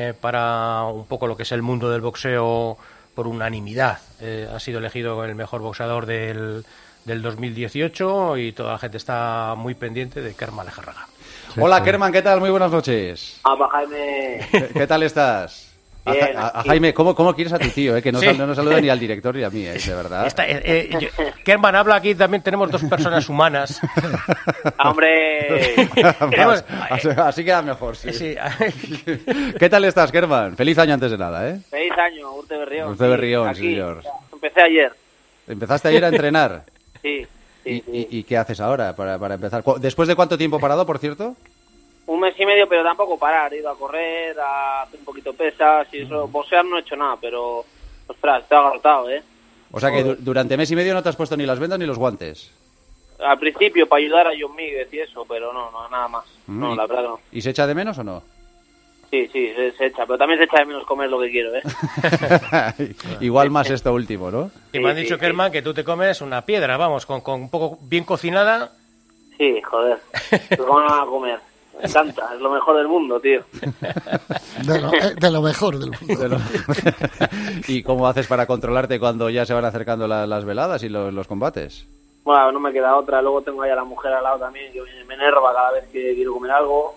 para un poco lo que es el mundo del boxeo por unanimidad. Ha sido elegido el mejor boxeador del 2018 y toda la gente está muy pendiente de Kerman Lejarraga. Hola, Kerman, ¿qué tal? Muy buenas noches. Hola, Jaime. ¿Qué tal estás? Bien, a Jaime, ¿cómo quieres a tu tío? Que no, Sí. no saluda ni al director ni a mí, de verdad. Kerman habla aquí, también tenemos 2 personas humanas. ¡Hombre! Tenemos- Así queda mejor, sí. Sí. ¿Qué tal estás, Kerman? Feliz año antes de nada, ¿eh? Feliz año, Urte Berrión. Urte Berrión, aquí. señor. Empecé ayer. ¿Empezaste ayer a entrenar? Sí. ¿Y qué haces ahora para empezar? ¿Después de cuánto tiempo parado, por cierto? 1 mes y medio, pero tampoco parar. He ido a correr, a hacer un poquito pesas y eso. Boxear no he hecho nada, pero... Ostras, estoy agarrotado, ¿eh? O sea que durante mes y medio no te has puesto ni las vendas ni los guantes. Al principio, para ayudar a John Míguez y eso, pero no, nada más. No, la verdad que no. ¿Y se echa de menos o no? Sí, se echa, pero también se echa de menos comer lo que quiero, ¿eh? Igual más esto último, ¿no? Y me han dicho, Kerman, que tú te comes una piedra, vamos, con un poco bien cocinada. Sí, joder. ¿Cómo no van a comer? Me encanta, es lo mejor del mundo, tío. De lo mejor del mundo. ¿Y cómo haces para controlarte cuando ya se van acercando las veladas y los combates? Bueno, no me queda otra. Luego tengo ahí a la mujer al lado también, que me enerva cada vez que quiero comer algo.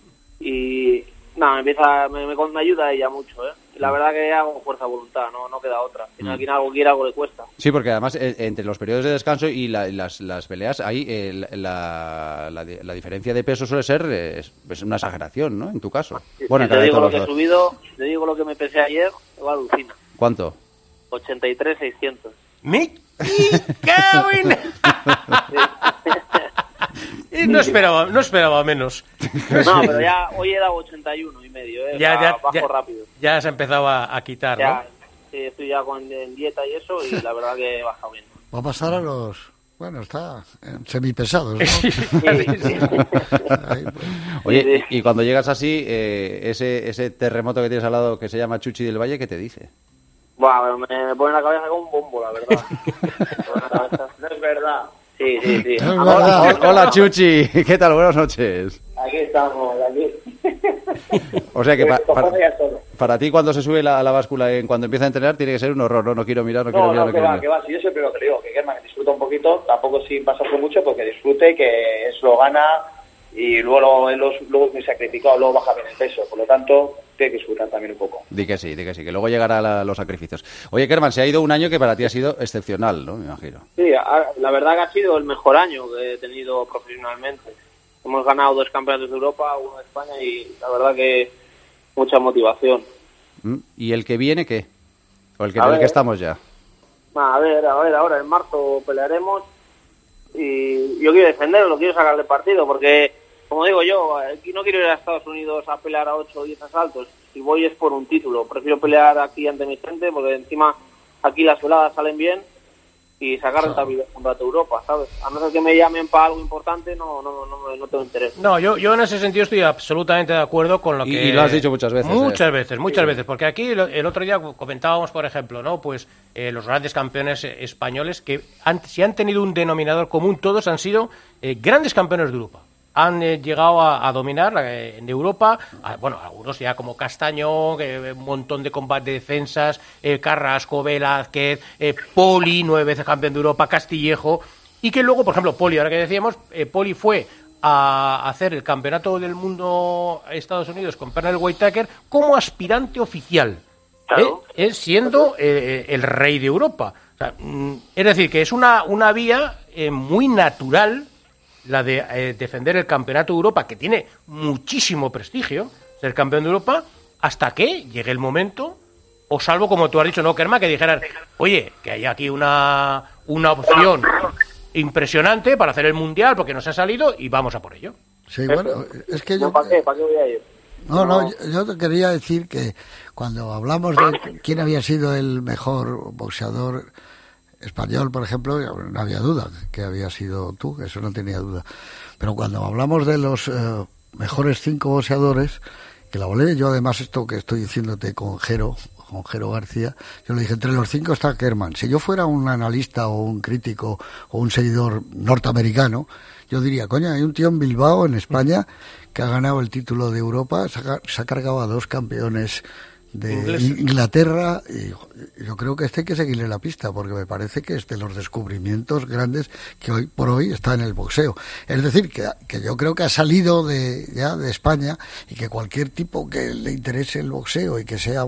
Y nada, me ayuda ella mucho, ¿eh? Y la verdad que hago fuerza de voluntad, no queda otra. Al final, quien algo quiere, algo le cuesta. Sí, porque además entre los periodos de descanso y las peleas, ahí la diferencia de peso suele ser es una exageración, ¿no? En tu caso. Bueno, Si te digo lo que he subido, si te digo lo que me pesé ayer, me alucina. ¿Cuánto? 83,600. ¡Me cago en... Y no esperaba menos. No, pero ya hoy he dado 81 y medio, bajo rápido. Ya se empezaba a quitar, Ya, ¿no? sí, estoy ya en dieta y eso, y la verdad que he bajado bien. Va a pasar a los... Bueno, está en semipesados, ¿no? Oye, y cuando llegas así, ese terremoto que tienes al lado que se llama Chuchi del Valle, ¿qué te dice? Buah, me pone la cabeza como un bombo, la verdad. No es verdad. Sí. Hola, Chuchi, ¿qué tal? Buenas noches. Aquí estamos, aquí. O sea que para ti cuando se sube a la báscula cuando empieza a entrenar tiene que ser un horror, ¿no? No quiero mirar, no quiero mirar. Que va, si yo siempre lo que digo, que Kerman disfruta un poquito, tampoco sin pasarse mucho, porque disfrute, que eso lo gana y luego es muy sacrificado, luego baja bien el peso, por lo tanto tiene que disfrutar también un poco. Di que sí, que luego llegará los sacrificios. Oye, Kerman, se ha ido un año que para ti ha sido excepcional, ¿no? Me imagino. Sí, la verdad que ha sido el mejor año que he tenido profesionalmente. Hemos ganado 2 campeonatos de Europa, 1 de España y la verdad que mucha motivación. ¿Y el que viene qué? ¿O el que estamos ya? A ver, ahora en marzo pelearemos y yo quiero defenderlo, quiero sacar del partido porque, como digo yo, aquí no quiero ir a Estados Unidos a pelear a 8 o 10 asaltos. Si voy es por un título. Prefiero pelear aquí ante mi gente porque encima aquí las veladas salen bien y sacar rentabilidad del Campeonato de Europa, ¿sabes? A no ser que me llamen para algo importante, no tengo interés. No, yo en ese sentido estoy absolutamente de acuerdo con lo que... Y lo has dicho muchas veces. Muchas veces, porque aquí el otro día comentábamos, por ejemplo, ¿no? Pues los grandes campeones españoles que si han tenido un denominador común, todos han sido grandes campeones de Europa. Han llegado a dominar en Europa, algunos ya como Castaño, un montón de combate de defensas, Carrasco, Velázquez, Poli, 9 veces campeón de Europa, Castillejo, y que luego, por ejemplo, Poli, ahora que decíamos, Poli fue a hacer el campeonato del mundo a Estados Unidos con Pernell Whitaker como aspirante oficial, claro. Siendo el rey de Europa. O sea, es decir, que es una vía muy natural la de defender el campeonato de Europa, que tiene muchísimo prestigio, ser campeón de Europa, hasta que llegue el momento, o salvo, como tú has dicho, ¿no, Kerma? Que dijeran, oye, que hay aquí una opción impresionante para hacer el Mundial, porque nos ha salido, y vamos a por ello. Sí, bueno, es que yo... ¿Para qué voy a ir? Yo te quería decir que cuando hablamos de quién había sido el mejor boxeador español, por ejemplo, no había duda que había sido tú, eso no tenía duda. Pero cuando hablamos de los mejores 5 boxeadores, que la volé, yo además esto que estoy diciéndote con Jero García, yo le dije, entre los 5 está Kerman. Si yo fuera un analista o un crítico o un seguidor norteamericano, yo diría, coño, hay un tío en Bilbao, en España, que ha ganado el título de Europa, se ha cargado a 2 campeones de Inglaterra, y yo creo que hay que seguirle la pista porque me parece que es de los descubrimientos grandes que hoy por hoy está en el boxeo. Es decir, que yo creo que ha salido de España y que cualquier tipo que le interese el boxeo y que sea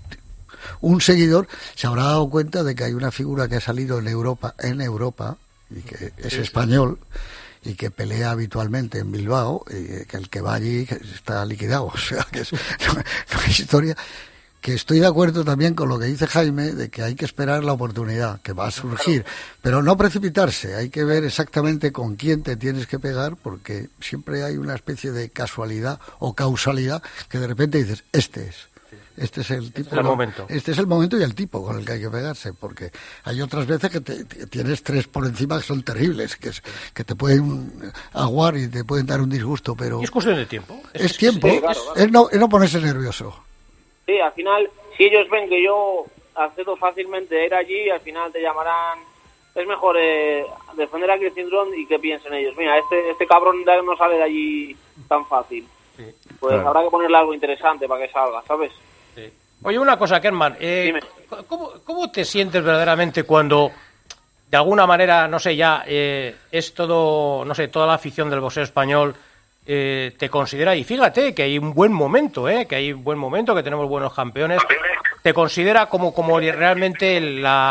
un seguidor se habrá dado cuenta de que hay una figura que ha salido en Europa y que es español y que pelea habitualmente en Bilbao, y que el que va allí está liquidado, o sea que no es historia. Que estoy de acuerdo también con lo que dice Jaime, de que hay que esperar la oportunidad, que va a surgir, pero no precipitarse, hay que ver exactamente con quién te tienes que pegar, porque siempre hay una especie de casualidad o causalidad que de repente dices, este es el tipo, este es el momento y el tipo con el que hay que pegarse, porque hay otras veces que tienes 3 por encima que son terribles, que te pueden aguar y te pueden dar un disgusto, pero... Y es cuestión de tiempo. Es tiempo, es no ponerse nervioso. Sí, al final, si ellos ven que yo accedo fácilmente a ir allí, al final te llamarán, es mejor defender aquí el cinturón y que piensen ellos, mira, este cabrón no sale de allí tan fácil. Sí, pues claro. Habrá que ponerle algo interesante para que salga, ¿sabes? Sí. Oye, una cosa, Kerman, ¿cómo te sientes verdaderamente cuando, de alguna manera, no sé, ya es todo, no sé, toda la afición del boxeo español te considera, y fíjate que hay un buen momento, que tenemos buenos campeones, te considera como realmente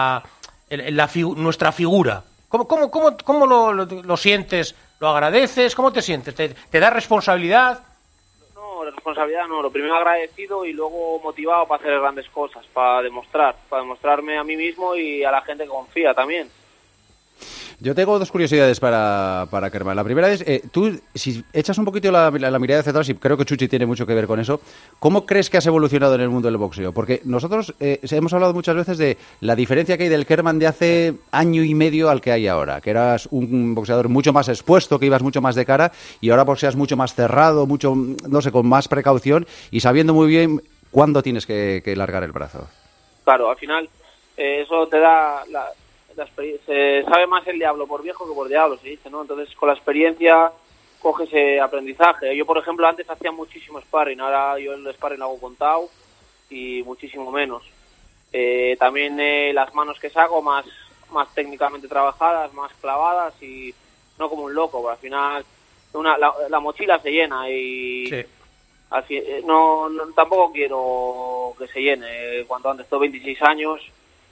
nuestra figura? ¿Cómo lo sientes? ¿Lo agradeces? ¿Cómo te sientes? ¿Te da responsabilidad? No, responsabilidad no, lo primero agradecido y luego motivado para hacer grandes cosas, para demostrarme a mí mismo y a la gente que confía también. Yo tengo 2 curiosidades para Kerman. La primera es, tú, si echas un poquito la mirada hacia atrás, y creo que Chuchi tiene mucho que ver con eso, ¿cómo crees que has evolucionado en el mundo del boxeo? Porque nosotros hemos hablado muchas veces de la diferencia que hay del Kerman de hace año y medio al que hay ahora, que eras un boxeador mucho más expuesto, que ibas mucho más de cara, y ahora boxeas mucho más cerrado, mucho, no sé, con más precaución y sabiendo muy bien cuándo tienes que largar el brazo. Claro, al final eso te da... se sabe más el diablo por viejo que por diablo, se dice, ¿no? Entonces, con la experiencia coges aprendizaje. Yo, por ejemplo, antes hacía muchísimo sparring, ahora yo el sparring lo hago contado y muchísimo menos. También las manos que saco más técnicamente trabajadas, más clavadas y no como un loco, pero al final la mochila se llena y Sí. Tampoco quiero que se llene cuanto antes. Tengo 26 años,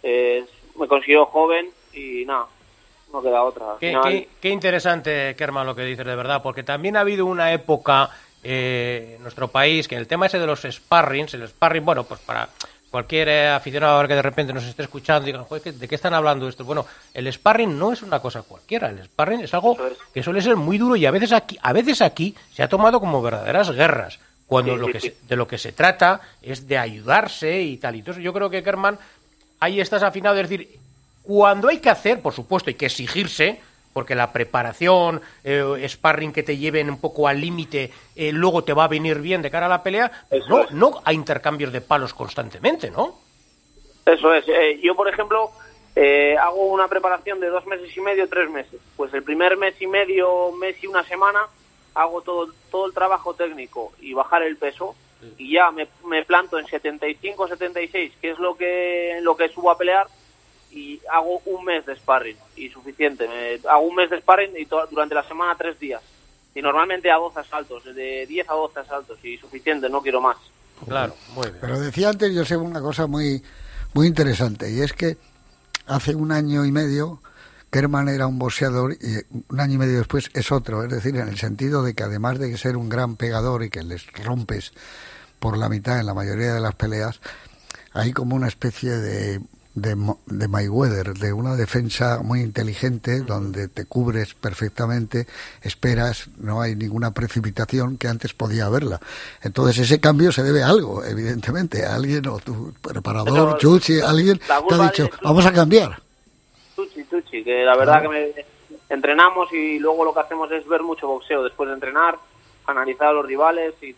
me considero joven y nada, no queda otra. Al final- Qué interesante, Kerman, lo que dices, de verdad, porque también ha habido una época en nuestro país que el tema ese de los sparrings, el sparring, bueno, pues para cualquier aficionado ahora que de repente nos esté escuchando y digan, joder, ¿de qué están hablando esto? Bueno, el sparring no es una cosa cualquiera, el sparring es algo que suele ser muy duro y a veces aquí se ha tomado como verdaderas guerras, cuando de lo que se trata es de ayudarse y tal. Y entonces yo creo que, Kerman, ahí estás afinado, es decir, cuando hay que hacer, por supuesto, hay que exigirse, porque la preparación, sparring que te lleven un poco al límite, luego te va a venir bien de cara a la pelea, no hay intercambios de palos constantemente, ¿no? Eso es. Yo, por ejemplo, hago una preparación de 2 meses y medio, 3 meses. Pues el primer mes y medio, mes y una semana, hago todo el trabajo técnico y bajar el peso, y ya me planto en 75, 76, que es lo que subo a pelear, y hago un mes de sparring y suficiente. Hago un mes de sparring y durante la semana 3 días. Y normalmente a 12 asaltos, de 10 a 12 asaltos y suficiente, no quiero más. Claro, muy bien. Pero decía antes, yo sé una cosa muy, muy interesante, y es que hace 1 año y medio Kerman era un boxeador y 1 año y medio después es otro, es decir, en el sentido de que además de ser un gran pegador y que les rompes por la mitad en la mayoría de las peleas, hay como una especie de Mayweather, de una defensa muy inteligente donde te cubres perfectamente, esperas, no hay ninguna precipitación que antes podía haberla. Entonces ese cambio se debe a algo, evidentemente, a alguien, o tu preparador, Chuchi, alguien te ha dicho, vamos a cambiar. Tuchi, que la verdad que entrenamos y luego lo que hacemos es ver mucho boxeo después de entrenar, analizar a los rivales y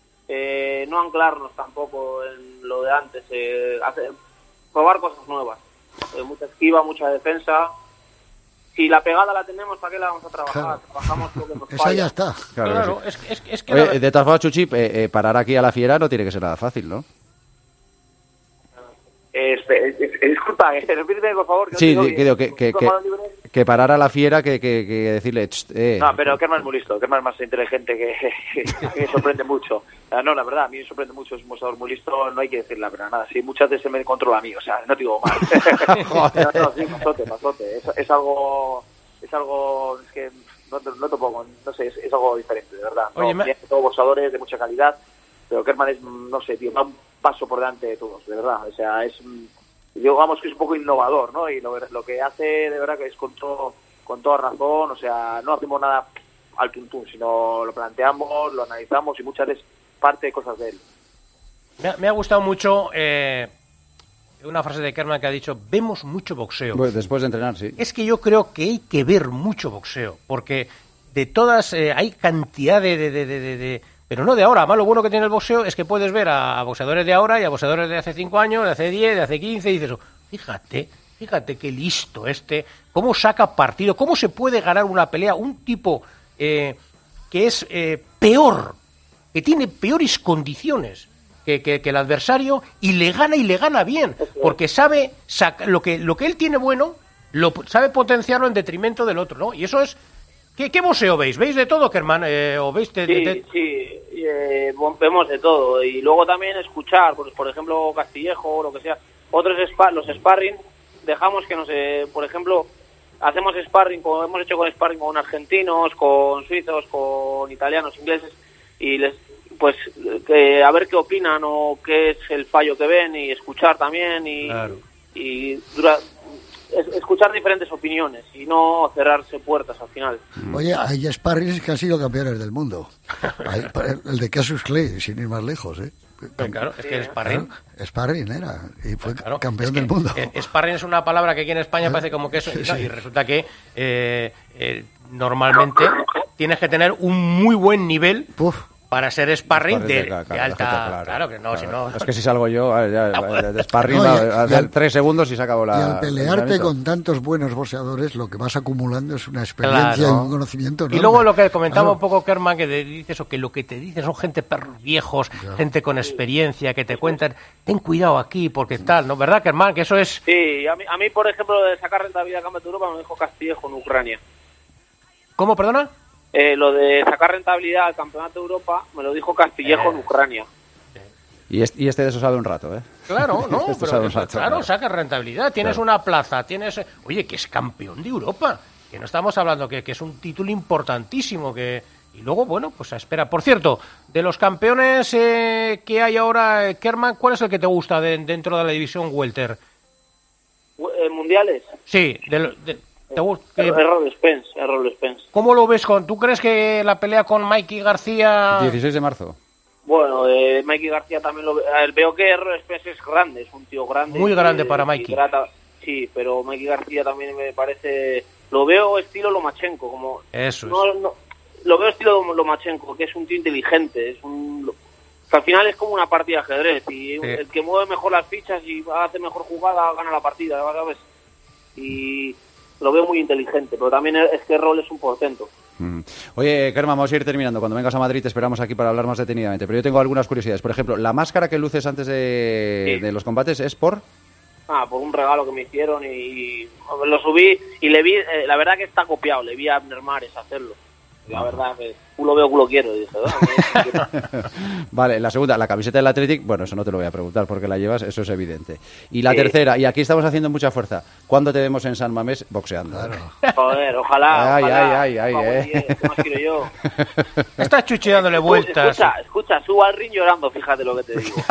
no anclarnos tampoco en lo de antes, probar cosas nuevas, mucha esquiva, mucha defensa. Si la pegada la tenemos, ¿para qué la vamos a trabajar? Claro. Trabajamos lo que nos Esa falla. ya está. Claro Claro, que sí. es que Oye, de todas formas, Chuchi, parar aquí a la fiera no tiene que ser nada fácil, ¿no? Disculpa, repíteme por favor. Sí, que parar a la fiera que decirle... No, pero Kerman es muy listo, Kerman es más inteligente que me sorprende mucho. No, la verdad, a mí me sorprende mucho, es un boxeador muy listo, no hay que decir la verdad, nada. Sí, muchas veces me controla a mí, o sea, no te digo mal. Sí, pasote. Es algo, es que no te pongo, no sé, es algo diferente, de verdad. Oye, Tiene todos boxeadores de mucha calidad, pero Kerman es, no sé, tío, va un paso por delante de todos, de verdad. O sea, digamos que es un poco innovador, ¿no? Y lo que hace, de verdad, que es con toda razón, o sea, no hacemos nada al tuntún, sino lo planteamos, lo analizamos y muchas veces parte de cosas de él. Me ha gustado mucho una frase de Kerman que ha dicho, vemos mucho boxeo. Pues después de entrenar, sí. Es que yo creo que hay que ver mucho boxeo, porque de todas hay cantidad de pero no de ahora. Además, lo bueno que tiene el boxeo es que puedes ver a boxeadores de ahora y a boxeadores de hace 5 años, de hace 10, de hace 15, y dices, fíjate qué listo cómo saca partido, cómo se puede ganar una pelea un tipo que es peor, que tiene peores condiciones que el adversario y le gana bien, porque sabe lo que él tiene bueno, sabe potenciarlo en detrimento del otro, ¿no? Y eso es... ¿Qué boxeo veis? ¿Veis de todo, Kerman? ¿O veis Sí, vemos de todo. Y luego también escuchar, pues, por ejemplo, Castillejo o lo que sea. Otros los sparring, dejamos que por ejemplo, hacemos sparring, hemos hecho sparring con argentinos, con suizos, con italianos, ingleses, y pues a ver qué opinan o qué es el fallo que ven, y escuchar también y escuchar diferentes opiniones y no cerrarse puertas al final. Oye, hay sparrings que han sido campeones del mundo. El de Cassius Clay, sin ir más lejos, ¿eh? Claro, es que el sparring... Claro, sparring era, y fue campeón del mundo. Sparring es una palabra que aquí en España parece como que eso, y resulta que normalmente tienes que tener un muy buen nivel para ser sparring de alta... Claro que no, si no... Es que si salgo yo, de sparring, hacer 3 segundos y se acabó la... Y al pelearte con tantos buenos boxeadores, lo que vas acumulando es una experiencia y un conocimiento enorme. Y luego lo que comentaba un poco Kerman, que te dices, o que lo que te dicen son gente perros viejos, gente con experiencia, que te cuentan, ten cuidado aquí, porque tal, ¿no? ¿Verdad, Kerman? Que eso es... Sí, a mí por ejemplo, de sacar rentabilidad a Campeonato de Europa, me dijo Castillejo en Ucrania. ¿Cómo, perdona? lo de sacar rentabilidad al Campeonato de Europa me lo dijo Castillejo en Ucrania. Y este de eso sabe un rato, ¿eh? Claro, no, Este pero sabe un rato, claro, saca rentabilidad. Tienes Claro. una plaza, oye, que es campeón de Europa. Que no estamos hablando que es un título importantísimo. Y luego, bueno, pues a espera. Por cierto, de los campeones que hay ahora, Kerman, ¿cuál es el que te gusta dentro de la división welter? ¿Mundiales? Sí, ¿te gusta? Errol Spence. ¿Cómo lo ves? ¿Tú crees que la pelea con Mikey García... 16 de marzo. Bueno, Mikey García también lo veo. A ver, veo que Errol Spence es grande, es un tío grande. Muy grande para Mikey. Sí, pero Mikey García también me parece... Lo veo estilo Lomachenko, como... Eso lo veo estilo Lomachenko, que es un tío inteligente, que al final es como una partida de ajedrez, y el que mueve mejor las fichas y hace mejor jugada gana la partida, ¿sabes? Y lo veo muy inteligente, pero también es que Errol es un portento. Oye, Kerman, vamos a ir terminando. Cuando vengas a Madrid te esperamos aquí para hablar más detenidamente. Pero yo tengo algunas curiosidades. Por ejemplo, la máscara que luces antes de los combates es por... Por un regalo que me hicieron y lo subí y le vi, la verdad que está copiado, le vi a Abner Mares hacerlo. La verdad que culo veo, culo quiero, dije. Vale, la segunda, la camiseta del Athletic, bueno, eso no te lo voy a preguntar porque la llevas, eso es evidente. Y la tercera, y aquí estamos haciendo mucha fuerza, ¿cuándo te vemos en San Mamés boxeando? Joder, ojalá. Ay, ¿Qué más quiero yo? Estás Chuchi dándole vueltas. Escucha, subo al ring llorando, fíjate lo que te digo.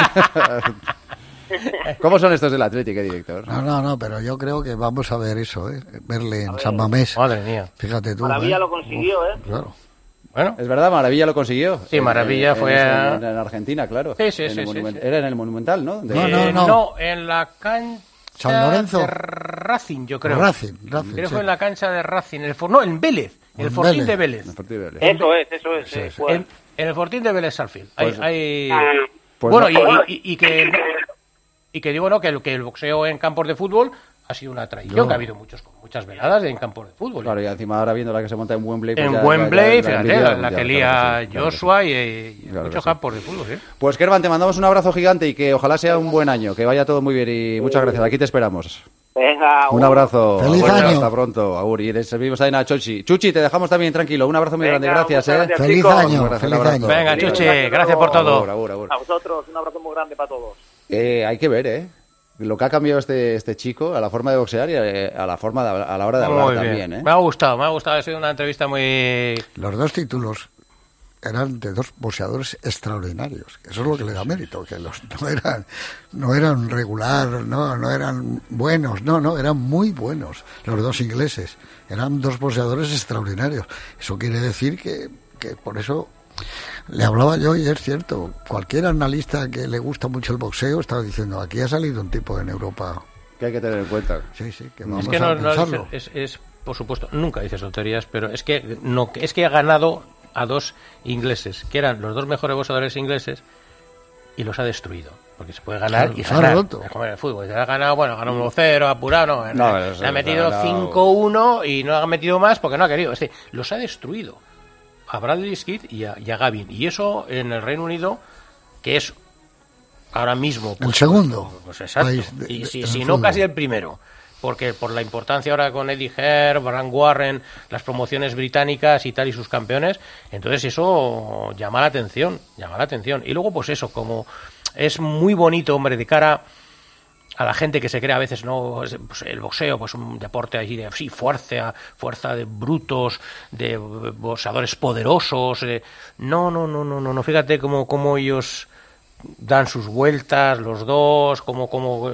¿Cómo son estos del Athletic, director? No, pero yo creo que vamos a ver eso, verle en San Mamés. Madre mía. Fíjate tú. Maravilla lo consiguió, Claro. Bueno, es verdad, Maravilla lo consiguió. Sí, Maravilla fue en Argentina, claro. Sí. Era en el Monumental, ¿no? No, en la cancha San Lorenzo. de Racing, yo creo. Racing, Creo que sí. fue en la cancha de Racing. En Vélez. En el Fortín de Vélez. Eso es. En el Fortín de Vélez Sarfield. Pues Bueno, y que digo, ¿no? Que el boxeo en campos de fútbol ha sido una tradición, que ha habido muchas veladas en campos de fútbol. Claro, y encima ahora viendo la que se monta en Wembley... Pues en Wembley, fíjate, envidia la que lía Joshua y muchos campos de fútbol, ¿eh? Pues, Kerman, te mandamos un abrazo gigante y que ojalá sea un buen año, que vaya todo muy bien y muchas gracias. Aquí te esperamos. Venga, un abrazo. Feliz año. Hasta pronto. Agur. Y le servimos también a Chuchi. Chuchi, te dejamos también tranquilo. Un abrazo muy grande. Gracias, Feliz año. Feliz año. Venga, Chuchi, gracias por todo. Agur. A vosotros, un abrazo muy grande para todos. Hay que ver, lo que ha cambiado este chico a la forma de boxear y a la forma a la hora de hablar también, Me ha gustado. Ha sido una entrevista muy... Los dos títulos eran de dos boxeadores extraordinarios. Eso es lo que le da mérito, que no eran regular, no eran buenos, eran muy buenos los dos ingleses. Eran dos boxeadores extraordinarios. Eso quiere decir que por eso le hablaba yo, y es cierto, cualquier analista que le gusta mucho el boxeo estaba diciendo, aquí ha salido un tipo en Europa que hay que tener en cuenta. Sí, que vamos es que a pensarlo. es por supuesto, nunca dice tonterías, pero es que ha ganado a dos ingleses, que eran los dos mejores boxeadores ingleses, y los ha destruido. Porque se puede ganar y ganar. Es como en el fútbol. Se ha ganado, ganó 1-0, apurado, le ha metido 5-1 y no ha metido más porque no ha querido. Los ha destruido. A Bradley Skid y a Gavin. Y eso en el Reino Unido, que es ahora mismo... el segundo. Pues exacto. Y si no, casi el primero. Porque por la importancia ahora con Eddie Hearn, Brian Warren, las promociones británicas y tal, y sus campeones, entonces eso llama la atención. Y luego, pues eso, como es muy bonito, hombre, de cara a la gente que se cree a veces, pues el boxeo, pues un deporte allí de fuerza de brutos, de boxeadores poderosos. No, fíjate cómo ellos dan sus vueltas, los dos, cómo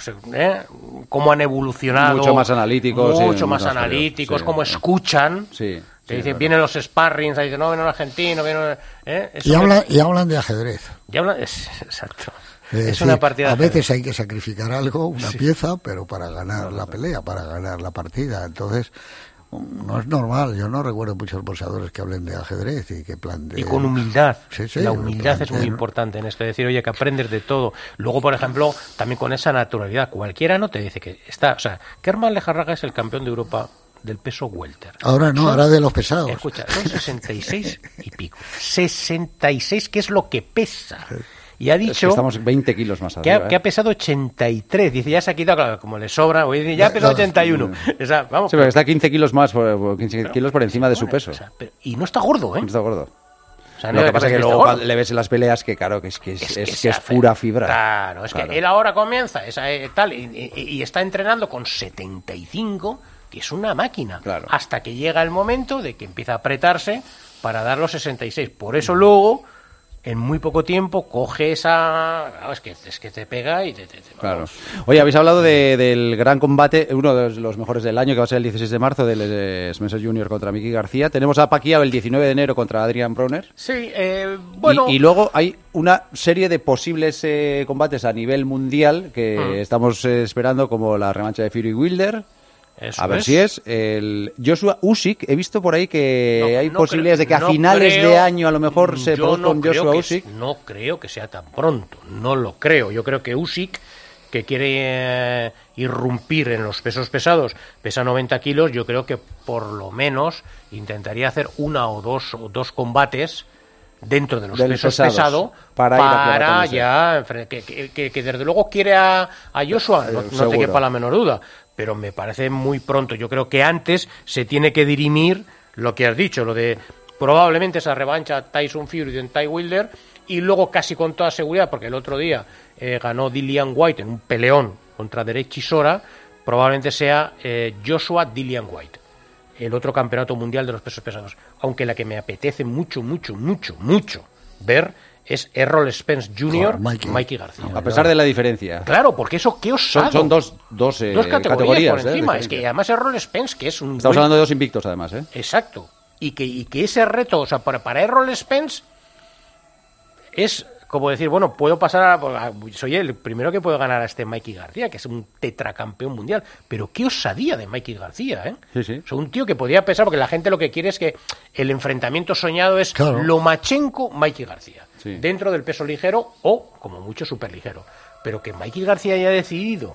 han evolucionado. Mucho más analíticos. Cómo escuchan. Sí. Te dicen, vienen los sparrings, ahí dicen, no, viene un argentino, y hablan de ajedrez. Exacto. Es una partida. A veces hay que sacrificar algo, una pieza, pero para ganar la pelea, para ganar la partida. Entonces, no es normal. Yo no recuerdo muchos boxeadores que hablen de ajedrez y que planteen. Y con humildad. Sí, la humildad es muy importante en esto. Es decir, oye, que aprendes de todo. Luego, por ejemplo, también con esa naturalidad. Cualquiera no te dice que está. O sea, Kerman Lejarraga es el campeón de Europa del peso welter. Ahora no, ahora de los pesados. Escucha, son 66 y pico. 66, que es lo que pesa. y ha dicho Es que estamos 20 kilos más que arriba. ha pesado 83. Dice, ya se ha quitado, claro, como le sobra, dice, ya ha pesado 81. O sea, vamos, Sí, pero está 15 kilos más, 15 kilos por encima de su peso. y no está gordo, ¿eh? No está gordo. O sea, Lo que pasa es que está luego gordo. le ves en las peleas que, claro, que es pura fibra. Claro, es que él ahora comienza tal y está entrenando con 75, que es una máquina, hasta que llega el momento de que empieza a apretarse para dar los 66. Por eso luego, en muy poco tiempo, coge esa... Es que te pega y te Claro. Oye, habéis hablado del gran combate, uno de los mejores del año, que va a ser el 16 de marzo, del Spencer Jr. contra Miki García. Tenemos a Pacquiao el 19 de enero contra Adrian Broner. Sí, bueno... Y luego hay una serie de posibles combates a nivel mundial que estamos esperando, como la revancha de Fury Wilder. Eso a ver es. si es el Joshua Usyk. He visto por ahí que hay no posibilidades de que a no finales creo- de año a lo mejor se yo produzca un creo Joshua que- Usyk. No creo que sea tan pronto, no lo creo. Yo creo que Usyk, que quiere irrumpir en los pesos pesados, pesa 90 kilos, yo creo que por lo menos intentaría hacer una o dos combates dentro de los Del pesos pesados, pesado para ir a ya que desde luego quiere a Joshua, no te seguro. quepa la menor duda, pero me parece muy pronto. Yo creo que antes se tiene que dirimir lo que has dicho, lo de probablemente esa revancha Tyson Fury de Ty Wilder, y luego casi con toda seguridad, porque el otro día ganó Dillian White en un peleón contra Derek Chisora, probablemente sea Joshua Dillian White, el otro campeonato mundial de los pesos pesados. Aunque la que me apetece mucho ver es Errol Spence Jr., Mikey García. A pesar de la diferencia. Claro, porque eso, qué osado. Son dos categorías por de encima. Es diferencia. que además Errol Spence, que es un... Estamos hablando de dos invictos, además, ¿eh? Exacto. Y que ese reto, o sea, para Errol Spence es como decir, bueno, puedo pasar soy el primero que puedo ganar a este Mikey García, que es un tetracampeón mundial. Pero qué osadía de Mikey García, ¿eh? Sí, sí. O sea, un tío que podía pesar, porque la gente lo que quiere es que el enfrentamiento soñado es Lomachenko-Mikey García. Sí. Dentro del peso ligero o, como mucho, superligero. Pero que Mikey García haya decidido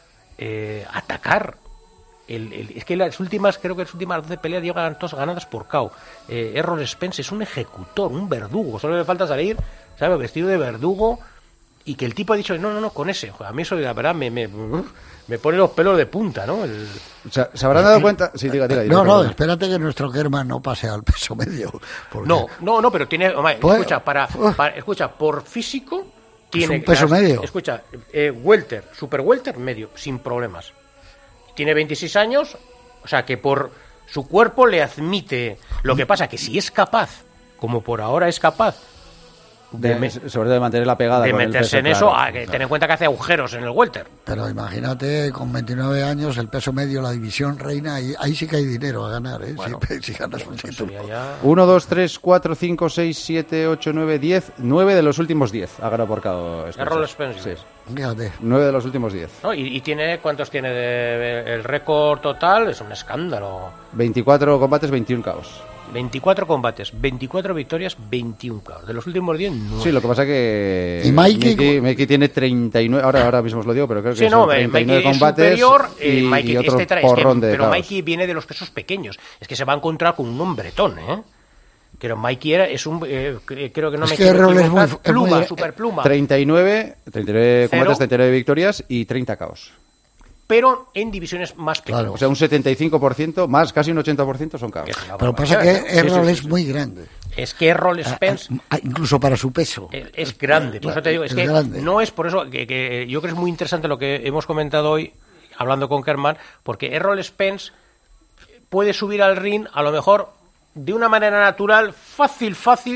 atacar es que creo que las últimas 12 peleas llegan todas ganadas por KO. Errol Spence es un ejecutor, un verdugo. Solo le falta salir, ¿sabes?, vestido de verdugo, y que el tipo ha dicho, no, con ese. Joder, a mí eso, la verdad, me pone los pelos de punta, ¿no? O sea, ¿se habrán dado cuenta? Sí, diga. No, espérate que nuestro Kerman no pase al peso medio. Porque... No, pero tiene... Pues, escucha, por físico... Tiene un peso medio. Escucha, welter, super welter, medio, sin problemas. Tiene 26 años, o sea que por su cuerpo le admite. Lo que pasa que si es capaz, como por ahora es capaz, sobre todo de mantener la pegada de con el meterse peso, en eso, claro. ten en cuenta que hace agujeros en el welter. Pero imagínate, con 29 años, el peso medio, la división reina, ahí sí que hay dinero a ganar, ¿eh? Bueno, si ganas un título. 1, 2, 3, 4, 5, 6, 7, 8, 9, 10. 9 de los últimos 10 ha ganado por KO. Errol Spence. Sí. Fíjate. 9 de los últimos 10. ¿No? Y tiene, ¿cuántos tiene el récord total? Es un escándalo. 24 combates, 21 KOs. 24 combates, 24 victorias, 21 KOs. De los últimos 10, 9. Sí, lo que pasa que ¿Y Mikey tiene 39, ahora mismo os lo digo, pero creo que sí, son 39 Mikey combates es superior, y Mikey, otro pero porrón de KOs. Mikey viene de los pesos pequeños. Es que se va a encontrar con un hombretón, ¿eh? Pero Mikey es un... creo que no es me que Errol es muy... pluma, superpluma. 39 combates, 39 victorias y 30 KOs. Pero en divisiones más pequeñas. Claro. O sea, un 75%, más casi un 80% son KOs. Pero pasa que Errol es muy grande. Es que Errol Spence... incluso para su peso. Es grande. Por eso te digo, es que grande. no es por eso que yo creo que es muy interesante lo que hemos comentado hoy, hablando con Kerman, porque Errol Spence puede subir al ring, a lo mejor de una manera natural, fácil,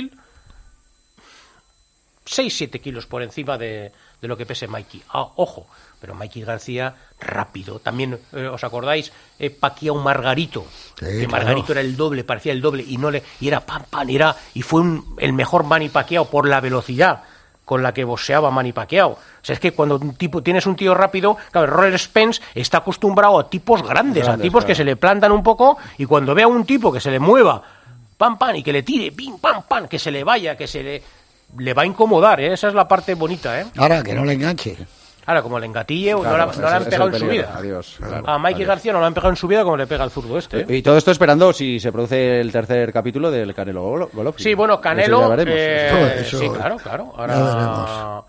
6-7 kilos por encima de lo que pese Mikey. Ojo, pero Mikey García, rápido. También, ¿os acordáis? Pacquiao Margarito. Sí, que Margarito era el doble, parecía el doble, y era pam, y fue el mejor Manny Pacquiao por la velocidad con la que boxeaba Manny Pacquiao. O sea, es que cuando tienes un tío rápido, claro, Errol Spence está acostumbrado a tipos grandes, a tipos que se le plantan un poco, y cuando ve a un tipo que se le mueva, pam, y que le tire, pim, pam, que se le vaya, que le va a incomodar, ¿eh? Esa es la parte bonita, ¿eh? Ahora, que no le enganche. Ahora, como le engatille, claro, no le han pegado en su vida. Adiós. Claro. A Mikey García no le han pegado en su vida como le pega al zurdo este. Y todo esto esperando si se produce el tercer capítulo del Canelo Golovkin. Sí, bueno, Canelo... Eso ya veremos. sí, claro. Ahora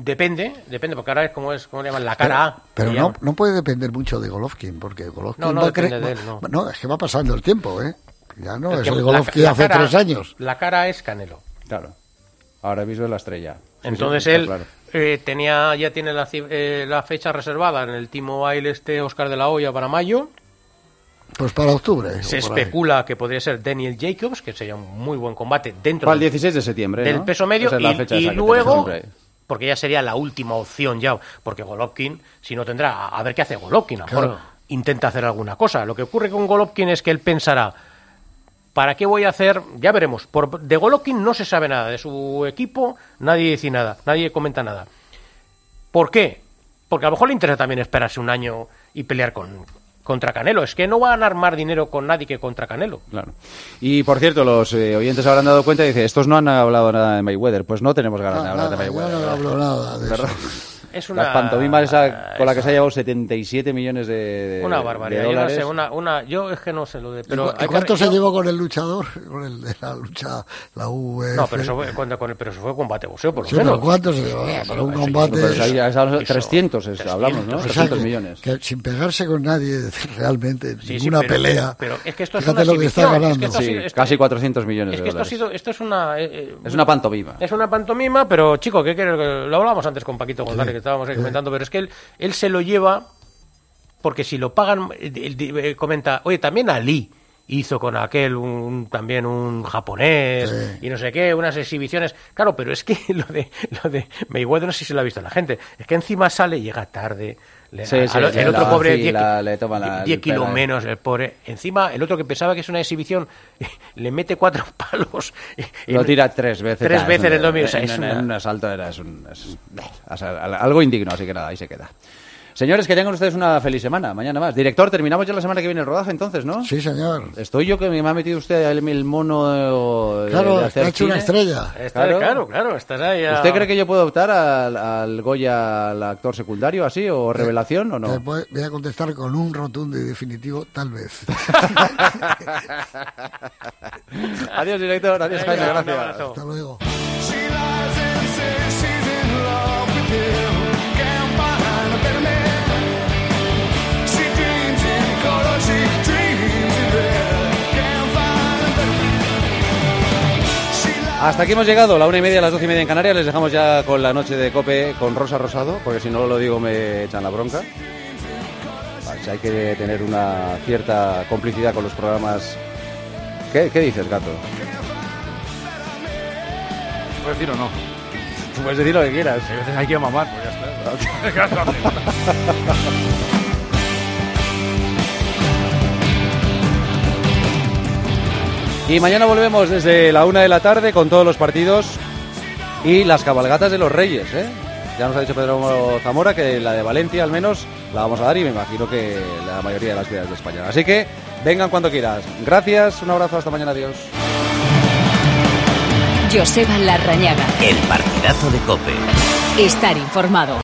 Depende, porque ahora es como le llaman la cara A. Pero no puede depender mucho de Golovkin, porque Golovkin no depende de él, no, es que va pasando el tiempo, ¿eh? Ya no es el Golovkin hace 3 años. La cara es Canelo. Claro. Ahora mismo es la estrella. Entonces él ya tiene la fecha reservada en el T-Mobile Oscar de la Hoya para mayo. Pues para octubre. Se especula que podría ser Daniel Jacobs, que sería un muy buen combate dentro del 16 de septiembre, del peso medio. Esa es la fecha y esa luego, porque ya sería la última opción ya, porque Golovkin, si no tendrá, a ver qué hace Golovkin, a lo mejor intenta hacer alguna cosa. Lo que ocurre con Golovkin es que él pensará, ¿para qué voy a hacer? Ya veremos. De Golovkin no se sabe nada, de su equipo nadie dice nada, nadie comenta nada. ¿Por qué? Porque a lo mejor le interesa también esperarse un año y pelear contra Canelo. Es que no va a ganar más dinero con nadie que contra Canelo. Claro. Y por cierto, los oyentes habrán dado cuenta y dicen, estos no han hablado nada de Mayweather. Pues no tenemos ganas de hablar de Mayweather. Yo no hablo nada de eso. Es una... Las pantomimas esa con la que se ha llevado 77 millones de una barbaridad. de dólares. Yo no sé, yo es que no sé lo de... Pero ¿Y cuánto se llevó con el luchador? Con el de la lucha, la UFC. No, pero eso fue combate boxeo, por lo sí, menos. ¿Pero cuánto se llevaba? Para un combate... Pero ahí es 300, hablamos, ¿no? 300 millones. Que sin pegarse con nadie realmente, ninguna pelea. Pero es que esto es fíjate una lo que está ganando. Casi 400 millones de dólares. Esto es una... es una pantomima. Es una pantomima, pero chico, ¿qué quieres? Lo hablábamos antes con Paquito González, que estábamos ahí comentando, pero es que él se lo lleva porque si lo pagan, él comenta, oye, también Ali hizo con aquel también un japonés y no sé qué, unas exhibiciones. Claro, pero es que lo de Mayweather no sé si lo ha visto la gente. Es que encima sale, llega tarde. El otro pobre 10 kilos menos, el pobre. Encima, el otro que pensaba que es una exhibición, le mete 4 palos. Lo tira 3 veces. 3 veces en el domingo. En un asalto es algo indigno, así que nada, ahí se queda. Señores, que tengan ustedes una feliz semana. Mañana más. Director, terminamos ya la semana que viene el rodaje, entonces, ¿no? Sí, señor. Estoy yo que me ha metido usted el mono claro, de hacer está hecho una estrella. Claro, estás ahí. ¿Usted cree que yo puedo optar al Goya, al actor secundario, así, o revelación, o no? Voy a contestar con un rotundo y definitivo, tal vez. Adiós, director. Adiós, Jaime. Gracias. Hasta luego. Hasta aquí hemos llegado, la 1:30, las 12:30 en Canarias. Les dejamos ya con la noche de COPE con Rosa Rosado, porque si no lo digo me echan la bronca. Vale, hay que tener una cierta complicidad con los programas. ¿Qué dices, gato? ¿Puedes decir o no? Tú puedes decir lo que quieras. A veces hay que mamar, pues ya está. Y mañana volvemos desde la 1 de la tarde con todos los partidos y las cabalgatas de los Reyes, ¿eh? Ya nos ha dicho Pedro Zamora que la de Valencia al menos la vamos a dar y me imagino que la mayoría de las ciudades de España. Así que vengan cuando quieras. Gracias, un abrazo, hasta mañana, adiós. Joseba Larrañaga. El partidazo de COPE. Estar informado.